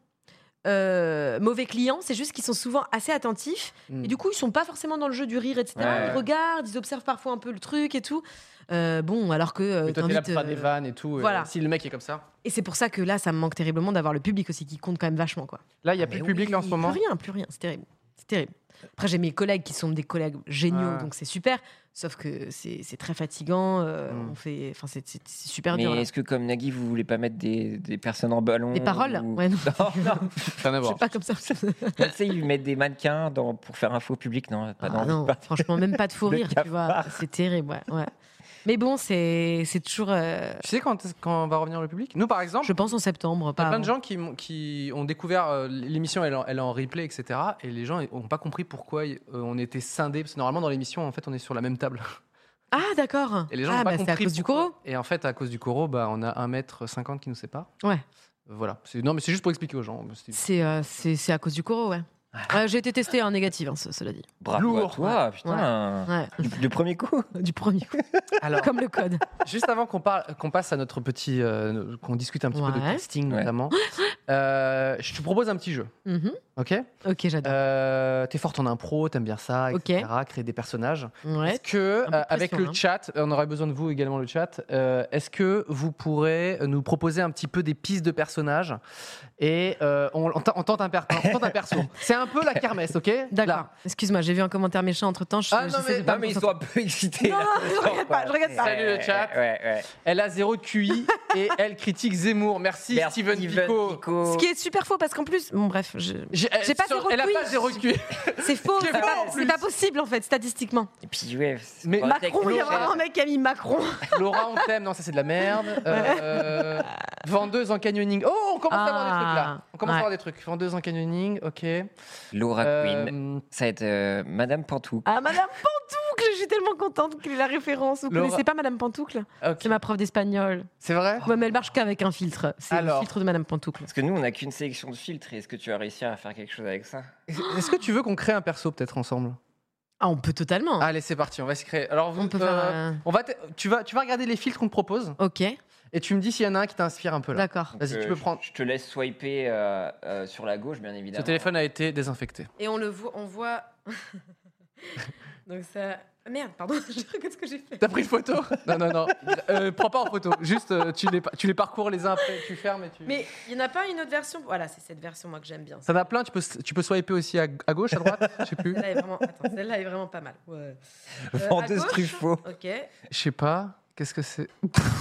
euh, mauvais clients, c'est juste qu'ils sont souvent assez attentifs
Mm.
et du coup ils sont pas forcément dans le jeu du rire, et cetera.
Ouais.
Ils regardent, ils observent parfois un peu le truc et tout. Euh, bon, alors que euh,
Mais toi, t'es là
t'invites,
pour faire des
euh,
vannes et tout. et
voilà.
Si le mec est comme ça.
et c'est pour ça que là, ça me manque terriblement d'avoir le public aussi qui compte quand même vachement quoi.
Là, il n'y a
Ah,
plus de
mais
public là en ce
Et
moment.
Plus rien, plus rien, c'est terrible, c'est terrible. Après, j'ai mes collègues qui sont des collègues géniaux,
Ah.
donc c'est super. Sauf que c'est c'est très fatigant. euh,
Mm.
On fait, enfin, c'est c'est- c'est super
Mais
dur. là.
est-ce que, comme Nagui, vous voulez pas mettre des, des personnes en ballon
Des paroles
ou-
Ouais, non.
Non, non.
Rien à
Je
voir.
sais pas comme ça.
Tu sais, ils mettent des mannequins dans, pour faire un faux public. Non, pas
Ah
dans-
non,
pas-
franchement, même pas de faux
Le
rire, tu vois.
cafard.
C'est terrible, ouais. ouais. Mais bon, c'est c'est toujours. euh,
Tu sais quand, quand va revenir le public? Nous, par exemple,
je pense en septembre.
il y
Pas
a plein de
avant.
gens qui, m'ont- qui ont découvert euh, l'émission, elle, est en- elle est en replay, et cetera. Et les gens n'ont pas compris pourquoi euh, on était scindés. Parce que normalement, dans l'émission, en fait, on est sur la même table.
Ah, d'accord.
Et les gens
ah,
n'ont pas
bah,
compris.
c'est à cause du
pourquoi.
coraux.
Et en fait, à cause du coraux, bah, on a un mètre cinquante qui nous sépare.
Ouais.
Euh, Voilà. C'est- Non, mais c'est juste pour expliquer aux gens. C'est-
C'est euh, c'est c'est à cause du coraux, ouais. Euh, J'ai été testé en négatif, hein, ce- cela dit.
Bravo
Lourd.
à toi, putain.
Ouais.
Du, du premier coup.
Du premier coup.
Alors,
Comme le code.
juste avant qu'on parle, qu'on passe à notre petit, euh, qu'on discute un petit peu de
Ouais.
casting
Ouais.
notamment, euh, je te propose un petit jeu,
Mhm.
ok?
Ok, j'adore.
Euh, T'es forte en impro, t'aimes bien ça, et
Ok.
cetera. Créer des personnages.
Ouais.
Est-ce que,
Un peu de
euh, avec
pression,
le
hein.
chat, on aurait besoin de vous également le chat. euh, Est-ce que vous pourrez nous proposer un petit peu des pistes de personnages et euh, on, on, on tente un, per- on tente un perso. C'est un peu la kermesse, ok?
D'accord.
Là.
Excuse-moi, j'ai vu un commentaire méchant entre temps.
Ah, non, mais-
Non, mais ils sont un peu excités.
Non,
là.
je regarde pas, je regarde pas.
Salut le chat.
Ouais, ouais.
Elle a zéro Q I et elle critique Zemmour. Merci,
Merci,
Steven Pico.
Pico.
Ce qui est super faux parce qu'en plus, bon bref, je-
J'ai
J'ai pas
sur-
zéro
Elle a
Q I.
pas zéro Q I.
c'est faux,
Ce qui est
c'est
faux,
pas,
en
c'est
plus.
pas possible en fait statistiquement.
Et puis, ouais. c'est
Mais
pas
Macron, il y a
techno,
vraiment un mec qui a mis Macron.
Laura, on t'aime. Non, ça c'est de la merde. Euh, vendeuse en canyoning. Oh, on commence à avoir des trucs là. On commence
Ah,
à avoir
ouais.
des trucs. Vendeuse en canyoning, ok.
Laura
Euh,
Queen. Ça va être euh, Madame Pantouk.
Ah, Madame Pantoucle, je suis tellement contente qu'il ait la référence. Vous
Laura-
connaissez pas Madame Pantoucle?
ok.
C'est ma prof d'espagnol.
C'est vrai?
Ouais, mais elle marche qu'avec un filtre. C'est le
Alors.
filtre de Madame Pantoucle.
Parce que nous, on n'a qu'une sélection de filtres. Et est-ce que tu as réussi à faire quelque chose avec ça?
Est-ce que tu veux qu'on crée un perso peut-être ensemble?
Ah, on peut totalement.
Allez, c'est parti, on va se créer. Alors, vous,
On peut
euh,
faire un-
on va te- tu, vas, tu vas regarder les filtres qu'on te propose
Ok,
et tu me dis s'il y en a un qui t'inspire un peu là.
d'accord.
Donc,
Vas-y, tu
euh,
peux
je-
prendre.
Je te laisse swiper euh, euh, sur la gauche, bien
Ce
évidemment.
téléphone a été désinfecté.
Et on le voit, on voit. Donc ça. Ah, merde, pardon, je regarde ce que j'ai fait.
T'as pris une photo? Non, non, non. Euh, prends pas en photo. Juste, euh, tu, les, tu les parcours les uns après, tu fermes et tu.
Mais il n'y en a pas une autre version? Voilà, c'est cette version moi que j'aime bien.
Ça en a plein, tu peux, tu peux swiper aussi à, à gauche, à droite, je sais plus.
Celle-là est vraiment, attends, celle-là est vraiment pas mal. Ouais. Euh, à
Vendeuse
gauche,
Truffaut.
Ok.
Je sais pas. Qu'est-ce que c'est?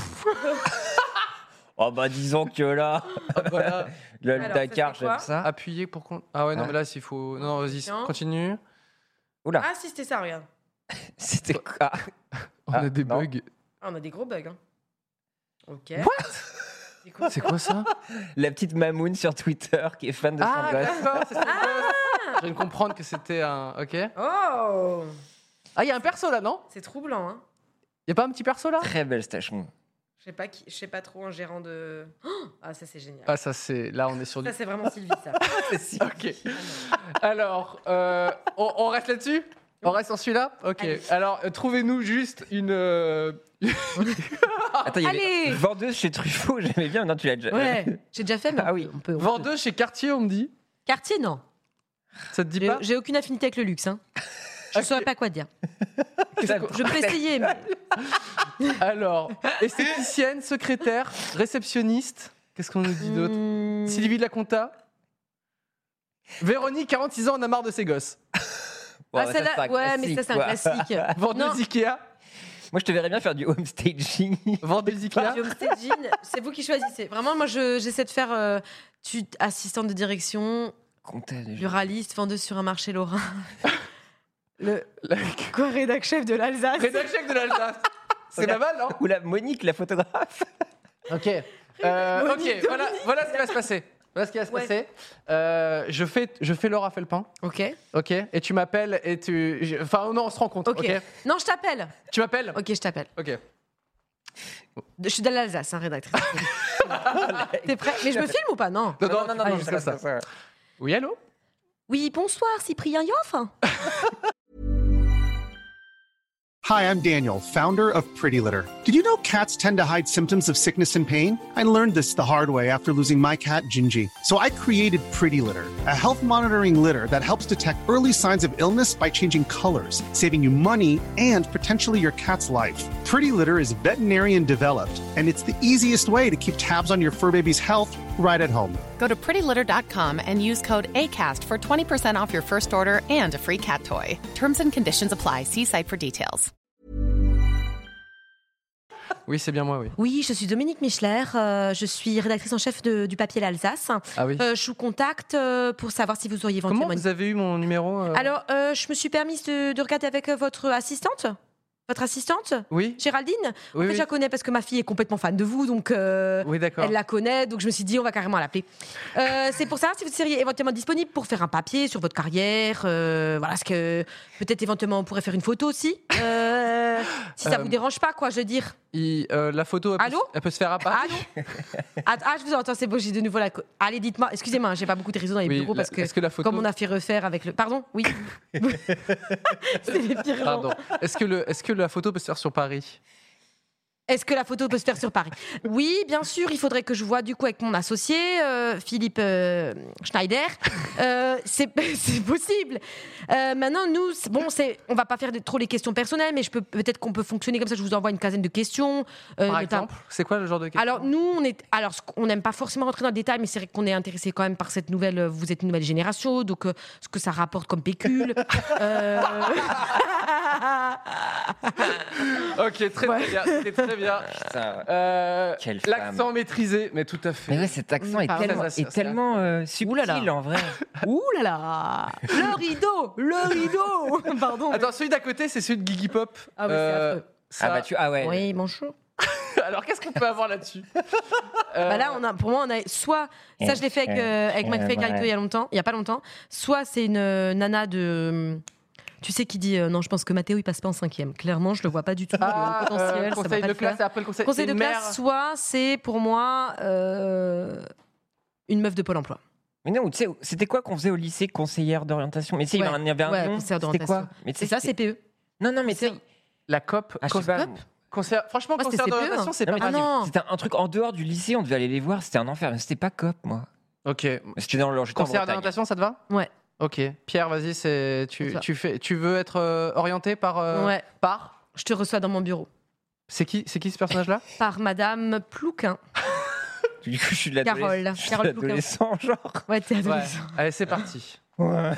Oh bah disons que là,
Voilà.
le
Alors, ça,
Dakar,
c'est quoi
j'aime ça.
Appuyer pour qu'on. Ah ouais, non,
Ah.
mais là, s'il faut. Non, non, vas-y,
Attention.
continue.
Oula,
Ah si, c'était ça, regarde.
c'était quoi?
On
Ah,
a des
non.
bugs.
Ah, on a des gros bugs. Hein. Ok.
What?
C'est quoi?
C'est quoi ça?
La petite Mamoun sur Twitter qui est fan de
Ah,
son gosse.
d'accord, c'est son gosse. Je viens de comprendre que c'était un. Ok.
Oh,
Ah, il y a un perso là, non?
c'est troublant. Hein.
Il y a pas un petit perso là?
Très belle stache mou.
Je sais pas qui, je sais pas trop un gérant de. Oh, ah ça c'est génial.
Ah, ça c'est. Là, on est sur du.
Ça c'est vraiment Sylvie ça.
Ok. Alors, euh, on, on reste là-dessus? On reste en celui-là? Ok.
Allez.
Alors, euh, trouvez-nous juste une. euh,
Attends, il y avait
Allez.
vendeuse chez Truffaut, j'aimais bien. Non, tu l'as déjà.
Ouais, j'ai déjà fait mais
Ah
on
oui.
peut- on peut. on peut.
Vendeuse chez Cartier, on me dit.
Cartier non.
Ça te dit
J'ai
pas?
j'ai aucune affinité avec le luxe. Hein. Je
Ok.
saurais pas quoi dire.
Ça-
Je peux essayer mais.
Alors, esthéticienne, secrétaire, réceptionniste. Qu'est-ce qu'on nous dit d'autre?
Hmm,
Sylvie de la Compta. Véronique, quarante-six ans, on a marre de ses gosses.
Bon,
ah,
ça,
celle-là-
c'est un
ouais, mais ça c'est un
classique, quoi.
classique.
Vendeuse
Non.
Ikea.
Moi, je te verrais bien faire du home staging.
Vendeuse Ikea.
Du homestaging, c'est vous qui choisissez. Vraiment, moi, je- j'essaie de faire euh, tu, assistante de direction,
Comptable.
pluraliste, vendeuse sur un marché lorrain. Le
La-
quoi, rédac chef de l'Alsace.
Rédac chef de l'Alsace. C'est pas mal, non?
Ou la Monique, la photographe.
Ok. Euh, ok,
Monique,
voilà, voilà ce qui va se passer. Voilà ce qui va se
Ouais.
passer. Euh, je fais, je fais Laura Felpin.
Ok.
Ok. Et tu m'appelles et tu. je- Enfin, non, on se rencontre.
Ok.
Ok.
Non, je t'appelle.
Tu m'appelles.
Ok, je t'appelle.
Ok.
Je suis de l'Alsace, hein, rédactrice. T'es prêt? Mais je me filme ou pas? Non.
Non, non,
non, non,
tu
non,
fais
ça,
juste
ça,
comme
ça.
Oui, allô.
Oui, bonsoir, Cyprien Yoff.
Hi, I'm Daniel, founder of Pretty Litter. Did you know cats tend to hide symptoms of sickness and pain? I learned this the hard way after losing my cat, Gingy. So I created Pretty Litter, a health monitoring litter that helps detect early signs of illness by changing colors, saving you money and potentially your cat's life. Pretty Litter is veterinarian developed, and it's the easiest way to keep tabs on your fur baby's health right at home.
Go to pretty litter dot com and use code ACAST for twenty percent off your first order and a free cat toy. Terms and conditions apply. See site for details.
Oui, c'est bien moi, oui.
Oui, je suis Dominique Michler. euh, je suis rédactrice en chef de- du papier L'Alsace.
Ah oui.
Euh, je vous contacte euh, pour savoir si vous auriez
Comment
éventuellement.
vous avez eu mon numéro euh
Alors, euh, je me suis permise de, de regarder avec euh, votre assistante. Votre assistante,
Oui.
Géraldine.
Oui,
En fait,
oui.
je la connais parce que ma fille est complètement fan de vous, donc euh,
Oui, d'accord.
elle la connaît. Donc je me suis dit, on va carrément l'appeler. Euh, c'est pour ça, si vous seriez éventuellement disponible pour faire un papier sur votre carrière, euh, voilà, ce que peut-être éventuellement on pourrait faire une photo aussi, euh, si ça
Euh,
vous dérange pas, quoi, je veux dire.
Il- euh, la photo, elle peut,
Allô
se- elle peut se faire à Paris.
Allô ah, ah, je vous entends, c'est bon, j'ai de nouveau la. co- Allez, dites-moi, excusez-moi, j'ai pas beaucoup de réseaux dans les
Oui,
bureaux
la-
parce que,
est-ce que la photo-
comme on a fait refaire avec le. Pardon, oui. C'est les pires gens.
Pardon. Est-ce que, le, est-ce que la photo peut se faire sur Paris?
Est-ce que la photo peut se faire sur Paris? Oui, bien sûr. Il faudrait que je voie du coup avec mon associé, euh, Philippe euh, Schneider. Euh, c'est, c'est possible. Euh, maintenant, nous, c'est- bon, c'est, on va pas faire de- trop les questions personnelles, mais je peux peut-être qu'on peut fonctionner comme ça. Je vous envoie une quinzaine de questions. euh,
Par
notamment-
exemple, c'est quoi le genre de question?
Alors nous, on est, alors ce qu'on n'aime pas forcément rentrer dans le détail, mais c'est vrai qu'on est intéressé quand même par cette nouvelle. Vous êtes une nouvelle génération, donc euh, ce que ça rapporte comme pécule. Euh,
Ok, très,
Ouais.
très bien. C'est très bien.
Putain.
Euh,
Quelle
L'accent maîtrisé, mais tout à fait.
Mais ouais, cet accent est
Pardon.
tellement,
Ça, ça,
est
ça,
tellement euh, subtil
Ouh là là.
en vrai.
Ouh là là, le rideau, le rideau. Pardon.
Attends, celui d'à côté, c'est celui de Gigi Pop.
Ah ouais, c'est affreux.
ça-
Ah bah tu ah ouais.
Oui, bonjour.
Alors, qu'est-ce qu'on peut avoir là-dessus euh...
Bah là, on a, pour moi, on a soit ça, je l'ai fait avec euh, avec McFly et Carlito il y a longtemps, il y a pas longtemps. Soit c'est une euh, nana de, tu sais, qui dit euh, non, je pense que Mathéo il passe pas en cinquième. Clairement, je le vois pas du tout.
Ah,
le potentiel,
euh,
ça
conseil
va pas
de
le faire.
classe et après le conseil,
Conseil
c'est
de
une
classe.
mère.
Soit c'est pour moi euh, une meuf de Pôle Emploi.
Mais non, tu sais, c'était quoi qu'on faisait au lycée, conseillère d'orientation? Mais tu sais, il y
Ouais.
avait un- il y avait un
Ouais,
nom.
conseillère
C'était quoi?
d'orientation.
Mais tu
C'est
sais,
ça,
c'était-
C P E.
Non, non, mais tu sais,
La C O P.
ah, je sais
Conse-
pas.
conseil- Franchement,
Moi, c'était
conseil
C P E,
d'orientation,
hein.
c'est
Non,
pas
mais
Ah
grave.
non.
c'était un truc en dehors du lycée, on devait aller les voir, c'était un enfer. Mais c'était pas cop, moi.
Ok.
C'était dans le j'étais en
Conseillère
Bretagne.
d'orientation, ça te va?
Ouais.
Ok. Pierre, vas-y, c'est tu,
Ça.
tu fais tu veux être euh, orienté par euh,
Ouais.
par
Je te reçois dans mon bureau.
C'est qui c'est qui ce personnage-là?
Par Madame Plouquin.
Du coup, je suis de
Carole,
l'adolescent. Je suis
Carole
de l'adolescent, genre.
Ouais, t'es
Ouais.
adolescent.
Allez, c'est parti.
Ouais.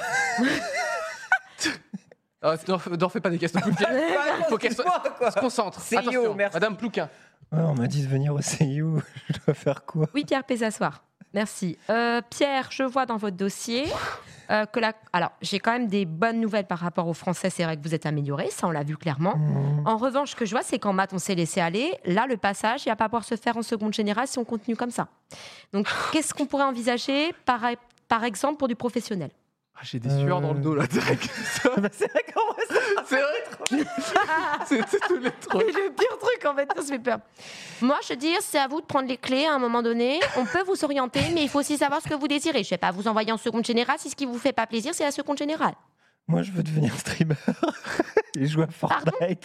Ah, n'en n'en fais pas des questions plus Pierre. Il faut qu'elle se se concentre.
C I O,
Attention,
merci.
Madame Plouquin.
Ouais, on m'a dit de venir au C I O. Je dois faire quoi?
Oui, Pierre, peut s'asseoir. Merci. Euh, Pierre, je vois dans votre dossier euh, que la... Alors, j'ai quand même des bonnes nouvelles par rapport au français. C'est vrai que vous êtes amélioré, ça, on l'a vu clairement.
Mmh.
En revanche, ce que je vois, c'est qu'en maths, on s'est laissé aller. Là, le passage, il va pas pouvoir se faire en seconde générale si on continue comme ça. Donc, qu'est-ce qu'on pourrait envisager, par, par exemple, pour du professionnel?
Ah, j'ai des sueurs dans le dos là. direct.
C'est vrai qu'en vrai,
C'est vrai. C'est c'est tous les trucs.
C'est le pire truc, en fait, ça se fait peur. Moi, je veux dire, c'est à vous de prendre les clés à un moment donné. On peut vous orienter, mais il faut aussi savoir ce que vous désirez. Je sais pas, vous envoyer en seconde générale, si ce qui vous fait pas plaisir, c'est la seconde générale.
moi, je veux devenir streamer et jouer à Fortnite.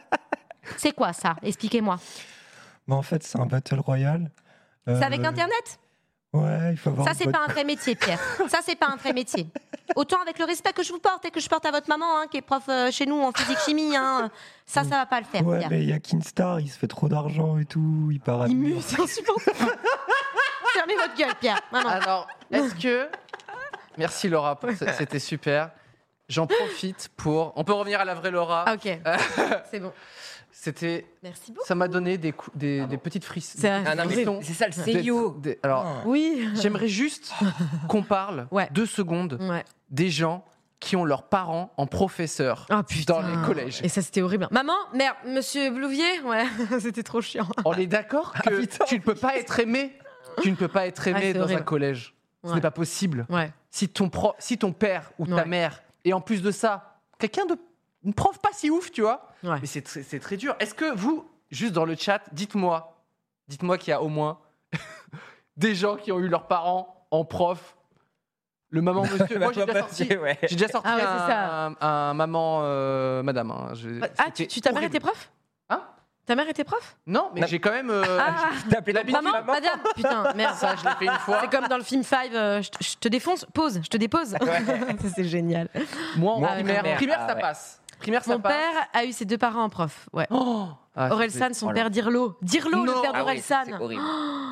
C'est quoi ça? Expliquez-moi.
Mais en fait, c'est un battle royale.
C'est
Euh,
avec Internet?
Ouais, il faut avoir.
Ça,
une
c'est
bonne-
pas un vrai métier, Pierre. Ça, c'est pas un vrai métier. Autant avec le respect que je vous porte et que je porte à votre maman, hein, qui est prof euh, chez nous en physique-chimie. Hein. Ça, ça va pas le faire,
Ouais,
Pierre.
mais il y a Kinstar, il se fait trop d'argent et tout. Il part à
Il
New
mue,
York.
c'est insupportable. Fermez votre gueule, Pierre. Maman.
Alors, est-ce que merci Laura, pour ce- c'était super. J'en profite pour. On peut revenir à la vraie Laura.
Ah, ok. C'est bon.
C'était.
Merci beaucoup.
Ça m'a donné des, cou- des, des petites frissons.
C'est un-
Ah non, mais
frissons.
c'est ça le C I O.
Des- des- alors,
Oui.
j'aimerais juste qu'on parle
Ouais.
deux secondes
Ouais.
des gens qui ont leurs parents en professeur
Oh putain.
dans les collèges.
Et ça, c'était horrible. Maman, merde, monsieur Blouvier, ouais, c'était trop chiant.
On est d'accord que
putain.
tu ne peux pas être aimé. Tu ne peux pas être
Ah,
aimé
c'est
dans un
horrible.
collège. Ce
Ouais.
n'est pas possible.
Ouais.
Si ton, pro- si ton père ou ta
Ouais.
mère, et en plus de ça, quelqu'un de. Une prof pas si ouf, tu vois.
Ouais.
Mais c'est très, c'est très dur. Est-ce que vous, juste dans le chat, dites-moi, dites-moi qu'il y a au moins des gens qui ont eu leurs parents en prof. Le maman monsieur. Moi, j'ai déjà sorti.
Ouais.
J'ai déjà sorti
Ah ouais,
un,
c'est ça.
un- un maman euh, madame. hein. Je-
Ah,
c'était
tu, tu- ta mère
horrible.
était prof?
Hein?
Ta mère était prof?
Non, mais
Non.
j'ai quand même. euh,
Ah,
T'as appelé la
Maman,
maman, madame, putain, merde.
Ça, je l'ai fait une fois.
C'est comme dans le film Five, euh, je, te- je te défonce, pause, je te dépose. Ça, c'est génial.
Moi, en
Moi,
primaire,
primaire,
primaire,
ah
ça
ouais.
passe. Primaire, ça
Mon
passe.
père a eu ses deux parents en prof. Ouais.
Oh Ah,
Aurel
ça
San,
doit
son
Oh
père
là.
Dirlo. Dirlo, le
Non.
père
Ah
d'Aurel
oui,
San.
c'est horrible.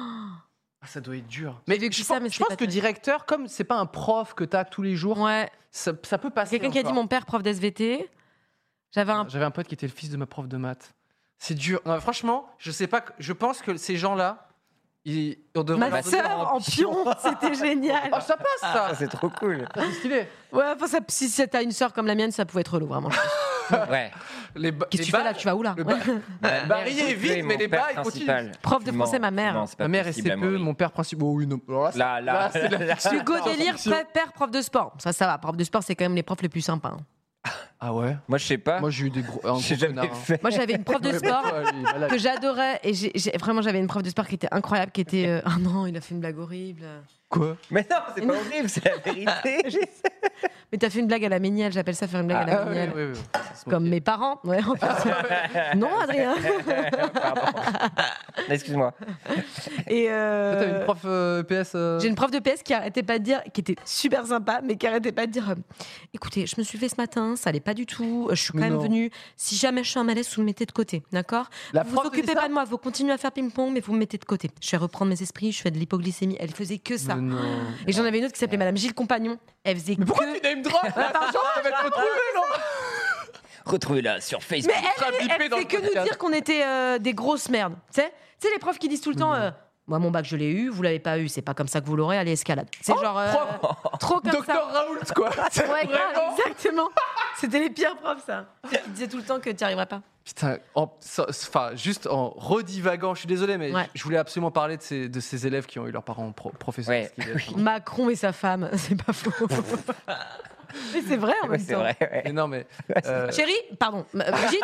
Ah, ça doit être dur. Mais
J'ai vécu
je
ça,
pense,
mais
je
c'est
pense
pas
que
terrible.
directeur, comme c'est pas un prof que t'as tous les jours,
Ouais.
ça, ça peut passer.
Quelqu'un qui a dit
encore.
mon père prof d'S V T. J'avais un.
J'avais un pote qui était le fils de ma prof de maths. C'est dur. Non, franchement, je sais pas. que- Je pense que ces gens-là, ils, on devrait
Ma
leur donner
sœur
leur-
en pion, c'était génial.
Oh, ça passe ça.
Ah, c'est trop cool.
Ça, c'est stylé.
Ouais, enfin, ça- si si t'as une sœur comme la mienne, ça pouvait être relou, vraiment.
Ouais.
Les ba-
Qu'est-ce que
les
tu fais là?
balles-
Tu vas où là?
le
Ouais.
ba- Barrier est vite, mais les bas, ils continuent.
Prof de français, ma mère.
Non, c'est pas
Ma mère est
possible,
C P E,
Amaury.
mon père principal. Oh oui, non. Alors là, c'est-
Là, là,
là, c'est de la
là,
fiction.
Hugo Délire,
Fiction.
père, père, prof de sport. Ça, ça va. Prof de sport, c'est quand même les profs les plus sympas. hein.
Ah ouais.
Moi, je sais pas.
Moi, j'ai eu des gros. un
J'ai
gros
jamais
connard, hein.
fait.
Moi, j'avais une prof de
Ouais,
sport
bah, toi, lui, malade.
que j'adorais. Et j'ai, j'ai- vraiment, j'avais une prof de sport qui était incroyable, qui était. euh, Ah non, il a fait une blague horrible.
Quoi?
Mais non, c'est pas horrible, c'est la vérité.
Mais t'as fait une blague à la Méniel, j'appelle ça faire une blague à la
Ah, oui,
Méniel.
oui, oui. Ça se
Comme
moquait.
mes parents. Ouais, en fait. Non, Adrien.
Pardon. Excuse-moi.
Et
Toi,
euh,
t'avais une prof euh, E P S. euh,
J'ai une prof de P S qui arrêtait pas de dire, qui était super sympa, mais qui arrêtait pas de dire euh, écoutez, je me suis fait ce matin, ça allait pas du tout, euh, je suis quand
Mais
même
non.
venue. Si jamais je suis un malaise, vous me mettez de côté, d'accord?
La
Vous
prof
vous
te dit
occupez
ça
pas de moi, vous continuez à faire ping-pong, mais vous me mettez de côté. Je vais reprendre mes esprits, je fais de l'hypoglycémie. Elle faisait que ça.
Mais non.
Et j'en avais une autre qui s'appelait Madame Gilles Compagnon. Elle faisait
Mais pourquoi
que.
tu name drop? Attends, je vais te retrouver, non?
Retrouvez-la sur Facebook.
Mais elle, elle,
bipé
elle
dans
fait
le
que nous
podcast.
dire qu'on était euh, des grosses merdes. Tu sais, tu sais les profs qui disent tout le temps. euh, Moi, mon bac, je l'ai eu, vous l'avez pas eu, c'est pas comme ça que vous l'aurez, allez, escalade. C'est genre. euh,
prof.
trop comme
Docteur
ça.
Raoult, quoi. C'est
Ouais, grave,
vraiment-
exactement. C'était les pires profs, ça. Ils disaient tout le temps que tu n'y arriverais pas.
Putain, en- ça- enfin, juste en redivagant, je suis désolé, mais
Ouais.
je je voulais absolument parler de ces, de ces élèves qui ont eu leurs parents pro- professeurs.
Ouais.
parce qu'il est-
Macron et sa femme, c'est pas faux. Mais c'est vrai en
Ouais,
même
c'est
temps.
vrai. ouais.
Mais non, mais. euh,
Chérie, pardon, euh, Brigitte,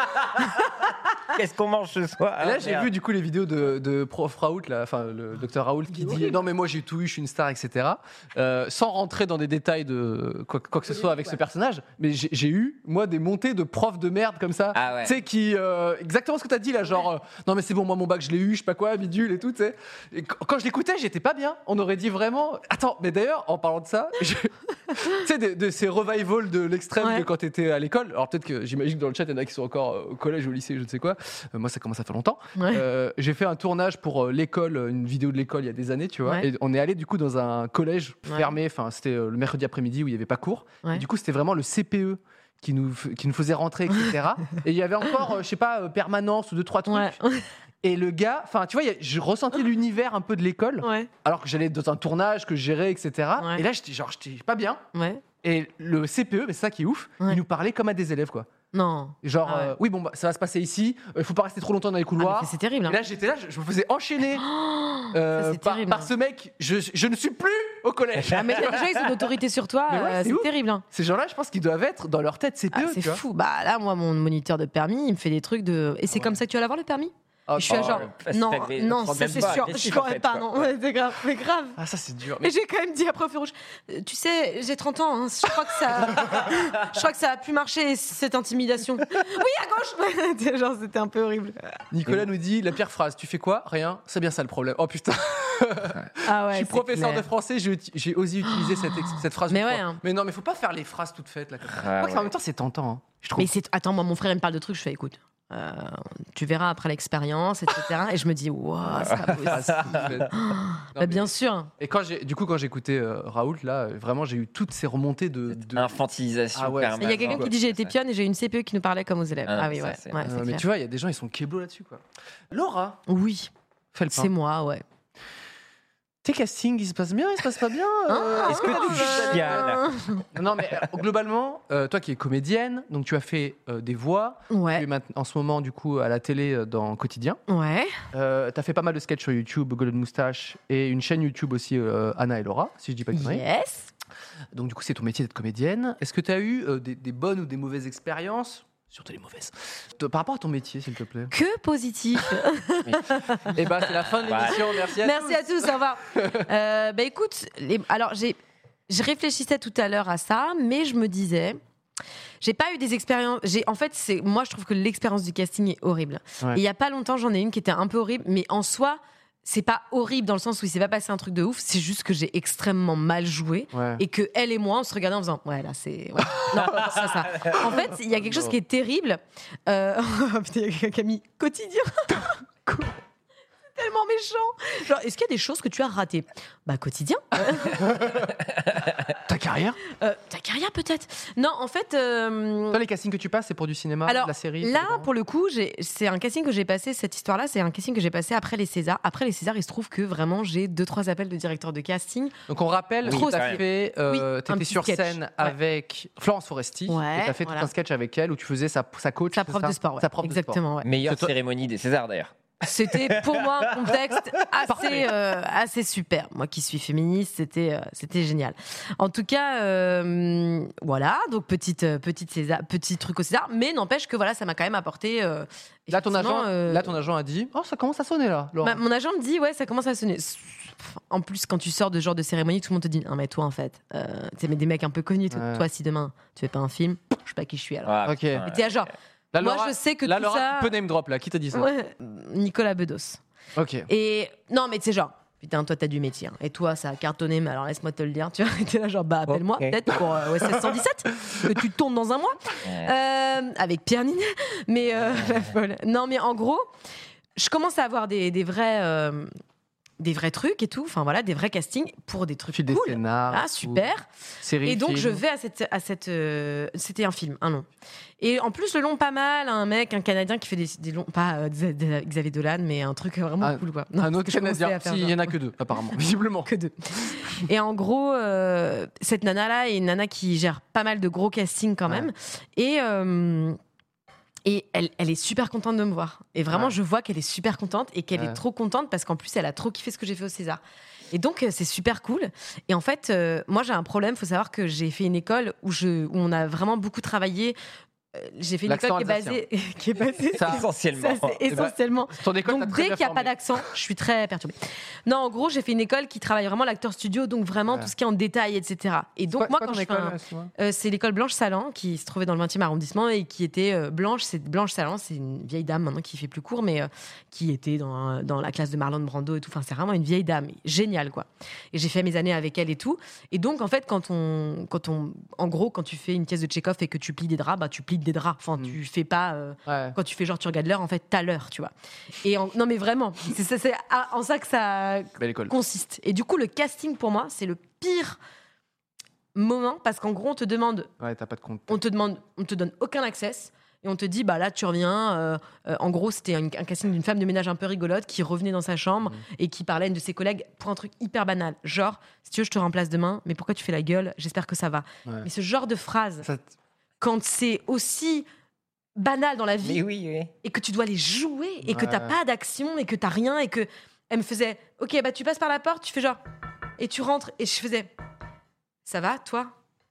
Qu'est-ce qu'on mange ce soir
Et là,
hein,
j'ai
merde.
vu du coup les vidéos de, de prof Raoult, là, enfin le docteur Raoult, qui dit non mais moi j'ai tout eu, je suis une star, et cetera. Euh, sans rentrer dans des détails de quoi, quoi que ce soit avec ce personnage, mais j'ai j'ai eu moi des montées de profs de merde comme ça,
Ah ouais.
tu sais qui euh, exactement ce que t'as dit là, genre euh, non mais c'est bon, moi mon bac je l'ai eu, je sais pas quoi, bidule et tout, tu sais. Et qu- Quand je l'écoutais, j'étais pas bien. On aurait dit vraiment. Attends, mais d'ailleurs en parlant de ça, je- tu sais de, de ces revivals de l'extrême
Ouais.
de quand t'étais à l'école. Alors peut-être que j'imagine que dans le chat il y en a qui sont encore euh, au collège ou au lycée, je ne sais quoi. Euh, moi ça commence à faire longtemps.
Ouais.
Euh, j'ai fait un tournage pour euh, l'école, euh, une vidéo de l'école il y a des années, tu vois.
Ouais.
Et on est allé du coup dans un collège
Ouais.
fermé. Enfin, c'était euh, le mercredi après-midi où il y avait pas cours.
Ouais.
Et du coup, c'était vraiment le C P E qui nous f- qui nous faisait rentrer, et cetera. Et il y avait encore, euh, je sais pas, euh, permanence ou deux trois trucs.
ouais,
Et le gars, enfin, tu vois, il y a- je ressentais l'univers un peu de l'école,
ouais,
alors que j'allais dans un tournage que je gérais, et cetera.
Ouais.
Et là, j'étais genre, j'étais pas bien.
ouais.
Et le C P E, mais c'est ça qui est ouf,
Ouais.
il nous parlait comme à des élèves, quoi.
Non.
Genre,
Ah ouais.
euh, oui, bon, bah, ça va se passer ici. Il faut pas rester trop longtemps dans les
Ah,
couloirs.
mais c'est terrible.
Et
Hein.
là, j'étais là, je, je me faisais enchaîner euh,
ça, c'est
par,
terrible,
par
hein.
ce mec. Je, je ne suis plus au collège.
Ah, mais déjà, ils ont une autorité sur toi,
Mais ouais,
euh,
c'est
c'est
ouf.
terrible. Hein.
Ces gens-là, je pense qu'ils doivent être dans leur tête C P E.
Ah, c'est
tu vois.
fou. Bah là, moi, mon moniteur de permis, il me fait des trucs de. Et c'est
ouais.
comme ça que tu vas l'avoir le permis
Ah,
Et je suis à
oh,
genre.
le-
Non,
c'est-
non,
prends
ça
même
c'est
pas,
sûr.
qu'est-ce
Je
qu'il
pourrais
fait,
pas,
quoi.
non. Ouais, c'est grave, c'est grave.
ah, ça, c'est dur.
Mais
Mais
j'ai quand même dit après au feu rouge, euh, tu sais, j'ai trente ans, hein, je crois que ça, je crois que ça a plus marché cette intimidation. Oui, à gauche. Genre, c'était un peu horrible.
Nicolas nous dit la pire phrase. Tu fais quoi? Rien. C'est bien ça le problème. Oh putain.
Ah ouais.
je suis
c'est
professeur
clair.
de français. J'ai uti- j'ai osé utiliser cette, ex- cette phrase.
Mais
une
ouais,
fois.
hein.
Mais non, mais faut pas faire les phrases toutes faites là. Comme ça.
Ah,
Je crois que
ouais.
en même temps, c'est tentant. Hein, je trouve.
Mais c'est, attends, moi, mon frère, il me parle de trucs, je fais, écoute, euh, tu verras après l'expérience, et cetera. Et je me dis, waouh, c'est pas
Ah,
possible.
c'est toutes faites. Non,
Bah,
mais-
bien sûr.
Et quand j'ai, du coup, quand j'écoutais euh, Raoult, là, euh, vraiment, j'ai eu toutes ces remontées de. de-
Infantilisation
Ah ouais,
permanente.
Il y a quelqu'un qui dit, j'ai été pionne et j'ai une C P E qui nous parlait comme aux élèves.
Ah,
Ah, oui,
ça,
ouais.
c'est-
ouais
Euh,
c'est
mais
clair.
tu vois, il y a des gens, ils sont kéblos là-dessus, quoi. Laura,
Oui,
fais le
c'est
pain.
moi, ouais.
Tes castings, ils se passent bien, ils se passent pas bien
Ah,
euh,
Est-ce que tu chiales
Non, non, mais euh, globalement, euh, toi qui es comédienne, donc tu as fait euh, des voix. Tu es
Ouais,
maintenant- en ce moment, du coup, à la télé euh, dans Quotidien.
ouais.
Euh, tu as fait pas mal de sketchs sur YouTube, Golden Moustache, et une chaîne YouTube aussi, euh, Anna et Laura, si je dis pas de conneries.
Yes.
Donc, du coup, c'est ton métier d'être comédienne. Est-ce que tu as eu euh, des, des bonnes ou des mauvaises expériences? Surtout les mauvaises. Te- Par rapport à ton métier, s'il te plaît.
Que positif.
Eh ben, c'est la fin de l'émission. Merci à
Merci
tous.
à tous, au revoir. Euh, bah écoute, les- alors j'ai, je réfléchissais tout à l'heure à ça, mais je me disais, j'ai pas eu des expériences. J'ai, en fait, c'est moi je trouve que l'expérience du casting est horrible.
Ouais.
Et il y a pas longtemps, j'en ai une qui était un peu horrible, mais en soi, c'est pas horrible dans le sens où il s'est pas passé un truc de ouf. C'est juste que j'ai extrêmement mal joué.
Ouais.
Et que elle et moi, on se regardait en faisant, ouais, là, c'est. ouais. Non, ça, ça. En fait, il y a quelque chose qui est terrible. Euh... Putain, il y a quelqu'un qui a mis quotidien. C'est tellement méchant. Genre, est-ce qu'il y a des choses que tu as ratées? Bah, quotidien.
Ta carrière?
Euh, ta carrière, peut-être. Non, en fait. euh,
Toi, les castings que tu passes, c'est pour du cinéma,
Alors,
de la série?
là,
ça dépend.
pour le coup, j'ai- c'est un casting que j'ai passé, cette histoire-là, c'est un casting que j'ai passé après les Césars. Après les Césars, il se trouve que vraiment, j'ai deux, trois appels de directeur de casting.
Donc on rappelle,
Oui,
tu
ça
as
y est.
fait, euh,
Oui, un
t'étais
petit
sur
sketch.
scène
Ouais.
avec Florence Foresti,
Ouais,
et tu as fait
voilà.
tout un sketch avec elle où tu faisais sa, sa coach,
Sa
c'est
prof
ça
de sport, ouais.
Sa prof de sport.
Exactement, ouais.
Meilleure
C'est toi-
cérémonie des Césars d'ailleurs.
C'était pour moi un contexte assez, euh, assez super. Moi qui suis féministe, c'était, euh, c'était génial. En tout cas, euh, voilà, donc petite, euh, petite César, petit truc au César, mais n'empêche que voilà, ça m'a quand même apporté. euh,
Là ton,
effectivement,
agent,
euh,
là, ton agent a dit « Oh, ça commence à sonner là, Laura.
ma- mon agent me dit, ouais, ça commence à sonner. En plus, quand tu sors de ce genre de cérémonie, tout le monde te dit, non, mais toi, en fait, euh, tu sais, mais des mecs un peu connus, tout.
Ouais.
Toi, si demain, tu fais pas un film, je sais pas qui je suis alors.
Ah,
Ok.
putain,
Et t'es à genre,
Là,
moi,
Laura-
je sais que
Là,
tout
Laura,
ça.
tu peux name drop là, qui t'a dit ça?
Ouais, Nicolas Bedos.
Ok.
Et non, mais tu sais, genre, putain, toi, t'as du métier. hein. Et toi, ça a cartonné, mais alors laisse-moi te le dire. Tu vois, t'es là, genre, bah, appelle-moi,
Ok.
peut-être pour euh, O S S cent dix-sept, que tu tournes dans un mois,
Ouais.
euh, avec Pierre Ninet. Mais, euh, la folle. Non, mais en gros, je commence à avoir des, des vrais. euh, des vrais trucs et tout, enfin voilà, des vrais castings pour des trucs
Puis des
cool.
scénars.
Ah, super.
Séries,
Et donc
films.
je vais à cette, à cette, euh, c'était un film, un long. Et en plus le long pas mal, un mec, un Canadien qui fait des, des longs, pas euh, des- des- Xavier Dolan, mais un truc vraiment
Ah,
cool quoi.
Un
parce
autre
que je commençais
Canadien.
à faire
Si, il
genre-
y en a que deux, apparemment, visiblement.
que deux. Et en gros, euh, cette nana-là est une nana qui gère pas mal de gros castings quand même. Et, euh, et elle, elle est super contente de me voir. Et vraiment,
Ouais.
je vois qu'elle est super contente et qu'elle
Ouais.
est trop contente parce qu'en plus, elle a trop kiffé ce que j'ai fait au César. Et donc, euh, c'est super cool. Et en fait, euh, moi, j'ai un problème. Il faut savoir que j'ai fait une école où, je, où on a vraiment beaucoup travaillé. Euh, J'ai fait une
L'accent
école qui est basée, qui est basée
Ça,
Essentiellement.
ça, c'est essentiellement.
Ton école t'a
Donc
très
dès
bien
qu'il n'y a pas
formé.
d'accent, je suis très perturbée. Non, en gros, j'ai fait une école qui travaille vraiment l'acteur studio, donc vraiment
Ouais.
tout ce qui est en détail, et cetera. Et donc
Quoi-
moi,
quoi
quand
ton
je fais
école,
un-
excuse-moi
euh, c'est l'école Blanche Salan qui se trouvait dans le vingtième arrondissement et qui était euh, Blanche. C'est Blanche Salan, c'est une vieille dame maintenant qui fait plus court, mais euh, qui était dans, dans la classe de Marlon Brando et tout. Enfin, c'est vraiment une vieille dame, géniale quoi. Et j'ai fait mes années avec elle et tout. Et donc en fait, quand on, quand on, en gros, quand tu fais une pièce de Tchekhov et que tu plies des draps, bah tu plies des draps. Enfin,
Mm.
tu fais pas. euh,
Ouais.
quand tu fais genre tu regardes l'heure, en fait, t'as l'heure, tu vois. Et en- non mais vraiment, c'est c'est- c'est à- en ça que ça
Belle école.
consiste. Et du coup, le casting pour moi, c'est le pire moment parce qu'en gros, on te demande,
Ouais, t'as pas de compte.
on te demande, on te donne aucun access. Et on te dit, bah là, tu reviens. euh, euh, en gros, c'était un, un casting d'une femme de ménage un peu rigolote qui revenait dans sa chambre et qui parlait à une de ses collègues pour un truc hyper banal. Genre, si tu veux, je te remplace demain, mais pourquoi tu fais la gueule? J'espère que ça va.
Ouais.
Mais ce genre de phrase,
Ça t-
quand c'est aussi banal dans la vie
Mais oui, oui.
et que tu dois les jouer et que
Ouais.
t'as pas d'action et que t'as rien et que elle me faisait ok bah tu passes par la porte, tu fais genre et tu rentres et je faisais ça va toi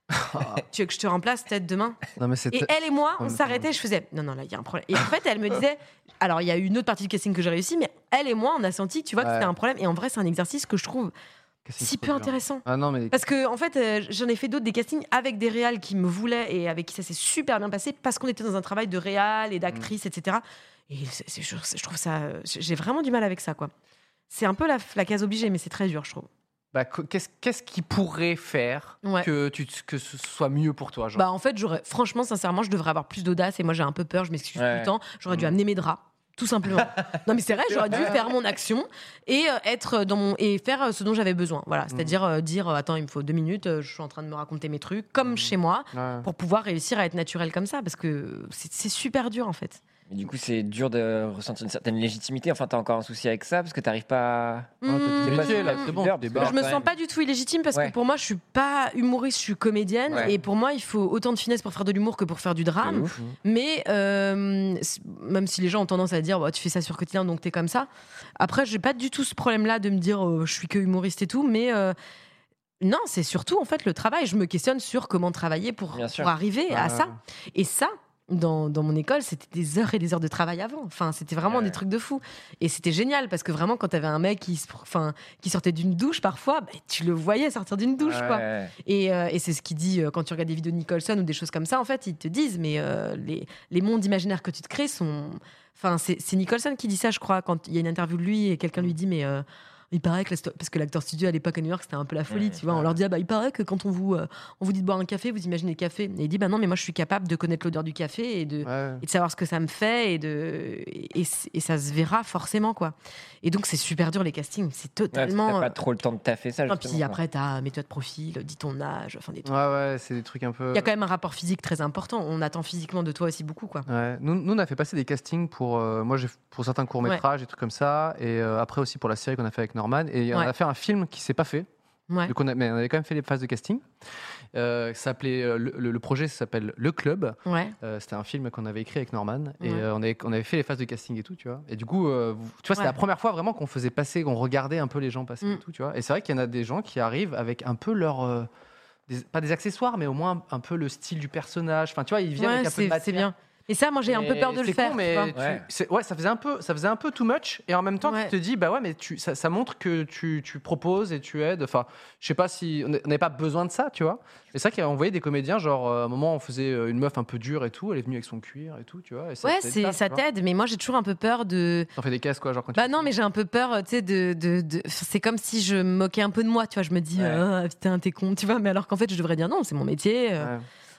tu veux que je te remplace peut-être demain?
Non, mais c'est.
Et elle et moi on
Hum,
s'arrêtait, je faisais non non là il y a un problème et en fait elle me disait alors il y a eu une autre partie du casting que j'ai réussi mais elle et moi on a senti tu vois que
Ouais.
c'était un problème et en vrai c'est un exercice que je trouve
Casting
si
trop
peu
dur.
intéressant.
Ah non, mais.
Parce que en fait, euh, j'en ai fait d'autres des castings avec des réals qui me voulaient et avec qui ça s'est super bien passé parce qu'on était dans un travail de réal et d'actrice, et cetera. Et c'est- c'est- je, je trouve ça, euh, j'ai vraiment du mal avec ça, quoi. C'est un peu la, la case obligée, mais c'est très dur, je trouve.
Bah, qu- qu'est-ce qu'est-ce qui pourrait faire
Ouais.
que, tu, que ce soit mieux pour toi genre
Bah en fait, j'aurais, franchement, sincèrement, je devrais avoir plus d'audace et moi j'ai un peu peur, je m'excuse
Ouais.
tout le temps. J'aurais dû
Mm.
amener mes draps. Tout simplement. Non mais c'est vrai, j'aurais dû faire mon action et euh, être dans mon et faire euh, ce dont j'avais besoin. Voilà, c'est-à-dire euh, dire euh, attends, il me faut deux minutes, euh, je suis en train de me raconter mes trucs comme chez moi.
Ouais.
Pour pouvoir réussir à être naturel comme ça, parce que c'est c'est super dur en fait.
Mais du coup, c'est dur de ressentir une certaine légitimité. Enfin, t'as encore un souci avec ça parce que t'arrives pas. à-
Ah, t'as dit
Mmh.
métier, là, c'est bon,
Pudeur,
tu
parce que
débarques.
Je me
quand
sens
même-
pas du tout illégitime parce
Ouais.
que pour moi, je suis pas humoriste, je suis comédienne
Ouais.
et pour moi, il faut autant de finesse pour faire de l'humour que pour faire du
De
drame.
ouf.
Mais euh, c- même si les gens ont tendance à dire bah, tu fais ça sur quotidien donc t'es comme ça. Après, j'ai pas du tout ce problème-là de me dire euh, je suis que humoriste et tout, mais euh, non, c'est surtout en fait le travail. Je me questionne sur comment travailler pour,
Bien sûr.
pour arriver à
Ouais.
ça. Et ça, dans, dans mon école, c'était des heures et des heures de travail avant. Enfin, c'était vraiment
Ouais.
des trucs de fou. Et c'était génial parce que vraiment, quand t'avais un mec qui, se- enfin, qui sortait d'une douche parfois, bah, tu le voyais sortir d'une douche, quoi.
Ouais.
Et, euh, et c'est ce qu'il dit euh, quand tu regardes des vidéos de Nicholson ou des choses comme ça. En fait, ils te disent, mais euh, les, les mondes imaginaires que tu te crées sont. Enfin, c'est c'est Nicholson qui dit ça, je crois, quand il y a une interview de lui et quelqu'un lui dit, mais. euh, il paraît que la sto- parce que l'acteur studio à l'époque à New York c'était un peu la folie,
Ouais,
tu vois. On leur dit ah bah il paraît que quand on vous euh, on vous dit de boire un café, vous imaginez le café. Et il dit bah non mais moi je suis capable de connaître l'odeur du café et de
Ouais.
et de savoir ce que ça me fait et de et, c- et ça se verra forcément quoi. Et donc c'est super dur les castings, c'est
Ouais, parce que
totalement.
t'as pas trop le temps de taffer ça.
Non,
justement,
puis
quoi.
après t'as méthode de profil, dis ton âge, enfin des trucs.
Ouais, ouais, c'est des trucs un peu.
Il y a quand même un rapport physique très important. On attend physiquement de toi aussi beaucoup quoi.
Ouais. Nous, nous, on a fait passer des castings pour, euh, moi, j'ai pour certains courts-métrages, des trucs comme ça, et euh, après aussi pour la série qu'on a fait avec Norman. Et on
Ouais.
a fait un film qui s'est pas fait,
Ouais.
donc on a, mais on avait quand même fait les phases de casting. Euh, ça s'appelait, euh, le, le- le projet s'appelle Le Club.
Ouais.
Euh, c'était un film qu'on avait écrit avec Norman, et
Ouais.
euh, on, avait, on avait fait les phases de casting et tout, tu vois. Et du coup, euh, vous- tu vois, c'était
Ouais.
la première fois vraiment qu'on faisait passer, qu'on regardait un peu les gens passer
Mm.
et tout, tu vois. Et c'est vrai qu'il y en a des gens qui arrivent avec un peu leur. euh, des- pas des accessoires, mais au moins un peu le style du personnage. Enfin, tu vois, ils viennent
Ouais,
avec un peu de
c'est
matière.
c'est bien. Et ça, moi, j'ai un peu
Et
peur de le
c'est
faire.
con,
tu
mais
vois.
tu-
Ouais.
c'est- ouais, ça faisait un peu, ça faisait un peu too much. Et en même temps,
Ouais.
tu te dis, bah ouais, mais tu, ça, ça montre que tu, tu proposes et tu aides. Enfin, je sais pas si on n'avait pas besoin de ça, tu vois. Et c'est vrai qu'on voyait des comédiens, genre euh, à un moment, on faisait euh, une meuf un peu dure et tout. Elle est venue avec son cuir et tout, tu vois. Et ça
Ouais,
t'aide
c'est
pas,
ça
tu vois.
t'aide, mais moi j'ai toujours un peu peur de.
T'en fais des caisses, quoi, genre quand
Bah
tu-
non, mais j'ai un peu peur, tu sais, de, de, de- c'est comme si je me moquais un peu de moi, tu vois. Je me dis,
Ouais.
ah, putain, t'es con, tu vois. Mais alors qu'en fait, je devrais dire non, c'est mon métier. euh.
Ouais.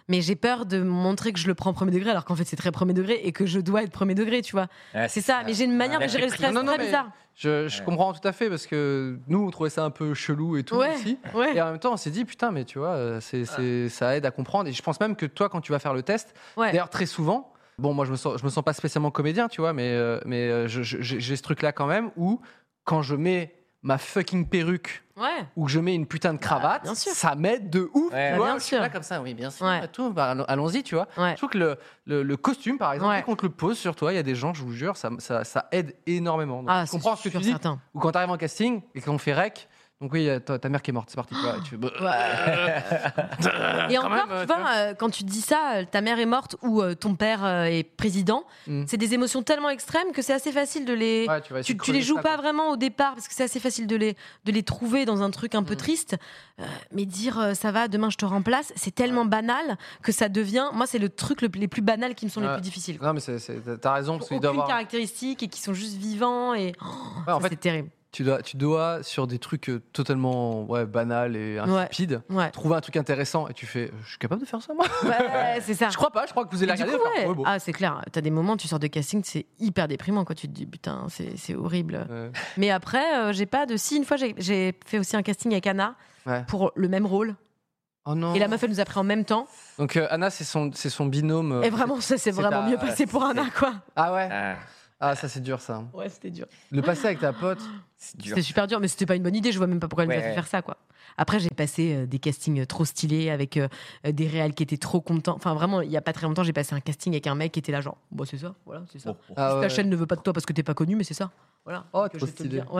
Mais j'ai peur de montrer que je le prends premier degré, alors qu'en fait, c'est très premier degré et que je dois être premier degré, tu vois.
Ouais,
c'est ça. Mais j'ai une manière
Ouais,
de gérer le stress
non, non,
très
mais
bizarre.
Je, je
Ouais.
comprends tout à fait parce que nous, on trouvait ça un peu chelou et tout
Ouais,
aussi.
ouais.
Et en même temps, on s'est dit, putain, mais tu vois, euh, c'est, c'est, ça aide à comprendre. Et je pense même que toi, quand tu vas faire le test,
Ouais.
d'ailleurs, très souvent, bon, moi, je me sens, je me sens pas spécialement comédien, tu vois, mais, euh, mais euh, je- je- j'ai ce truc-là quand même où, quand je mets ma fucking perruque
Ouais.
ou que je mets une putain de cravate,
bien sûr.
ça m'aide de ouf.
Ouais.
Tu
Bah,
vois,
bien
je suis
sûr.
là comme ça, oui, bien sûr.
Ouais.
et tout, bah, allons- allons-y, tu vois.
Ouais.
Je trouve que le, le, le costume, par exemple,
Ouais.
dès qu'on te le pose sur toi, il y a des gens, je vous jure, ça, ça, ça aide énormément. Donc,
Ah,
je comprends ce que tu dis.
certain.
Ou quand tu arrives en casting et qu'on fait rec, donc oui, euh, ta, ta mère qui est morte, c'est parti. Tu vois, et tu fais, bah,
Et
quand
encore,
même,
tu
euh,
vois, euh, quand tu te dis ça, euh, ta mère est morte ou euh, ton père euh, est président,
Mm.
c'est des émotions tellement extrêmes que c'est assez facile de les.
ouais, tu vas essayer
Tu,
de
tu les
creuser
joues
ça,
pas
quoi.
vraiment au départ parce que c'est assez facile de les, de les trouver dans un truc un peu
Mm.
triste. Euh, mais dire euh, ça va, demain je te remplace, c'est tellement banal que ça devient. Moi, c'est le truc le- les plus banals qui me sont les
Ouais.
plus difficiles.
Non, mais c'est, c'est- t'as raison, parce qu'il
Aucune
doit avoir.
caractéristique et qui sont juste vivants et oh,
Ouais, en
ça,
fait,
c'est terrible.
tu dois, tu dois, sur des trucs euh, totalement ouais, banals et insipides,
Ouais,
trouver un truc intéressant et tu fais, euh, je suis capable de faire ça, moi
ouais c'est ça.
Je crois pas, je crois que vous allez
Et du
regarder.
coup,
et faire,
ouais.
ouais, bon.
Ah, c'est clair. T'as des moments, tu sors de casting, c'est hyper déprimant. Quoi. Tu te dis, putain, c'est, c'est horrible.
Ouais.
Mais après, euh, j'ai pas de. Si, une fois, j'ai, j'ai fait aussi un casting avec Anna
Ouais.
pour le même rôle.
Oh non.
Et la meuf, elle nous a pris en même temps.
Donc euh, Anna, c'est son, c'est son binôme. euh,
Et vraiment, ça s'est
c'est
vraiment
ta-
mieux passé pour Anna, quoi.
Ah ouais.
Ah,
Ah ça c'est dur ça.
Ouais, c'était dur.
Le passer avec ta pote.
c'est dur.
C'était super dur, mais c'était pas une bonne idée. Je vois même pas pourquoi elle nous a
Ouais,
fait
ouais.
faire ça, quoi. Après, j'ai passé euh, des castings trop stylés avec euh, des réals qui étaient trop contents. Enfin, vraiment, il y a pas très longtemps, j'ai passé un casting avec un mec qui était là, genre, bah, c'est ça, voilà, c'est ça.
Ah,
Ta
ouais.
chaîne ne veut pas de toi parce que t'es pas connu, mais c'est ça. Voilà.
Oh,
Que
trop
je vais te le
stylé.
dire. Ouais.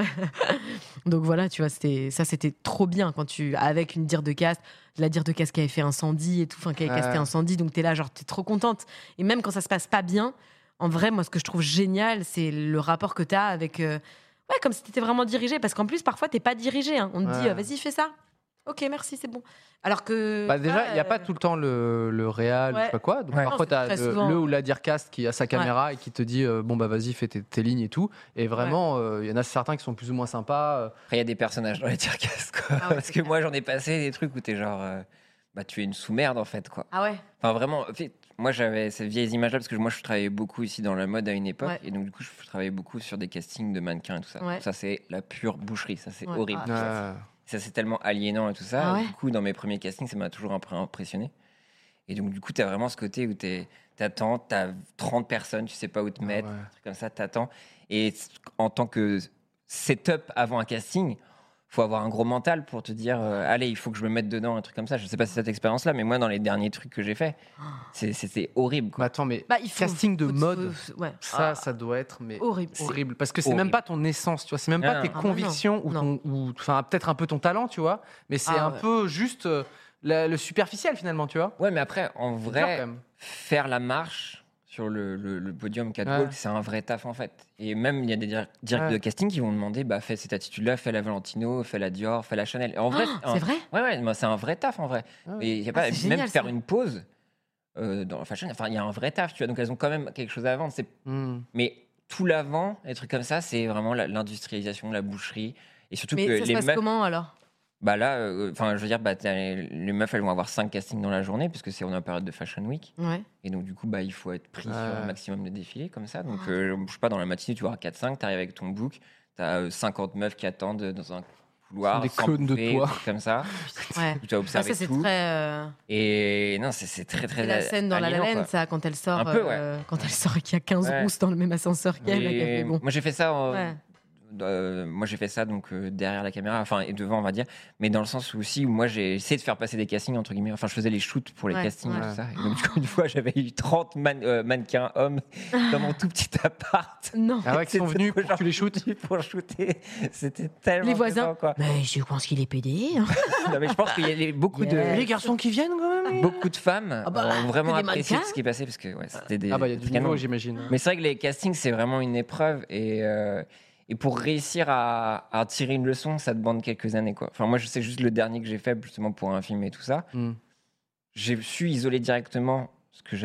Donc voilà, tu vois, c'était ça, c'était trop bien quand tu avec une dire de cast, la dire de cast qui avait fait incendie et tout, enfin qui avait
Ouais.
casté incendie, donc t'es là, genre t'es trop contente. Et même quand ça se passe pas bien, en vrai, moi, ce que je trouve génial, c'est le rapport que t'as avec, euh, ouais, comme si t'étais vraiment dirigé, parce qu'en plus parfois t'es pas dirigé. Hein. On te dit,
Ouais.
euh, vas-y, fais ça. Ok, merci, c'est bon. Alors que
Bah déjà, il n'y a
euh,
pas tout le temps le, le réal,
Ouais.
je sais pas quoi. Donc
Ouais.
parfois,
Non,
tu as
c'est très
le,
souvent.
le ou la dircast qui a sa caméra et qui te dit euh, bon, bah vas-y, fais tes, tes lignes et tout. Et vraiment, euh, il y en a certains qui sont plus ou moins sympas. euh.
Après, il y a des personnages dans les Tircas, quoi.
Ah ouais,
Parce
c'est
que
clair.
moi, j'en ai passé des trucs où t'es genre, euh, bah, tu es une sous-merde, en fait, quoi.
Ah ouais.
Enfin, vraiment, en fait, moi, j'avais ces vieilles images-là parce que moi, je travaillais beaucoup ici dans la mode à une époque.
Ouais.
Et donc, du coup, je travaillais beaucoup sur des castings de mannequins et tout ça.
Ouais.
Ça, c'est la pure boucherie. Ça, c'est
Ouais.
horrible.
Ah,
Euh,
Ça, c'est tellement aliénant et tout ça.
Ah ouais.
Du coup, dans mes premiers castings, ça m'a toujours un peu impressionné. Et donc, du coup, tu as vraiment ce côté où tu attends, tu as trente personnes, tu sais pas où te mettre,
ouais.
un truc comme ça, tu attends. Et c- en tant que setup avant un casting, faut avoir un gros mental pour te dire euh, allez, il faut que je me mette dedans, un truc comme ça. Je sais pas si cette expérience-là, mais moi, dans les derniers trucs que j'ai fait, c'est- c'était horrible.
Mais
Quoi.
attends, mais
Bah, il faut-
casting de
faut-
mode,
faut- ouais.
ça,
Ah,
ça doit être mais
horrible.
horrible. Parce que c'est
Horrible.
même pas ton essence, tu vois. C'est même pas
Ah,
tes
non.
Ah, bah
convictions ou,
non.
ton, ou enfin peut-être un peu ton talent, tu vois. Mais c'est
Ah,
un
ouais.
peu juste euh, la- le superficiel finalement, tu vois.
Ouais, mais après, en
C'est dur,
vrai,
quand même.
faire la marche sur le, le- le podium catwalk,
Ouais.
c'est un vrai taf en fait. Et même il y a des dir- directs
Ouais.
de casting qui vont demander bah, fais cette attitude-là, fais la Valentino, fais la Dior, fais la Chanel. Et en vrai,
Ah,
un-
c'est vrai.
Ouais, ouais, moi, c'est un vrai taf en vrai.
Ah
Et il y a
Ah,
pas,
c'est
même
génial,
faire
ça.
une pause euh, dans la fashion, enfin, il y a un vrai taf, tu vois. Donc elles ont quand même quelque chose à vendre. C'est...
Hmm.
Mais tout l'avant, les trucs comme ça, c'est vraiment la- l'industrialisation, la boucherie. Et surtout
Mais
que
ça se
les
passe
meufs.
comment alors?
Bah là, euh, enfin, je veux dire, bah, t'as les, les meufs, elles vont avoir cinq castings dans la journée, puisque c'est on est en période de Fashion Week.
Ouais.
Et donc, du coup, bah, il faut être pris
Ouais.
sur un maximum de défilés comme ça. Donc,
Ah.
euh, je sais pas, dans la matinée, tu vas avoir quatre cinq, tu arrives avec ton book, tu as cinquante meufs qui attendent dans un couloir.
Des
sans
clones de
bouffer,
toi.
trucs comme ça.
Ouais.
Tu as
Ah,
observé
ça c'est
tout.
très. euh,
Et non, c'est, c'est très, très
C'est la scène dans La La
aliénant,
Land,
quoi.
ça, quand elle sort,
Un peu, ouais.
euh, quand elle sort et qu'il y a quinze
Ouais.
rousses dans le même ascenseur qu'elle, et qu'elle
Et
fait bon.
Moi, j'ai fait ça. en-
Ouais.
euh, moi, j'ai fait ça donc euh, derrière la caméra, enfin et devant, on va dire, mais dans le sens où aussi où moi j'ai essayé de faire passer des castings entre guillemets. Enfin, je faisais les shoots pour les
Ouais,
castings
ouais.
et tout ça. Et donc, du coup, une fois, j'avais eu trente man- euh, mannequins hommes dans mon tout petit appart.
Non.
Ah ouais, qui sont
C'était
venus
trop
pour que tu les
genre
shootes.
pour shooter. C'était tellement
Les voisins.
plaisant, quoi.
Mais je pense qu'il est pédé. hein.
Non, mais je pense qu'il y a les- beaucoup
Yeah.
Les
de
garçons qui viennent quand même.
beaucoup de femmes
Ah bah,
ont vraiment
que des
apprécié
mannequins.
ce qui est passé parce que ouais, c'était des
Ah bah il y a du
des canons.
niveau, j'imagine.
Mais c'est vrai que les castings, c'est vraiment une épreuve. Et, euh, et pour réussir à, à tirer une leçon, ça demande quelques années. Quoi. Enfin, moi, je sais juste le dernier que j'ai fait, justement, pour un film et tout ça.
Hmm.
J'ai su isoler directement ce que j'avais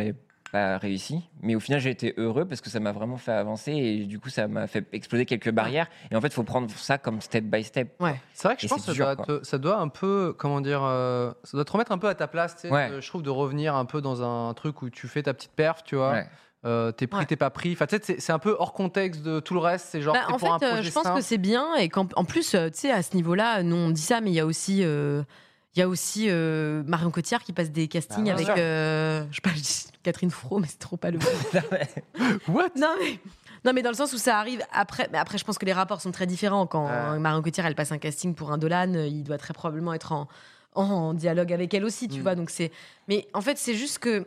pas réussi. Mais au final, j'ai été heureux parce que ça m'a vraiment fait avancer et du coup, ça m'a fait exploser quelques barrières. Et en fait, il faut prendre ça comme step by step.
Ouais.
C'est vrai que je
Et
pense
c'est
que ça,
dur,
doit te- ça doit un peu, comment dire, euh, ça doit te remettre un peu à ta place, tu sais,
Ouais.
de- je trouve, de revenir un peu dans un truc où tu fais ta petite perf, tu vois.
Ouais.
Euh, t'es pris,
Ouais.
t'es pas pris. Enfin, tu sais, c'est, c'est un peu hors contexte de tout le reste. C'est genre,
Bah,
t'es
en
pour un
fait, euh,
projet
je pense
simple.
que c'est bien et qu'en en plus, euh, tu sais, à ce niveau-là, nous on dit ça, mais il y a aussi, euh, il y a aussi euh, Marion Cotillard qui passe des castings
Ah,
avec,
bien sûr.
euh, je sais pas, je dis Catherine Fro, mais c'est trop pas le.
What?
non mais. Non mais dans le sens où ça arrive après, mais après je pense que les rapports sont très différents. Quand
Ouais.
Marion Cotillard elle passe un casting pour un Dolan, euh, il doit très probablement être en, en dialogue avec elle aussi, tu
Mm.
vois. Donc c'est, mais en fait c'est juste que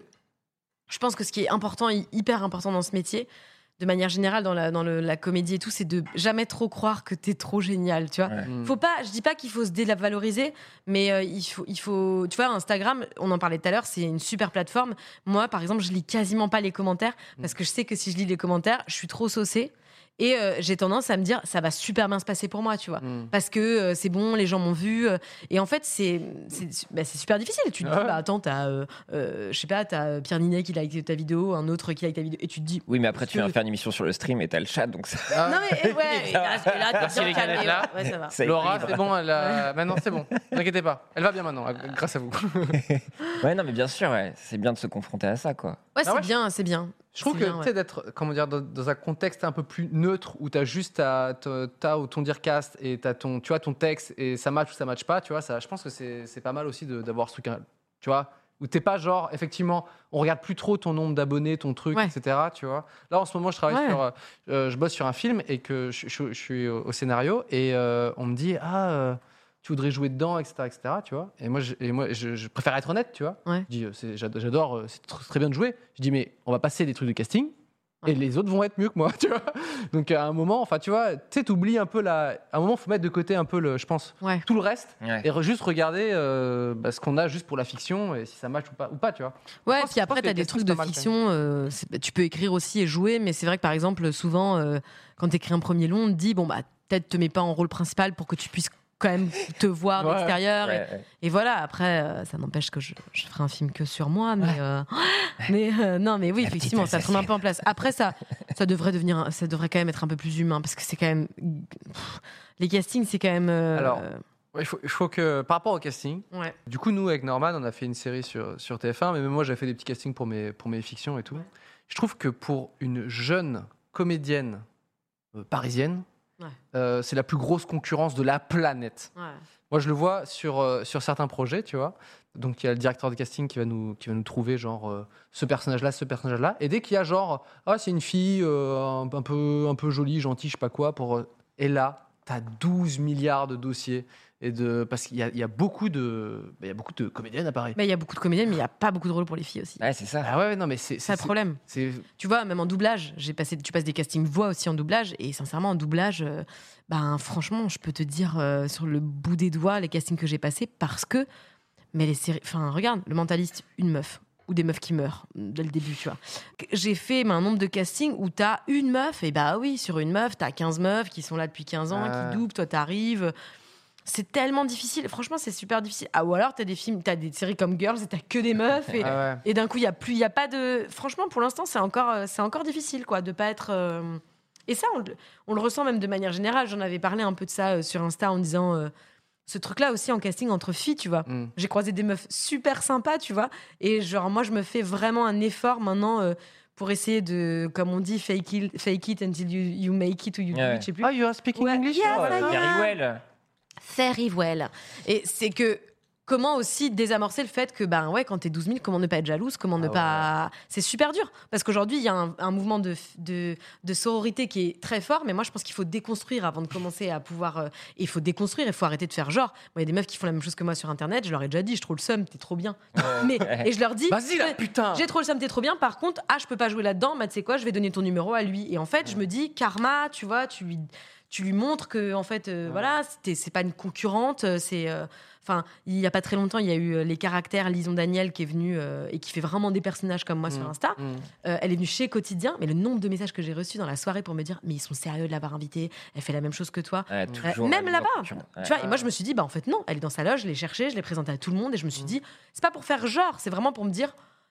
je pense que ce qui est important, hy- hyper important dans ce métier, de manière générale dans la, dans le- la comédie et tout, c'est de jamais trop croire que t'es trop génial, tu vois.
Ouais.
Mm.
Faut pas, je dis pas qu'il faut se dévaloriser, mais euh, il faut, il faut, tu vois, Instagram, on en parlait tout à l'heure, c'est une super plateforme. Moi, par exemple, je lis quasiment pas les commentaires parce que je sais que si je lis les commentaires, je suis trop saucée et euh, j'ai tendance à me dire ça va super bien se passer pour moi, tu vois,
Mm.
parce que euh, c'est bon, les gens m'ont vu euh, et en fait c'est, c'est, bah, c'est super difficile. Tu te dis
Ouais.
bah attends, t'as, euh, euh, je sais pas, t'as Pierre Ninet qui like ta vidéo, un autre qui like ta vidéo et tu te dis
Oui, mais après, tu viens
Parce que-
faire une émission sur le stream et t'as le chat, donc ça.
Ah,
non mais ouais, et là, et là, t'es
Merci,
bien
les gars,
calmé,
d'être là.
ouais, ça va.
ça
Laura,
équilibre.
c'est bon, elle a... maintenant c'est bon. Ne inquiétez pas, elle va bien maintenant, grâce à vous.
Ouais, non, mais bien sûr, ouais. C'est bien de se confronter à ça, quoi.
Ouais, c'est
ouais,
bien, c'est bien.
Je trouve
C'est
que
bien,
tu
ouais.
sais d'être, comment dire, dans, dans un contexte un peu plus neutre où t'as juste ta, ta, ta ou ton dircast et t'as ton, tu vois, ton texte et ça match ou ça match pas, tu vois, ça, je pense que c'est, c'est pas mal aussi de- d'avoir ce truc, tu vois, où t'es pas genre, effectivement, on regarde plus trop ton nombre d'abonnés, ton truc,
Ouais.
et cetera. Tu vois. Là, en ce moment, je travaille
Ouais.
sur, euh, euh, je bosse sur un film et que je, je- je suis au, au scénario et euh, on me dit, ah, euh, tu voudrais jouer dedans, et cetera, et cetera. Tu vois. Et moi, je, et moi, je, je préfère être honnête, tu vois.
Ouais.
Je dis, euh, c'est- j'ado- j'adore, euh, c'est tr- très bien de jouer. Je dis, mais on va passer des trucs de casting.
Ouais.
Et les autres vont être mieux que moi, tu vois. Donc à un moment, enfin, tu vois, tu sais, t'oublies un peu la. À un moment, faut mettre de côté un peu le, je pense,
Ouais.
tout le reste
Ouais.
et re- juste regarder euh, bah, ce qu'on a juste pour la fiction et si ça match ou pas, ou pas, tu vois.
Ouais,
Je pense-
puis
je pense
après,
que
tu as
les
des
castings,
trucs
c'est
de
pas mal, quand
fiction, euh, c'est- tu peux écrire aussi et jouer, mais c'est vrai que par exemple, souvent, euh, quand tu écris un premier long, on te dit, bon, bah, peut-être te mets pas en rôle principal pour que tu puisses quand même te voir
Ouais.
d'extérieur. et-
Ouais, ouais.
Et, voilà, après, euh, ça n'empêche que je, je ferai un film que sur moi, mais, euh, mais euh, non, mais oui,
La
effectivement,
petite
ça tourne un peu en place. Après, ça, ça, devrait devenir, un- ça devrait quand même être un peu plus humain, parce que c'est quand même. Pff, les castings, c'est quand même. euh,
Alors, Ouais, il, faut, il faut que, par rapport au casting,
ouais.
du coup, nous, avec Norman, on a fait une série sur, sur T F un, mais même moi, j'ai fait des petits castings pour mes, pour mes fictions et tout. Je trouve que pour une jeune comédienne euh, parisienne,
Ouais.
euh, c'est la plus grosse concurrence de la planète.
Ouais.
Moi, je le vois sur, euh, sur certains projets, tu vois. Donc, il y a le directeur de casting qui va nous, qui va nous trouver, genre, euh, ce personnage-là, ce personnage-là. Et dès qu'il y a, genre, ah, c'est une fille euh, un, un peu, un peu jolie, gentille, je sais pas quoi, pour... euh, et là, t'as douze milliards de dossiers. Et de... Parce qu'il y a, il y a beaucoup de... bah, il y a beaucoup de comédiennes à Paris.
Mais il y a beaucoup de comédiennes, mais il n'y a pas beaucoup de rôles pour les filles aussi.
Ouais, c'est ça.
Ah ouais, non, mais c'est...
C'est ça le problème.
c'est-
Tu vois, même en doublage, j'ai passé, tu passes des castings voix aussi en doublage, et sincèrement, en doublage, euh, ben, franchement, je peux te dire euh, sur le bout des doigts les castings que j'ai passés parce que. Mais les séries. Enfin, regarde, Le Mentaliste, une meuf. Ou des meufs qui meurent dès le début, tu vois. J'ai fait ben, un nombre de castings où t'as une meuf, et bah oui, sur une meuf, t'as quinze meufs qui sont là depuis quinze ans,
Ah.
qui doublent, toi t'arrives. C'est tellement difficile. Franchement, c'est super difficile. Ah, ou alors, t'as des films, t'as des séries comme Girls et t'as que des meufs. Et,
Ah ouais.
et d'un coup, il y a plus, il y a pas de. Franchement, pour l'instant, c'est encore, euh, c'est encore difficile, quoi, de pas être. euh, Et ça, on, le- on le ressent même de manière générale. J'en avais parlé un peu de ça euh, sur Insta en disant euh, ce truc-là aussi en casting entre filles, tu vois.
Mm.
J'ai croisé des meufs super sympas, tu vois. Et genre, moi, je me fais vraiment un effort maintenant euh, pour essayer de, comme on dit, fake it, fake it until you, you make it ou you do
Ouais.
it, je sais plus.
Ah, you are speaking
Ouais.
English?
Yes,
Oh,
I
Euh,
am.
Very well.
Very well. Et c'est que comment aussi désamorcer le fait que ben ouais, quand t'es douze mille, comment ne pas être jalouse, comment ne
Ah
pas. C'est super dur parce qu'aujourd'hui il y a un, un mouvement de, de de sororité qui est très fort, mais moi je pense qu'il faut déconstruire avant de commencer à pouvoir. euh, Et il faut déconstruire, il faut arrêter de faire genre. Moi il y a des meufs qui font la même chose que moi sur internet, je leur ai déjà dit, je trouve le seum, t'es trop bien. Mais et je leur dis.
Vas-y, là, putain!
J'ai trop le seum, t'es trop bien. Par contre, ah, je peux pas jouer là-dedans. Bah, tu sais quoi, je vais donner ton numéro à lui. Et en fait, je me dis, karma, tu vois, tu lui, tu lui montres que, en fait, euh, voilà, c'était- c'est pas une concurrente. euh, C'est, euh, enfin, il y a pas très longtemps, il y a eu euh, les caractères Lison Daniel qui est venue euh, et qui fait vraiment des personnages comme moi sur Insta.
Mm.
Euh, elle est venue chez Quotidien, mais le nombre de messages que j'ai reçus dans la soirée pour me dire, mais ils sont sérieux de l'avoir invitée. Elle fait la même chose que toi.
Ouais, toujours
même
la
là-bas.
concurrence. Ouais.
Tu vois, et moi je me suis dit, bah en fait non, elle est dans sa loge, je l'ai cherchée, je l'ai présentée à tout le monde et je me suis dit, c'est pas pour faire genre, c'est vraiment pour me dire,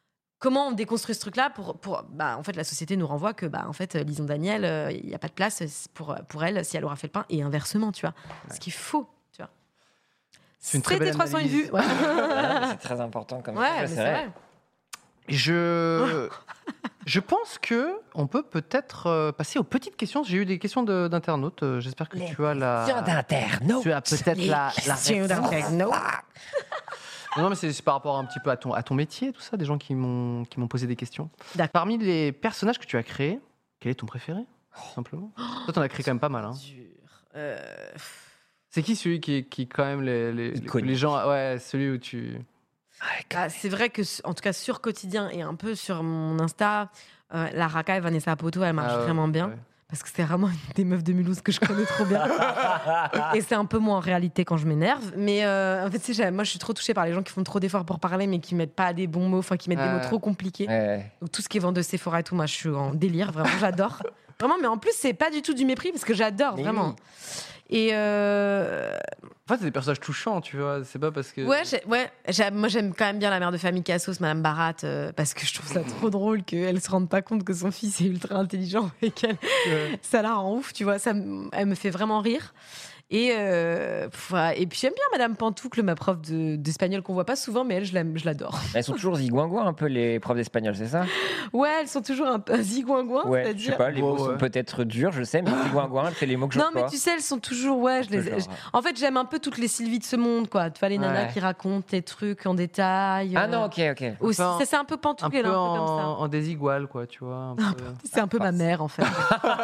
comment on déconstruit ce truc-là pour, pour bah, en fait, la société nous renvoie que, bah, en fait, Lison Daniel, il n'y a pas de place pour, pour elle si elle aura fait le pain, et inversement, tu vois. Ouais. Ce qu'il faut, tu vois.
C'est une très belle
trois cent une vues. Ouais.
C'est très important comme
ouais,
ça,
mais
c'est
c'est
vrai.
vrai.
Je... je pense que on peut peut-être euh, passer aux petites questions. J'ai eu des questions de, d'internautes. Euh, j'espère que
Les
tu as la...
questions d'internautes.
Tu as peut-être
Les
la, la
questions
réponse.
d'internautes.
Non, mais c'est, c'est par rapport un petit peu à ton, à ton métier, tout ça, des gens qui m'ont, qui m'ont posé des questions.
D'accord.
Parmi les personnages que tu as créés, quel est ton préféré, tout simplement? Toi, t'en as créé quand même pas mal. Hein.
Dur. Euh...
C'est qui celui qui, qui quand même, les, les, les, les gens... Ouais, celui où tu...
Bah, c'est vrai que, en tout cas, sur Quotidien et un peu sur mon Insta, euh, la Raka et Vanessa Poto, elle marche
Ah ouais,
vraiment bien.
ouais.
Parce que c'est vraiment une des meufs de Mulhouse que je connais trop bien. et, et c'est un peu moi en réalité quand je m'énerve. Mais euh, en fait, tu sais, moi, je suis trop touchée par les gens qui font trop d'efforts pour parler, mais qui mettent pas des bons mots, enfin, qui mettent
Ouais.
des mots trop compliqués.
Ouais.
Donc, tout ce qui est vente de Sephora et tout, moi, je suis en délire. Vraiment, j'adore. Vraiment, mais en plus, c'est pas du tout du mépris parce que j'adore,
Mais
vraiment.
oui.
Et euh,
En fait, c'est des personnages touchants, tu vois. C'est pas parce que...
ouais, j'ai- ouais j'aime- moi j'aime quand même bien la mère de famille Cassos, Madame Barat, euh, parce que je trouve ça trop drôle qu'elle se rende pas compte que son fils est ultra intelligent et qu'elle,
Ouais.
ça la rend ouf, tu vois. Ça, m- elle me fait vraiment rire. Et, euh, pff, ouais, et puis j'aime bien Madame Pantoucle, ma prof de, d'espagnol qu'on voit pas souvent, mais elle, je, l'aime, je l'adore.
Elles sont toujours zigouingouins un peu les profs d'espagnol, c'est ça?
Ouais, elles sont toujours un peu zigouingouin,
Ouais, je
c'est-à-dire.
sais pas, les
Ouais,
mots
ouais.
sont peut-être durs, je sais, mais zigouingouin, c'est les mots que
Non,
j'emploie.
mais tu sais, elles sont toujours. Ouais, je les,
Genre,
je- En fait, j'aime un peu toutes les Sylvie de ce monde, quoi. Tu vois, les nanas
Ouais.
qui racontent les trucs en détail.
Ah
euh,
non, ok, ok.
Aussi,
Enfin,
ça, c'est un peu
Un
Pantoucle,
peu
elle est un peu
en,
comme ça.
en désigual, quoi, tu vois. un peu.
C'est un peu ma mère, en fait.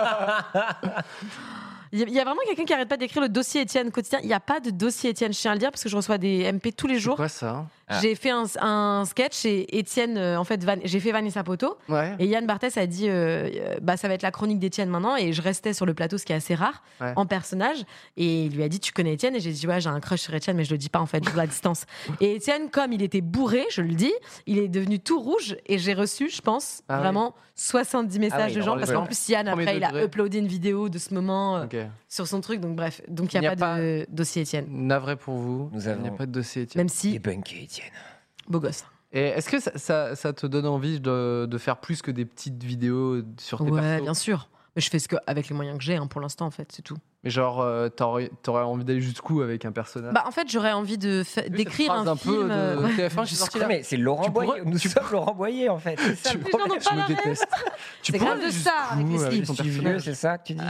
Il y a- il y a vraiment quelqu'un qui arrête pas d'écrire le dossier Étienne quotidien. Il n'y a pas de dossier Étienne, je tiens à le dire, parce que je reçois des M P tous les
C'est
jours.
quoi ça?
Ah.
J'ai fait un, un sketch et Étienne, euh, en fait, Van- j'ai fait Vanessa Poto.
Ouais.
Et Yann Barthès a dit, euh, euh, bah, ça va être la chronique d'Étienne maintenant. Et je restais sur le plateau, ce qui est assez rare,
Ouais.
en personnage. Et il lui a dit, tu connais Étienne? Et j'ai dit, ouais, j'ai un crush sur Étienne, mais je le dis pas, en fait, je joue à distance. Et Étienne, comme il était bourré, je le dis, il est devenu tout rouge. Et j'ai reçu, je pense,
Ah oui.
vraiment soixante-dix messages
Ah oui,
de gens.
non,
Parce
ouais.
qu'en plus, Yann,
Premier
après, il a
degré.
uploadé une vidéo de ce moment euh,
Ok.
sur son truc. Donc, bref. Donc, il n'y
Il
a,
n'y a
pas, de dossier Étienne.
Navré pour vous.
Nous
Il n'y a
avons-
pas de dossier, Étienne.
Même si,
Débunké, Étienne.
beau gosse.
Et est-ce que ça, ça, ça te donne envie de, de faire plus que des petites vidéos sur tes
Ouais,
persos?
bien sûr. Mais je fais ce que avec les moyens que j'ai, hein, pour l'instant, en fait, c'est tout.
Mais genre, euh, t'aurais, t'aurais envie d'aller jusqu'où avec un personnage?
Bah, en fait, j'aurais envie de fa-
Vu cette
d'écrire
phrase
un,
un peu
film.
de
euh, ouais.
T F un qui est sorti
Ah,
là.
mais c'est Laurent
Tu
Boyer.
pourrais-
Nous
tu
sommes Laurent Boyer, en fait. C'est ça, le
Les gens n'ont
problème.
pas
Je
la
me
ref.
déteste. Tu
C'est
pourrais
grave de
aller
ça, avec
jusqu'où
les
avec
slips.
ton
Je suis vieux,
personnage?
c'est ça que tu dis?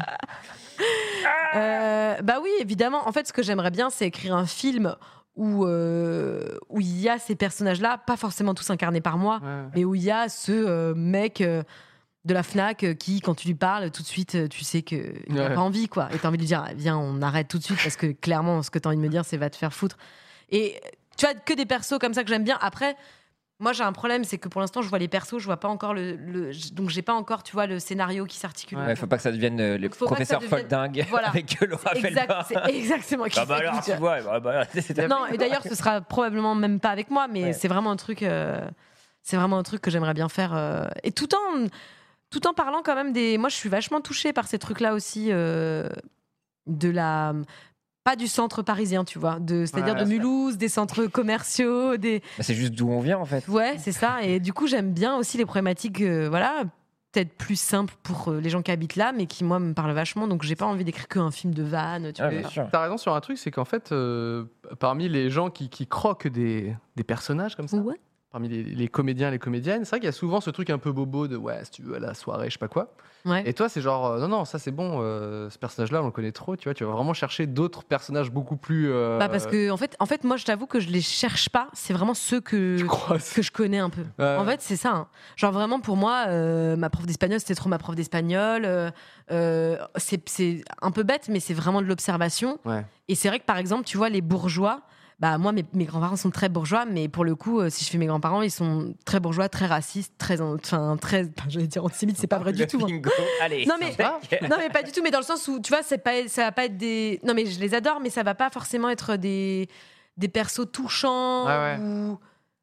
Euh, bah oui, évidemment. En fait, ce que j'aimerais bien, c'est écrire un film où euh, où il y a ces personnages-là, pas forcément tous incarnés par moi,
Ouais.
mais où il y a ce euh, mec euh, de la Fnac euh, qui, quand tu lui parles, tout de suite, euh, tu sais qu'il n'a
Ouais.
pas envie, quoi. Et t'as envie de lui dire, viens, on arrête tout de suite, parce que clairement, ce que t'as envie de me dire, c'est va te faire foutre. Et tu vois, que des persos comme ça que j'aime bien. Après, moi, j'ai un problème, c'est que pour l'instant, je vois les persos, je vois pas encore le. le- donc, j'ai pas encore, tu vois, le scénario qui s'articule.
Ouais, faut pas que ça devienne euh, le
Faut pas que ça
professeur
devienne-
Foldingue
Voilà.
avec euh, Laura
Exact,
Felpin.
c'est exactement. qui
Ah bah
fait que
alors,
tu-
tu vois, bah, bah, c'est-
Non, et d'ailleurs, ce sera probablement même pas avec moi, mais
Ouais.
c'est vraiment un truc. euh, c'est vraiment un truc que j'aimerais bien faire. euh, et tout en, tout en parlant quand même des. Moi, je suis vachement touchée par ces trucs-là aussi euh, de la. Pas du centre parisien, tu vois, de, c'est-à-dire
Ouais,
de
bien
Mulhouse, des centres commerciaux, des.
Bah, c'est juste d'où on vient en fait.
Ouais, c'est ça. Et du coup, j'aime bien aussi les problématiques, euh, voilà, peut-être plus simples pour euh, les gens qui habitent là, mais qui, moi, me parlent vachement. Donc, j'ai pas envie d'écrire qu'un film de vanne, tu
Ah,
vois.
bien sûr.
T'as raison sur un truc, c'est qu'en fait, euh, parmi les gens qui, qui croquent des, des personnages comme ça,
Ouais.
parmi les, les comédiens, les comédiennes, c'est vrai qu'il y a souvent ce truc un peu bobo de ouais, si tu veux, à la soirée, je sais pas quoi.
Ouais.
Et toi, c'est genre, euh, non, non, ça c'est bon, euh, ce personnage-là, on le connaît trop, tu vois, tu vas vraiment chercher d'autres personnages beaucoup plus. euh,
Bah parce que en fait, en fait, moi, je t'avoue que je les cherche pas. C'est vraiment ceux que
Tu crois
que je connais un peu.
Ouais.
En fait, c'est ça. hein. Genre vraiment pour moi, euh, ma prof d'espagnol, c'était trop ma prof d'espagnol. Euh, euh, c'est c'est un peu bête, mais c'est vraiment de l'observation.
Ouais.
Et c'est vrai que par exemple, tu vois, les bourgeois. Bah moi, mes, mes grands-parents sont très bourgeois, mais pour le coup, euh, si je fais mes grands-parents, ils sont très bourgeois, très racistes, très, enfin très, enfin, j'allais dire antisémites, c'est pas vrai du
Le
tout. hein.
bingo. Allez.
Non mais non mais pas du tout, mais dans le sens où tu vois, c'est pas, ça va pas être des, non mais je les adore, mais ça va pas forcément être des des persos touchants
Ouais, ouais.
ou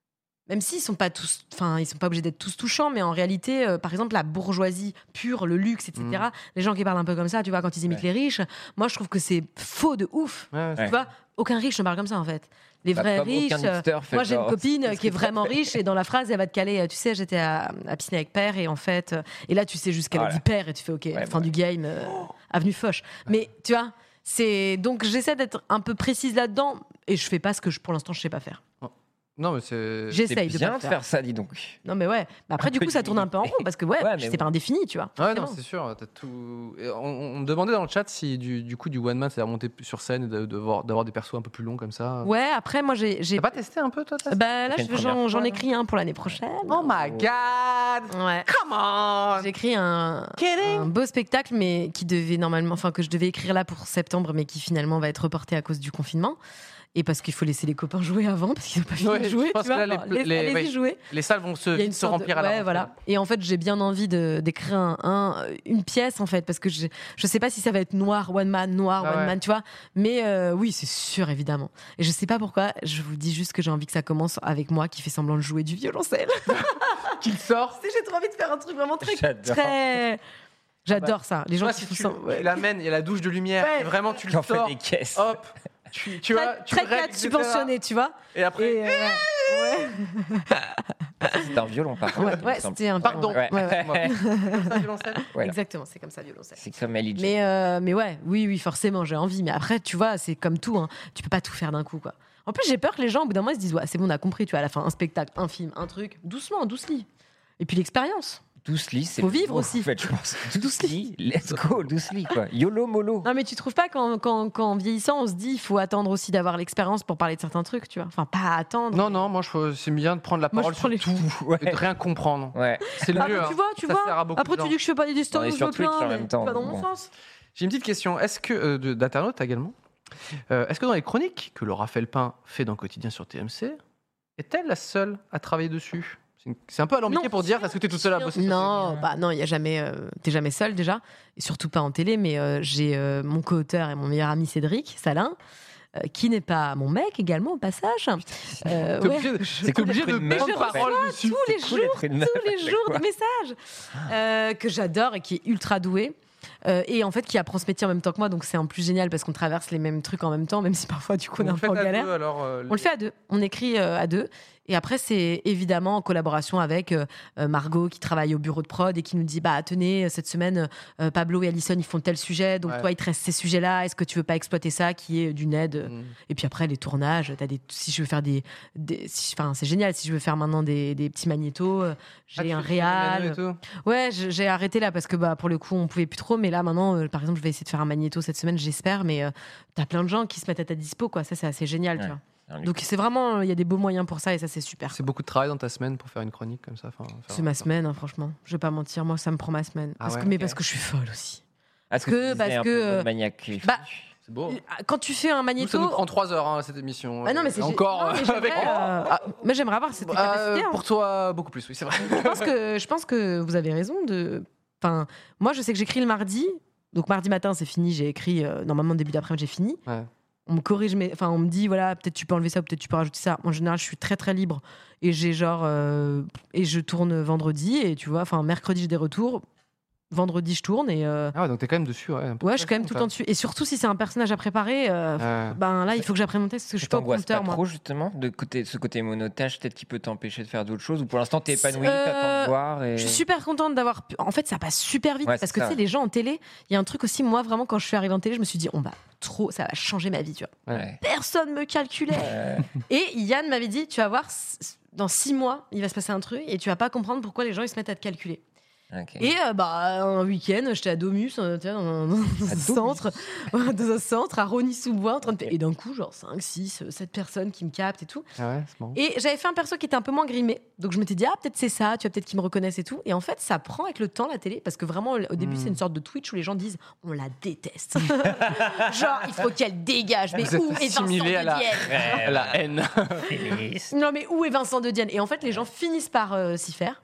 Même s'ils sont pas tous, enfin, ils sont pas obligés d'être tous touchants, mais en réalité, euh, par exemple, la bourgeoisie pure, le luxe, et cetera. Mmh. Les gens qui parlent un peu comme ça, tu vois, quand ils imitent ouais. les riches, moi, je trouve que c'est faux de ouf. Ouais, ouais. Tu vois, aucun riche ne parle comme ça, en fait. Les bah, vrais riches. Euh, moi, j'ai une copine qui est vraiment riche et dans la phrase, elle va te caler. Tu sais, j'étais à, à pisciner avec Père et en fait, et là, tu sais juste qu'elle voilà. a dit Père et tu fais OK, ouais, fin ouais. du game, euh, avenue Foch. Mais tu vois, c'est donc j'essaie d'être un peu précise là-dedans et je fais pas ce que je, pour l'instant, je sais pas faire.
Oh. Non, mais c'est.
J'essaye
de
bien
pas
de faire.
faire ça, dis donc.
Non, mais ouais. Bah après, un du coup, ça tourne un peu en rond parce que ouais, ouais c'est ouais. pas indéfini, tu vois.
Ouais, non, c'est sûr. T'as tout. On, on me demandait dans le chat si du, du coup du one man, c'est-à-dire monter sur scène et de, de voir, d'avoir des persos un peu plus longs comme ça.
Ouais. Après, moi, j'ai. j'ai...
T'as pas testé un peu toi t'as...
Bah là, je, j'en, j'en écris un pour l'année prochaine.
Oh my god.
Ouais.
Come on.
J'ai écrit un, un beau spectacle, mais qui devait normalement, enfin que je devais écrire là pour septembre, mais qui finalement va être reporté à cause du confinement. Et parce qu'il faut laisser les copains jouer avant, parce qu'ils n'ont pas fini ouais, de jouer. Tu vois, là, les, les, les, jouer.
Les salles vont se, se remplir de, à la
ouais, voilà. Et en fait, j'ai bien envie de, d'écrire un, un, une pièce, en fait, parce que je ne sais pas si ça va être noir, one man, noir, ah one ouais. man, tu vois. Mais euh, oui, c'est sûr, évidemment. Et je ne sais pas pourquoi, je vous dis juste que j'ai envie que ça commence avec moi qui fait semblant de jouer du violoncelle.
Qu'il sort.
J'ai trop envie de faire un truc vraiment très... très... J'adore ça. Les gens
ouais,
qui
si
font
tu,
ça.
Ouais. Tu l'amènes, il y a la douche de lumière. Ouais. Et vraiment, tu le sors.
Fais des caisses.
Hop. Tu, tu
très,
vois, tu
très classe subventionné, tu vois.
Et après,
et euh, ouais.
C'était un violon, par contre.
Ouais, ouais c'était un
pardon.
Ouais. Ouais, ouais.
C'est ça, violoncelle.
Voilà. Exactement, c'est comme ça, violoncelle.
C'est comme Ellie.
Mais euh, mais ouais, oui, oui, forcément, j'ai envie. Mais après, tu vois, c'est comme tout. Hein. Tu peux pas tout faire d'un coup, quoi. En plus, j'ai peur que les gens, au bout d'un moment, ils se disent, ouais, c'est bon, on a compris. Tu vois, à la fin, un spectacle, un film, un truc, doucement, doucement. Et puis l'expérience.
Doucely, c'est
faut vivre aussi.
En fait, je pense. Doucely, let's go, doucely, quoi. YOLO, mollo.
Non, mais tu trouves pas qu'en, qu'en, qu'en vieillissant, on se dit, il faut attendre aussi d'avoir l'expérience pour parler de certains trucs, tu vois. Enfin, pas attendre.
Non, non, moi, je, c'est bien de prendre la parole sur les... tout ouais. et de rien comprendre.
Ouais.
C'est le
bah,
mieux.
Tu vois, tu
ça
vois.
Sert à beaucoup
après, tu dis que je fais pas des stories, je veux plein,
en même temps.
Pas dans mon
bon.
sens.
J'ai une petite question. Est-ce que euh, de, d'internaute également, euh, est-ce que dans les chroniques que Laura Felpin fait dans Quotidien sur T M C, est-elle la seule à travailler dessus? C'est un peu alambiqué non, pour dire, est-ce que tu es toute seule à bosser sur
Non, bah non, il y a jamais, euh, t'es jamais seule déjà, et surtout pas en télé. Mais euh, j'ai euh, mon co-auteur et mon meilleur ami Cédric Salin, euh, qui n'est pas mon mec également au passage.
Euh, ouais. obligé de, c'est cool obligé de
prendre parole dessus. Tous les jours, tous les jours des messages euh, que j'adore et qui est ultra doué. Euh, et en fait qui apprend ce métier en même temps que moi, donc c'est en plus génial parce qu'on traverse les mêmes trucs en même temps, même si parfois du coup on est un peu en galère. Deux, alors, euh, on le fait à deux, on écrit euh, à deux. Et après, c'est évidemment en collaboration avec euh, Margot qui travaille au bureau de prod et qui nous dit bah tenez, cette semaine euh, Pablo et Alison ils font tel sujet, donc ouais. toi il te reste ces sujets-là, est-ce que tu veux pas exploiter ça qui est d'une aide mmh. Et puis après les tournages, t'as des, si je veux faire des, des enfin si, c'est génial, si je veux faire maintenant des, des petits magnétos, euh, j'ai ah, un réal. Ouais, j'ai arrêté là parce que bah pour le coup on pouvait plus trop, mais là maintenant euh, par exemple je vais essayer de faire un magnéto cette semaine, j'espère, mais euh, t'as plein de gens qui se mettent à ta dispo quoi, ça c'est assez génial, ouais. tu vois. Donc c'est vraiment, il y a des beaux moyens pour ça et ça c'est super.
C'est beaucoup de travail dans ta semaine pour faire une chronique comme ça.
C'est ma semaine, hein, franchement. Je vais pas mentir, moi ça me prend ma semaine. Ah parce ouais, que, mais okay. parce que je suis folle aussi.
Parce que, que parce un que peu maniaque.
Bah,
c'est beau.
Quand tu fais un magnéto,
nous, ça nous prend trois heures hein, cette émission.
Bah non mais c'est
encore.
Non, mais avec... euh... ah, mais j'aimerais avoir cette capacité.
Euh, hein. Pour toi, beaucoup plus, oui c'est vrai.
je pense que je pense que vous avez raison de. Enfin, moi je sais que j'écris le mardi, donc mardi matin c'est fini, j'ai écrit euh, normalement début d'après-midi j'ai fini. Ouais. On me corrige, mais enfin, on me dit voilà, peut-être tu peux enlever ça, peut-être tu peux rajouter ça. En général, je suis très très libre et j'ai genre euh, et je tourne vendredi et tu vois, enfin mercredi j'ai des retours, vendredi je tourne et euh,
ah ouais, donc t'es quand même dessus, ouais.
Ouais, je suis quand même tout le temps dessus et surtout si c'est un personnage à préparer, euh, euh... ben là il faut que j'apprenne mon texte parce que je suis pas au compteur moi.
Trop justement de côté ce côté monotage peut-être qui peut t'empêcher de faire d'autres choses ou pour l'instant t'es épanoui, euh... t'attends de voir. Et...
Je suis super contente d'avoir pu... en fait ça passe super vite ouais, parce que tu sais les gens en télé, il y a un truc aussi moi vraiment quand je suis arrivée en télé je me suis dit on va trop, ça va changer ma vie, tu vois. Ouais. Personne me calculait. Ouais. Et Yann m'avait dit, tu vas voir, dans six mois, il va se passer un truc et tu vas pas comprendre pourquoi les gens ils se mettent à te calculer. Okay. Et euh, bah un week-end, j'étais à Domus, euh, tu vois, dans, dans, dans un centre, dans un centre à Rosny-sous-Bois, en train de... et d'un coup, genre cinq, six, sept personnes qui me captent et tout.
Ah ouais, c'est marrant.
Et j'avais fait un perso qui était un peu moins grimé, donc je m'étais dit ah peut-être c'est ça, tu vois peut-être qu'ils me reconnaissent et tout. Et en fait, ça prend avec le temps la télé, parce que vraiment au début mmh. c'est une sorte de Twitch où les gens disent on la déteste, genre il faut qu'elle dégage, mais où est Vincent de Dienne
à la haine.
Non mais où est Vincent de Dienne? Et en fait, les gens finissent par euh, s'y faire.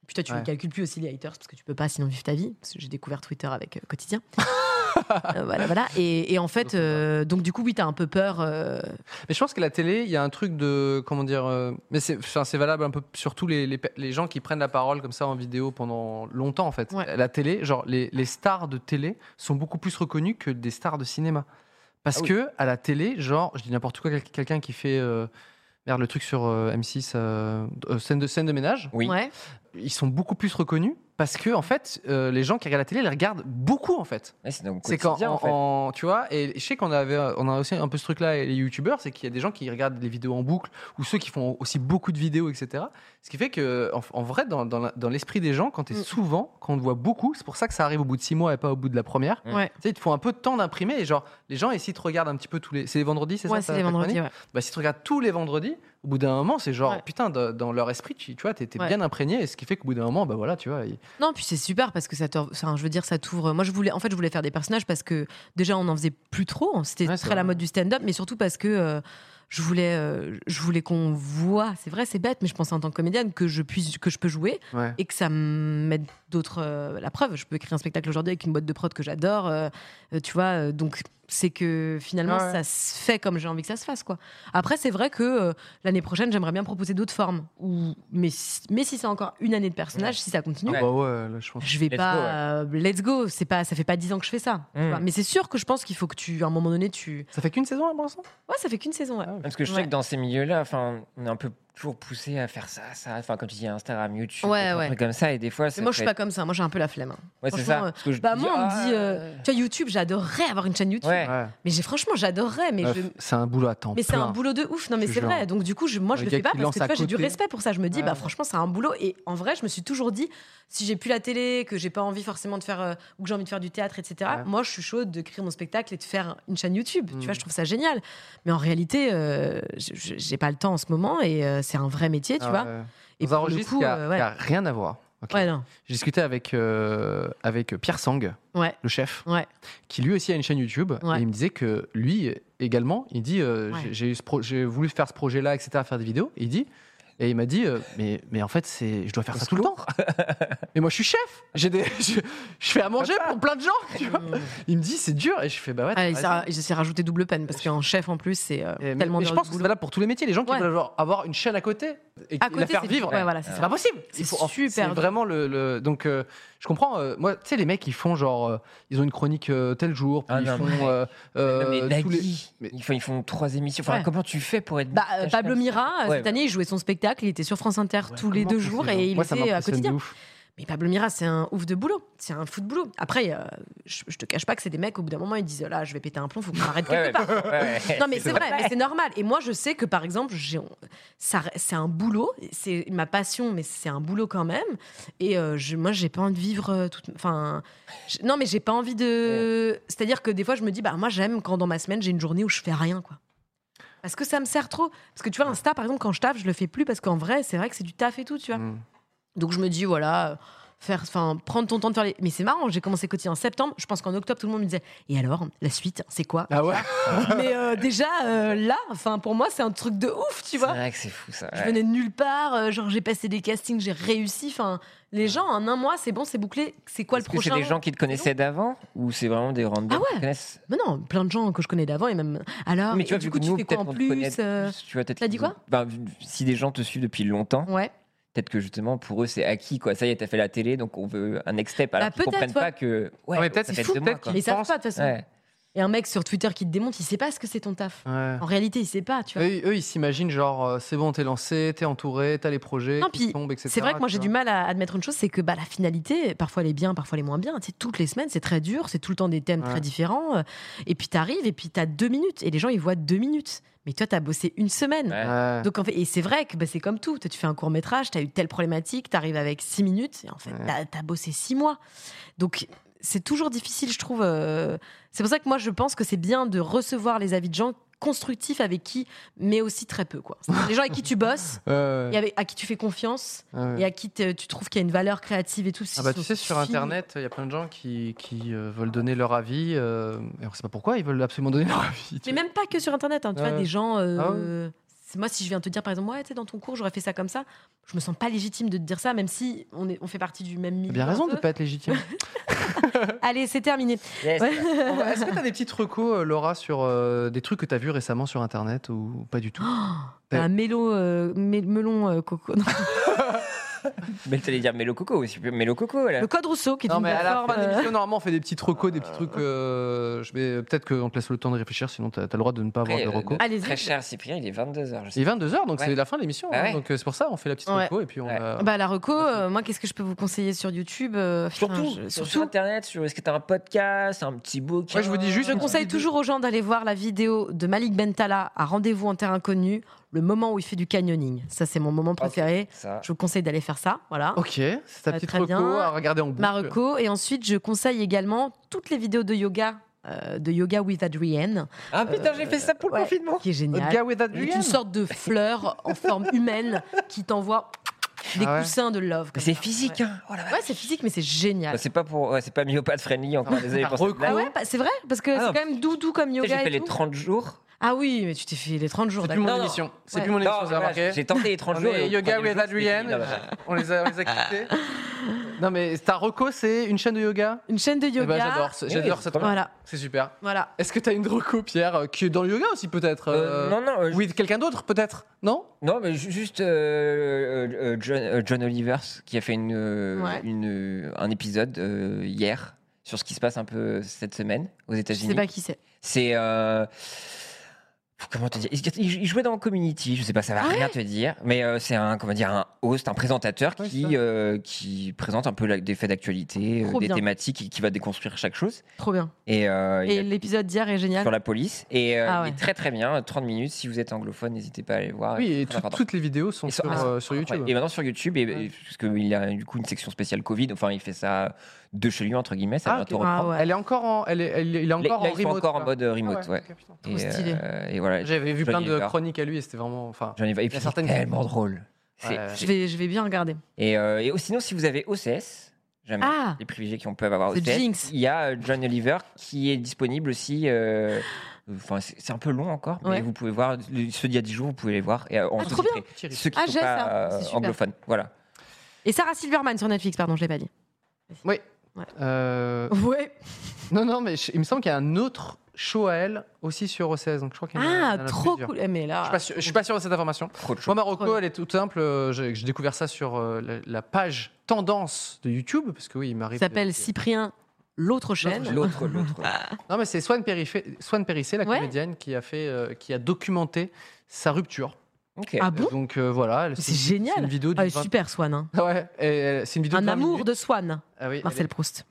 Puis toi, tu ne
Ouais.
calcules plus aussi les haters parce que tu peux pas sinon vivre ta vie. Parce que j'ai découvert Twitter avec euh, Quotidien. Euh, voilà, voilà. Et, et en fait, euh, donc du coup, oui, t'as un peu peur. euh,
Mais je pense que la télé, il y a un truc de. Comment dire euh, Mais c'est, enfin, c'est valable un peu sur tous les, les, pe- les gens qui prennent la parole comme ça en vidéo pendant longtemps, en fait.
Ouais.
La télé, genre, les, les stars de télé sont beaucoup plus reconnues que des stars de cinéma. Parce
Ah oui.
que, à la télé, genre, je dis n'importe quoi, quel- quelqu'un qui fait. euh, merde, le truc sur euh, M six, euh, euh, scène, de, scène de ménage,
Oui.
Ouais.
ils sont beaucoup plus reconnus parce que, en fait, euh, les gens qui regardent la télé les regardent beaucoup, en fait.
Ouais, c'est donc
C'est quand,
quotidien,
en,
en fait.
en- tu vois, et je sais qu'on avait, on a aussi un peu ce truc-là, les youtubeurs, c'est qu'il y a des gens qui regardent les vidéos en boucle, ou ceux qui font aussi beaucoup de vidéos, et cetera. Ce qui fait que, en, en vrai, dans, dans la- dans l'esprit des gens, quand tu es
Mm.
souvent, quand on te voit beaucoup, c'est pour ça que ça arrive au bout de six mois et pas au bout de la première.
Mm.
Ouais.
Tu sais, il te faut un peu de temps d'imprimer, et genre, les gens, et s'ils te regardent un petit peu tous les. C'est les vendredis, c'est
Ouais,
ça
c'est
ta-
les
ta
vendredis.
chronique
Ouais.
Bah, si tu regardes tous les vendredis, au bout d'un moment, c'est genre,
Ouais.
putain, de- dans leur esprit, tu, tu vois, t'es t'es
Ouais.
bien imprégné, et ce qui fait qu'au bout d'un moment, bah voilà, tu vois. il-
Non, puis c'est super parce que ça te, enfin, je veux dire, ça t'ouvre. Moi, je voulais, en fait, je voulais faire des personnages parce que déjà, on n'en faisait plus trop. C'était
Ouais, c'est
très la
vrai.
mode du stand-up, mais surtout parce que euh, je voulais, euh, je voulais qu'on voit. C'est vrai, c'est bête, mais je pense en tant que comédienne que je puisse, que je peux jouer
Ouais.
et que ça me mette d'autres. euh, la preuve, je peux écrire un spectacle aujourd'hui avec une boîte de prod que j'adore. euh, euh, tu vois, euh, donc c'est que finalement,
Ouais, ouais.
ça se fait comme j'ai envie que ça se fasse, quoi. Après, c'est vrai que euh, l'année prochaine, j'aimerais bien proposer d'autres formes. Ou, mais, si- mais si c'est encore une année de personnage,
Ouais.
si ça continue.
Ah bah ouais, là, je pense.
Je vais
Let's
pas.
go, ouais.
euh, let's go. C'est pas. Ça fait pas dix ans que je fais ça. tu
Mm.
vois. Mais c'est sûr que je pense qu'il faut que tu, à un moment donné, tu.
Ça fait qu'une saison, là, pour l'instant
Ouais, ça fait qu'une saison. Ouais.
Parce que je
Ouais.
sais que dans ces milieux-là, enfin, on est un peu toujours poussé à faire ça, ça. Enfin, comme tu dis, Instagram, YouTube,
Ouais,
des
ouais.
trucs comme ça. Et des fois, ça
Mais moi, je suis
fait-
pas comme ça. Moi, j'ai un peu la flemme. hein.
Ouais, c'est
franchement,
ça.
euh,
Parce que je
Bah
te
moi,
dis,
on me
ah,
dit. euh, Tu vois, YouTube, j'adorerais avoir une chaîne YouTube.
Ouais.
Ouais.
Mais j'ai franchement, j'adorerais. Mais
Meuf,
je.
c'est un boulot à temps
Mais c'est
plein.
un boulot de ouf. Non, mais
Je
c'est
te
vrai.
jure.
Donc, du coup, je, moi, je
Le
le
gars
fais pas
qui
parce
lance
que tu
à
vois, j'ai du
côté.
respect pour ça. Je me dis,
Ouais.
bah, franchement, c'est un boulot. Et en vrai, je me suis toujours dit, si j'ai plus la télé, que j'ai pas envie forcément de faire, euh, ou que j'ai envie de faire du théâtre, et cetera,
Ouais.
moi, je suis chaude de créer mon spectacle et de faire une chaîne YouTube.
Mm.
Tu vois, je trouve ça génial. Mais en réalité, euh, je- je- j'ai pas le temps en ce moment et euh, c'est un vrai métier, tu
Ah,
vois.
ouais.
Et
Dans un
pour le
registre
coup,
qui, a,
euh, ouais.
qui a rien à voir. Ok.
Ouais, non.
J'ai discuté avec, euh, avec Pierre Sang,
Ouais,
le chef,
ouais.
qui lui aussi a une chaîne YouTube.
Ouais.
Et il me disait que lui également, il dit euh,
Ouais.
j'ai- j'ai, eu ce pro- j'ai voulu faire ce projet-là, et cetera, faire des vidéos. Et il dit. Et il m'a dit, euh, mais, mais en fait, c'est, je dois faire ça tout le temps. Mais moi, je suis chef. J'ai des, je, je fais à manger pour plein de gens. Tu vois. Il me dit, c'est dur. Et je fais, bah ouais.
Ah,
t'as
il
raison.
s'est- il s'est rajouté double peine parce qu'en chef, en plus, c'est euh,
Et- mais-
tellement
mais je
dur
pense
de
que c'est
boulot.
valable pour tous les métiers. Les gens qui
Ouais.
veulent genre avoir une chaîne à côté et
À
la
côté,
faire
c'est-
vivre.
ouais, voilà, c'est
C'est
ça.
pas possible.
C'est
Il faut, en-
super
c'est
dur.
vraiment le, le- donc euh, je comprends. euh, moi, tu sais, les mecs, ils font genre, euh, ils ont une chronique euh, tel jour, puis
Ah
ils
non,
font
mais-
euh, euh,
Non, mais
tous
Nagui,
les. mais-
ils, font, ils font trois émissions. Enfin,
Ouais.
comment tu fais pour être.
Bah, euh,
multitâche
Pablo
comme ça
Mira, euh,
Ouais,
cette année, il jouait son spectacle, il était sur France Inter tous les
Comment
deux
tu fais,
jours
genre
et il
Moi, ça
était à
m'impressionne de
quotidien.
ouf.
Mais Pablo Mira, c'est un ouf de boulot. C'est un fou de boulot. Après, euh, je, je te cache pas que c'est des mecs, au bout d'un moment, ils disent là, je vais péter un plomb, faut qu'on arrête
Ouais,
quelque
ouais,
part.
ouais, ouais.
Non, mais c'est vrai, mais c'est normal. Et moi, je sais que par exemple, j'ai, ça, c'est un boulot, c'est ma passion, mais c'est un boulot quand même. Et euh, je, moi, j'ai pas envie de vivre euh, toute. Enfin, je- non, mais j'ai pas envie de. C'est-à-dire que des fois, je me dis, bah, moi, j'aime quand dans ma semaine, j'ai une journée où je fais rien, quoi. Parce que ça me sert trop. Parce que tu vois, Insta, par exemple, quand je taffe, je le fais plus parce qu'en vrai, c'est vrai que c'est du taf et tout, tu vois.
Mm.
Donc je me dis, voilà, euh, faire, enfin, prendre ton temps de faire les. Mais c'est marrant, j'ai commencé quotidien en septembre. Je pense qu'en octobre, tout le monde me disait, et alors, la suite, c'est quoi
Ah ouais.
Mais euh, déjà, euh, là, enfin, pour moi, c'est un truc de ouf, tu
C'est
vois.
vrai que c'est fou ça.
Je
ouais.
venais de nulle part, euh, genre j'ai passé des castings, j'ai réussi. Enfin, les gens, en un mois, c'est bon, c'est bouclé. C'est quoi
Est-ce
le
que c'est
prochain
des gens qui te connaissaient d'avant ou c'est vraiment des randoms
Ah ouais.
qui te connaissent
Mais non, plein de gens que je connais d'avant et même. Alors,
Mais tu vois,
et du
vu
coup,
que
tu
nous,
fais quoi
peut-être
en
qu'on te connaît
plus euh,
plus, tu vois, peut-être
t'as dit
qu'ils-
quoi
ben, si des gens te suivent depuis longtemps,
Ouais.
peut-être que justement pour eux c'est acquis quoi. Ça y est, t'as fait la télé, donc on veut un next step. Alors
Bah,
qu'ils
peut-être,
comprennent
ouais.
pas que. Ouais,
Ah, mais peut-être
ça
c'est
fait
fou,
deux mois,
peut-être
quoi.
Mais ils savent
pensent-
pas de toute façon.
Ouais.
Et un mec sur Twitter qui te démonte, il sait pas ce que c'est ton taf.
Ouais.
En réalité, il sait pas, tu vois.
Eux, eux, ils s'imaginent genre, euh, c'est bon, t'es lancé, t'es entouré, t'as les projets
Non,
qui
puis,
tombent, et cetera.
C'est vrai que moi
tu
j'ai
vois.
du mal à admettre une chose, c'est que bah, la finalité, parfois elle est bien, parfois elle est moins bien. Tu sais, toutes les semaines, c'est très dur, c'est tout le temps des thèmes
Ouais.
très différents. euh, Et puis t'arrives et puis t'as deux minutes et les gens ils voient deux minutes. Mais toi t'as bossé une semaine.
Ouais.
Ouais.
Donc en fait, et c'est vrai que bah, c'est comme tout. Toi, tu fais un court métrage, t'as eu telle problématique, t'arrives avec six minutes et en fait
Ouais.
t'as, t'as bossé six mois. Donc c'est toujours difficile, je trouve. euh, C'est pour ça que moi je pense que c'est bien de recevoir les avis de gens constructifs avec qui, mais aussi très peu quoi. C'est-à-dire les gens avec qui tu bosses
Ouais,
et avec, à qui tu fais confiance.
ouais.
Et à qui te- tu trouves qu'il y a une valeur créative et tout.
Ah bah tu
Ils
sais,
sont
sur
finis.
internet, il y a plein de gens qui, qui euh, veulent donner leur avis. Euh, et on sait pas pourquoi ils veulent absolument donner leur avis. tu
Mais
vois.
même pas que sur internet, hein, tu
Ouais.
vois, des gens. euh, c'est moi, si je viens te dire, par exemple, ouais, tu sais, dans ton cours, j'aurais fait ça comme ça, je me sens pas légitime de te dire ça, même si on, est, on fait partie du même milieu.
T'as bien raison
un
de
peu.
pas être légitime.
Allez, c'est terminé.
Yes.
Ouais.
Est-ce que t'as des petites recos, euh, Laura, sur euh, des trucs que t'as vus récemment sur Internet ou pas du tout?
Un mélo, euh, mé- melon euh, coco. Non.
Mais t'allais dire Mélo Coco aussi. Mélo Coco, là.
Le code Rousseau, qui est
Non,
une
mais à la
plateforme.
fin de
euh,
l'émission, normalement, on fait des petites recos, des petits trucs. euh, je vais peut-être qu'on te laisse le temps de réfléchir, sinon t'as as le droit de ne pas avoir
Après,
de
euh,
recos.
de-
Allez-y.
Très cher, Cyprien, il est vingt-deux heures. Je sais.
Il est vingt-deux heures, donc
Ouais.
c'est la fin de l'émission.
Ah
hein,
ouais.
donc euh, c'est pour ça, on fait la petite
Ouais.
reco et puis on
Ouais.
a-
Bah, la reco, euh, moi, qu'est-ce que je peux vous conseiller sur YouTube euh, putain,
Surtout,
je-
sur,
surtout,
Internet, sur est-ce que t'as un podcast, un petit bouquin.
Ouais, je vous dis juste
je
une
conseille
vidéo.
toujours aux gens d'aller voir la vidéo de Malik Bentala à Rendez-vous en terre inconnue, le moment où il fait du canyoning. Ça, c'est mon moment préféré.
Ça.
Je vous conseille d'aller faire ça. Voilà.
Ok, c'est ta
Euh,
petite
très
reco
bien.
à regarder en boucle.
Ma reco. Et ensuite, je conseille également toutes les vidéos de yoga, euh, de Yoga with Adrienne,
Ah putain, j'ai fait ça pour le
ouais.
confinement.
qui est
The
génial.
guy with
C'est
Adrian.
une sorte de fleur en forme humaine qui t'envoie des
Ah ouais.
coussins de love.
Mais
comme
c'est
ça.
physique,
Ouais,
hein. Oh la vache.
Ouais, c'est physique, mais c'est génial.
Bah, c'est pas pour, ouais, c'est pas myopathe friendly encore.
Non,
Désolé
ta
pour cette
reco.
blague.
Ah ouais, bah, c'est vrai, parce que
Ah
c'est
non.
quand même doudou comme
Tu sais,
yoga
J'ai fait
et
les
tout.
trente jours.
Ah oui, mais tu t'es fait les trente jours,
C'est plus
d'accord.
mon
Non, non.
émission. C'est
Ouais.
plus mon émission,
Non,
vous avez
voilà,
remarqué.
j'ai tenté les trente
On
jours.
est
et au
Yoga
troisième
with
jour, c'était
Adrian.
fini. Non, non,
On les a, on les a quittés. Non, mais ta reco, c'est une chaîne de yoga.
Une chaîne de
Eh
yoga.
ben, J'adore, ce-
Oui,
j'adore
c'est
cette
trop bien.
Voilà,
C'est super.
voilà.
Est-ce que tu as une reco, Pierre, euh, qui est dans le yoga aussi, peut-être
Euh,
euh,
non, non, euh, je-
Oui, de quelqu'un d'autre, peut-être Non
non, mais ju- juste euh, euh, John, euh, John Oliver qui a fait une, euh,
Ouais.
une, euh, un épisode euh, hier sur ce qui se passe un peu cette semaine aux
Je
États-Unis.
sais pas qui c'est.
C'est. euh, Comment te dire il, il- il jouait dans Community, je sais pas, ça va
Ah
rien
ouais
te dire, mais euh, c'est un, comment dire, un host, un présentateur
Ouais,
qui,
c'est ça.
euh, qui présente un peu la- des faits d'actualité, euh,
Trop
des
bien.
thématiques et qui va déconstruire chaque chose.
Trop bien.
Et, euh, il
Et
a-
l'épisode d'hier est génial.
sur la police. Et euh,
Ah
il
ouais.
est très très bien, trente minutes. Si vous êtes anglophone, n'hésitez pas à aller le voir.
Oui,
C'est
et
très
tout-
important.
toutes les vidéos sont
Et sur-
sur,
ah,
euh, sur
Ouais,
YouTube.
et maintenant sur YouTube, et,
Ouais.
et- parce qu'il a du coup une section spéciale Covid, enfin il fait ça de chez lui, entre guillemets, ça va
Ah,
bientôt
ok.
Ah
reprendre.
ouais.
Elle est encore en, elle est, elle est- il est
Là,
encore
là,
en
ils sont
remote.
encore en
quoi.
mode euh, remote,
Ah
ouais.
ok, putain.
Trop
Et,
stylé.
euh, et voilà.
J'avais vu
Johnny
plein de
Oliver.
chroniques à lui et c'était vraiment. Enfin,
J'en ai et
y a
puis
certaines-
c'est tellement drôle. C'est-
Ouais.
Je vais, je vais bien regarder.
Et, euh, et sinon, si vous avez O C S, jamais
Ah
les privilégiés qui peuvent avoir O
The
C S,
Jinx.
il y a euh, John Oliver qui est disponible aussi. euh, Enfin, c'est c'est un peu long encore, mais
Ouais.
vous pouvez voir le- ceux d'il y a dix jours, vous pouvez les voir et euh, en
Ah, trop
sous-titré.
Petit risque.
Ceux qui
Ah,
sont
j'ai
pas
ça.
euh,
C'est super.
anglophones, voilà.
Et Sarah Silverman sur Netflix, pardon, je l'ai pas dit.
Oui.
Ouais.
Euh,
Ouais.
Non, non, mais je- il me semble qu'il y a un autre show à elle aussi sur O C S. Donc je crois qu'il y en a- il y en
Ah,
a
trop
plusieurs.
cool. Eh, Mais là.
Je suis pas sûr- je suis pas sûr de cette information.
Trop de choses.
Moi, Marocco,
Trop
elle est toute simple. euh, J'ai j'ai découvert ça sur euh, la, la page tendance de YouTube, parce que oui, il m'arrive.
Il s'appelle
de-
Cyprien, l'autre chaîne.
L'autre, l'autre.
Non, mais c'est Swan Périssé, Swan Périssé, la
Ouais.
comédienne, qui a fait, euh, qui a documenté sa rupture.
Ok.
Ah bon
Donc euh, voilà, elle-
C'est
une-
génial.
C'est une vidéo
Ah,
de
elle est super, Swan. hein.
Ouais, et, euh, c'est une vidéo
Un
de vingt
amour
minutes.
de Swan.
Ah oui,
Marcel Proust.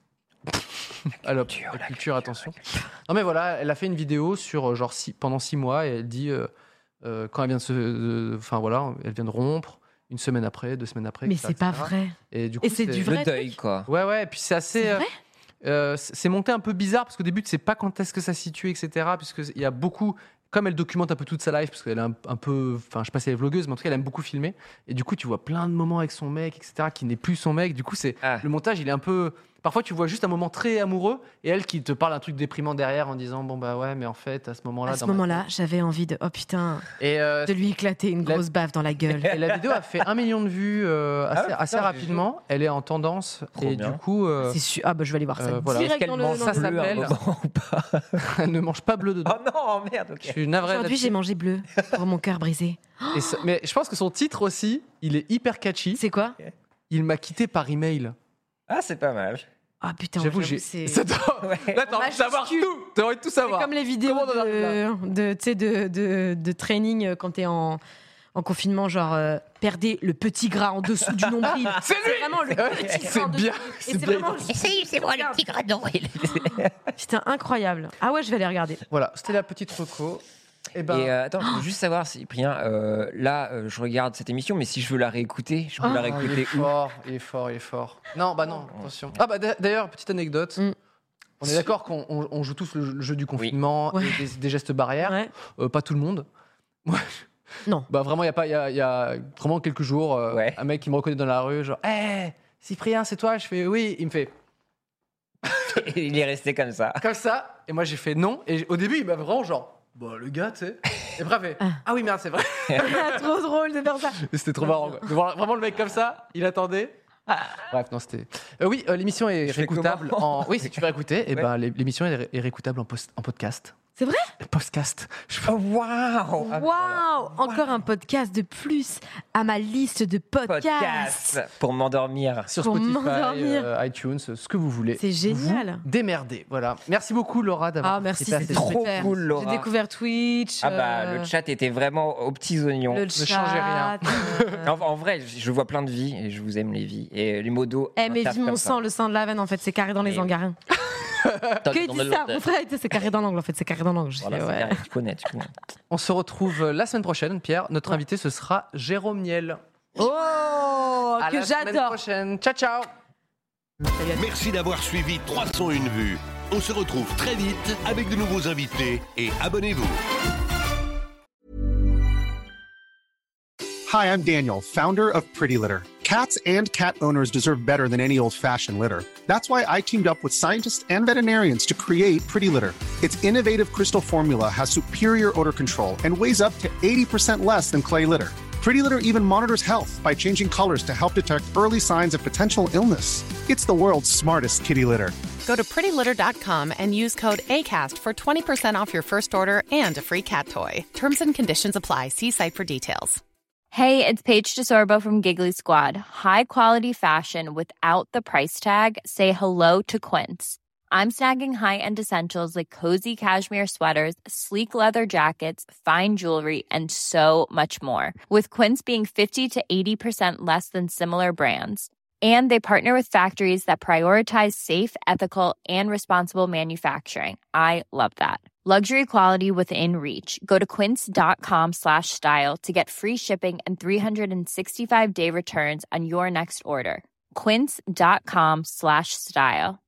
Alors,
culture,
la
la
culture, attention. Non mais voilà, elle a fait une vidéo sur euh, genre six- pendant six mois et elle dit euh, euh, quand elle vient de se, de- enfin voilà, elle vient de rompre une semaine après, deux semaines après.
Mais
et cetera,
c'est pas
et cetera.
vrai.
Et du coup,
Et c'est du vrai
Le deuil,
truc
quoi.
Ouais ouais, et puis c'est assez.
C'est
euh,
vrai
euh, c'est c'est monté un peu bizarre parce qu'au début tu sais pas quand est-ce que ça se situe, et cetera. Puisque il y a beaucoup. Comme elle documente un peu toute sa life, parce qu'elle est un, un peu, enfin, je sais pas si elle est vlogueuse, mais en tout cas, elle aime beaucoup filmer. Et du coup, tu vois plein de moments avec son mec, et cetera, qui n'est plus son mec. Du coup, c'est
Ah.
le montage, il est un peu. Parfois, tu vois juste un moment très amoureux, et elle qui te parle un truc déprimant derrière en disant, bon bah ouais, mais en fait, à ce moment-là.
À ce
dans ma
moment-là, j'avais envie de. Oh putain,
tête- Et, euh,
de lui éclater une
La-
grosse baffe dans la gueule.
et la vidéo a fait un million de vues euh, assez,
Ah ouais,
assez
putain,
rapidement. Elle est en tendance,
Trop
et
bien.
du coup, euh,
C'est sûr. Ah bah je vais aller voir ça.
euh, voilà.
direct
Est-ce qu'elle
dans le-
mange
dans
ça
le-
bleu à un
s'appelle-
moment ou pas
elle ne mange pas bleu dedans.
Oh non, merde, ok.
Je suis navré
Aujourd'hui,
là-dessus.
j'ai mangé bleu pour mon cœur brisé.
Et ça- mais je pense que son titre aussi, il est hyper catchy.
C'est quoi
Il m'a quitté par email.
Ah, c'est pas mal.
Ah putain,
J'avoue,
j'avoue,
j'ai.
c'est.
Ça doit-
Ouais.
Là, t'as envie de savoir
Majuscule.
tout. T'as envie de tout
C'est
savoir.
comme les vidéos
Comment on en arrive
de, de, tu sais, de, de, de training euh, quand t'es en, en confinement, genre euh, perdez le petit gras en dessous du nombril.
C'est lui
vraiment le
Ouais,
petit gras
c'est
en
bien,
dessous.
c'est
Et c'est
bien.
vraiment.
Essaye, c'est moi le petit gras nombril.
Putain, incroyable. Ah ouais, je vais aller regarder.
Voilà, c'était la petite reco. Et ben,
Et euh, attends, je veux juste savoir, Cyprien, euh, là, euh, je regarde cette émission, mais si je veux la réécouter, je peux
Ah.
la
ah, il est
réécouter où
fort, il est fort, il est fort. Non, bah non, attention. Ah bah d'a- d'ailleurs, petite anecdote.
Mm.
On est d'accord qu'on on- on joue tous le, le jeu du confinement
Ouais.
et des, des gestes barrières.
Ouais.
Euh, pas tout le monde. Moi,
Non.
Bah vraiment, il y a pas, il y a, il y a vraiment quelques jours, euh,
Ouais.
un mec qui me reconnaît dans la rue, genre, hé, Cyprien, c'est toi? Je fais oui. Il me fait
Il est resté comme ça.
comme ça, et moi j'ai fait non. Et j- au début, il m'a vraiment genre Bah, le gars, tu sais. Et bref, fait, ah oui, merde, c'est vrai.
Trop drôle de faire ça.
Et c'était trop marrant. Quoi. De voir vraiment le mec comme ça, il attendait. Bref, non, c'était. Euh, oui, euh, l'émission est
Je fais
réécoutable
comment
en. Oui, si tu veux écouter, et
Ouais.
ben, l'é- l'émission est, ré- est réécoutable en, post- en podcast.
C'est vrai?
Podcast. Je-
Oh, waouh Ah,
Waouh! Encore un podcast de plus à ma liste de podcasts.
Podcast pour m'endormir.
Sur
Pour
Spotify,
m'endormir.
euh, iTunes, ce que vous voulez.
C'est génial.
Vous démerdez. Voilà. Merci beaucoup, Laura, d'avoir
Ah, merci,
participé à
c'était
cette
trop
super.
cool, Laura.
J'ai découvert Twitch.
Ah bah,
euh,
le chat était vraiment aux petits oignons.
le
Ne
chat.
changez rien.
euh,
En, en vrai, je vois plein de vies et je vous aime les vies. Et les modos.
Eh, mais
interprètent
vis mon
comme ça.
sang, le sang de la veine, en fait, c'est carré dans les
Et-
angarins. Que il dit ça? Mon frère, il dit, c'est carré dans l'angle, en fait, c'est carré dans l'angle. J'ai
Voilà,
fait,
c'est
ouais.
carré. Tu connais, tu connais.
On se retrouve la semaine prochaine, Pierre. Notre invité, ce sera Jérôme Niel.
Oh,
À
que
la semaine
j'adore.
prochaine. Ciao, ciao.
Merci d'avoir suivi trois cent une vues. On se retrouve très vite avec de nouveaux invités et abonnez-vous.
Hi, I'm Daniel, founder of Pretty Litter. Cats and cat owners deserve better than any old-fashioned litter. That's why I teamed up with scientists and veterinarians to create Pretty Litter. Its innovative crystal formula has superior odor control and weighs up to eighty percent less than clay litter. Pretty Litter even monitors health by changing colors to help detect early signs of potential illness. It's the world's smartest kitty litter.
Go to pretty litter dot com and use code ACAST for twenty percent off your first order and a free cat toy. Terms and conditions apply. See site for details.
Hey, it's Paige DeSorbo from Giggly Squad. High quality fashion without the price tag. Say hello to Quince. I'm snagging high-end essentials like cozy cashmere sweaters, sleek leather jackets, fine jewelry, and so much more. With Quince being fifty to eighty percent less than similar brands. And they partner with factories that prioritize safe, ethical, and responsible manufacturing. I love that. Luxury quality within reach. Go to quince.com slash style to get free shipping and three sixty-five day returns on your next order. Quince.com slash style.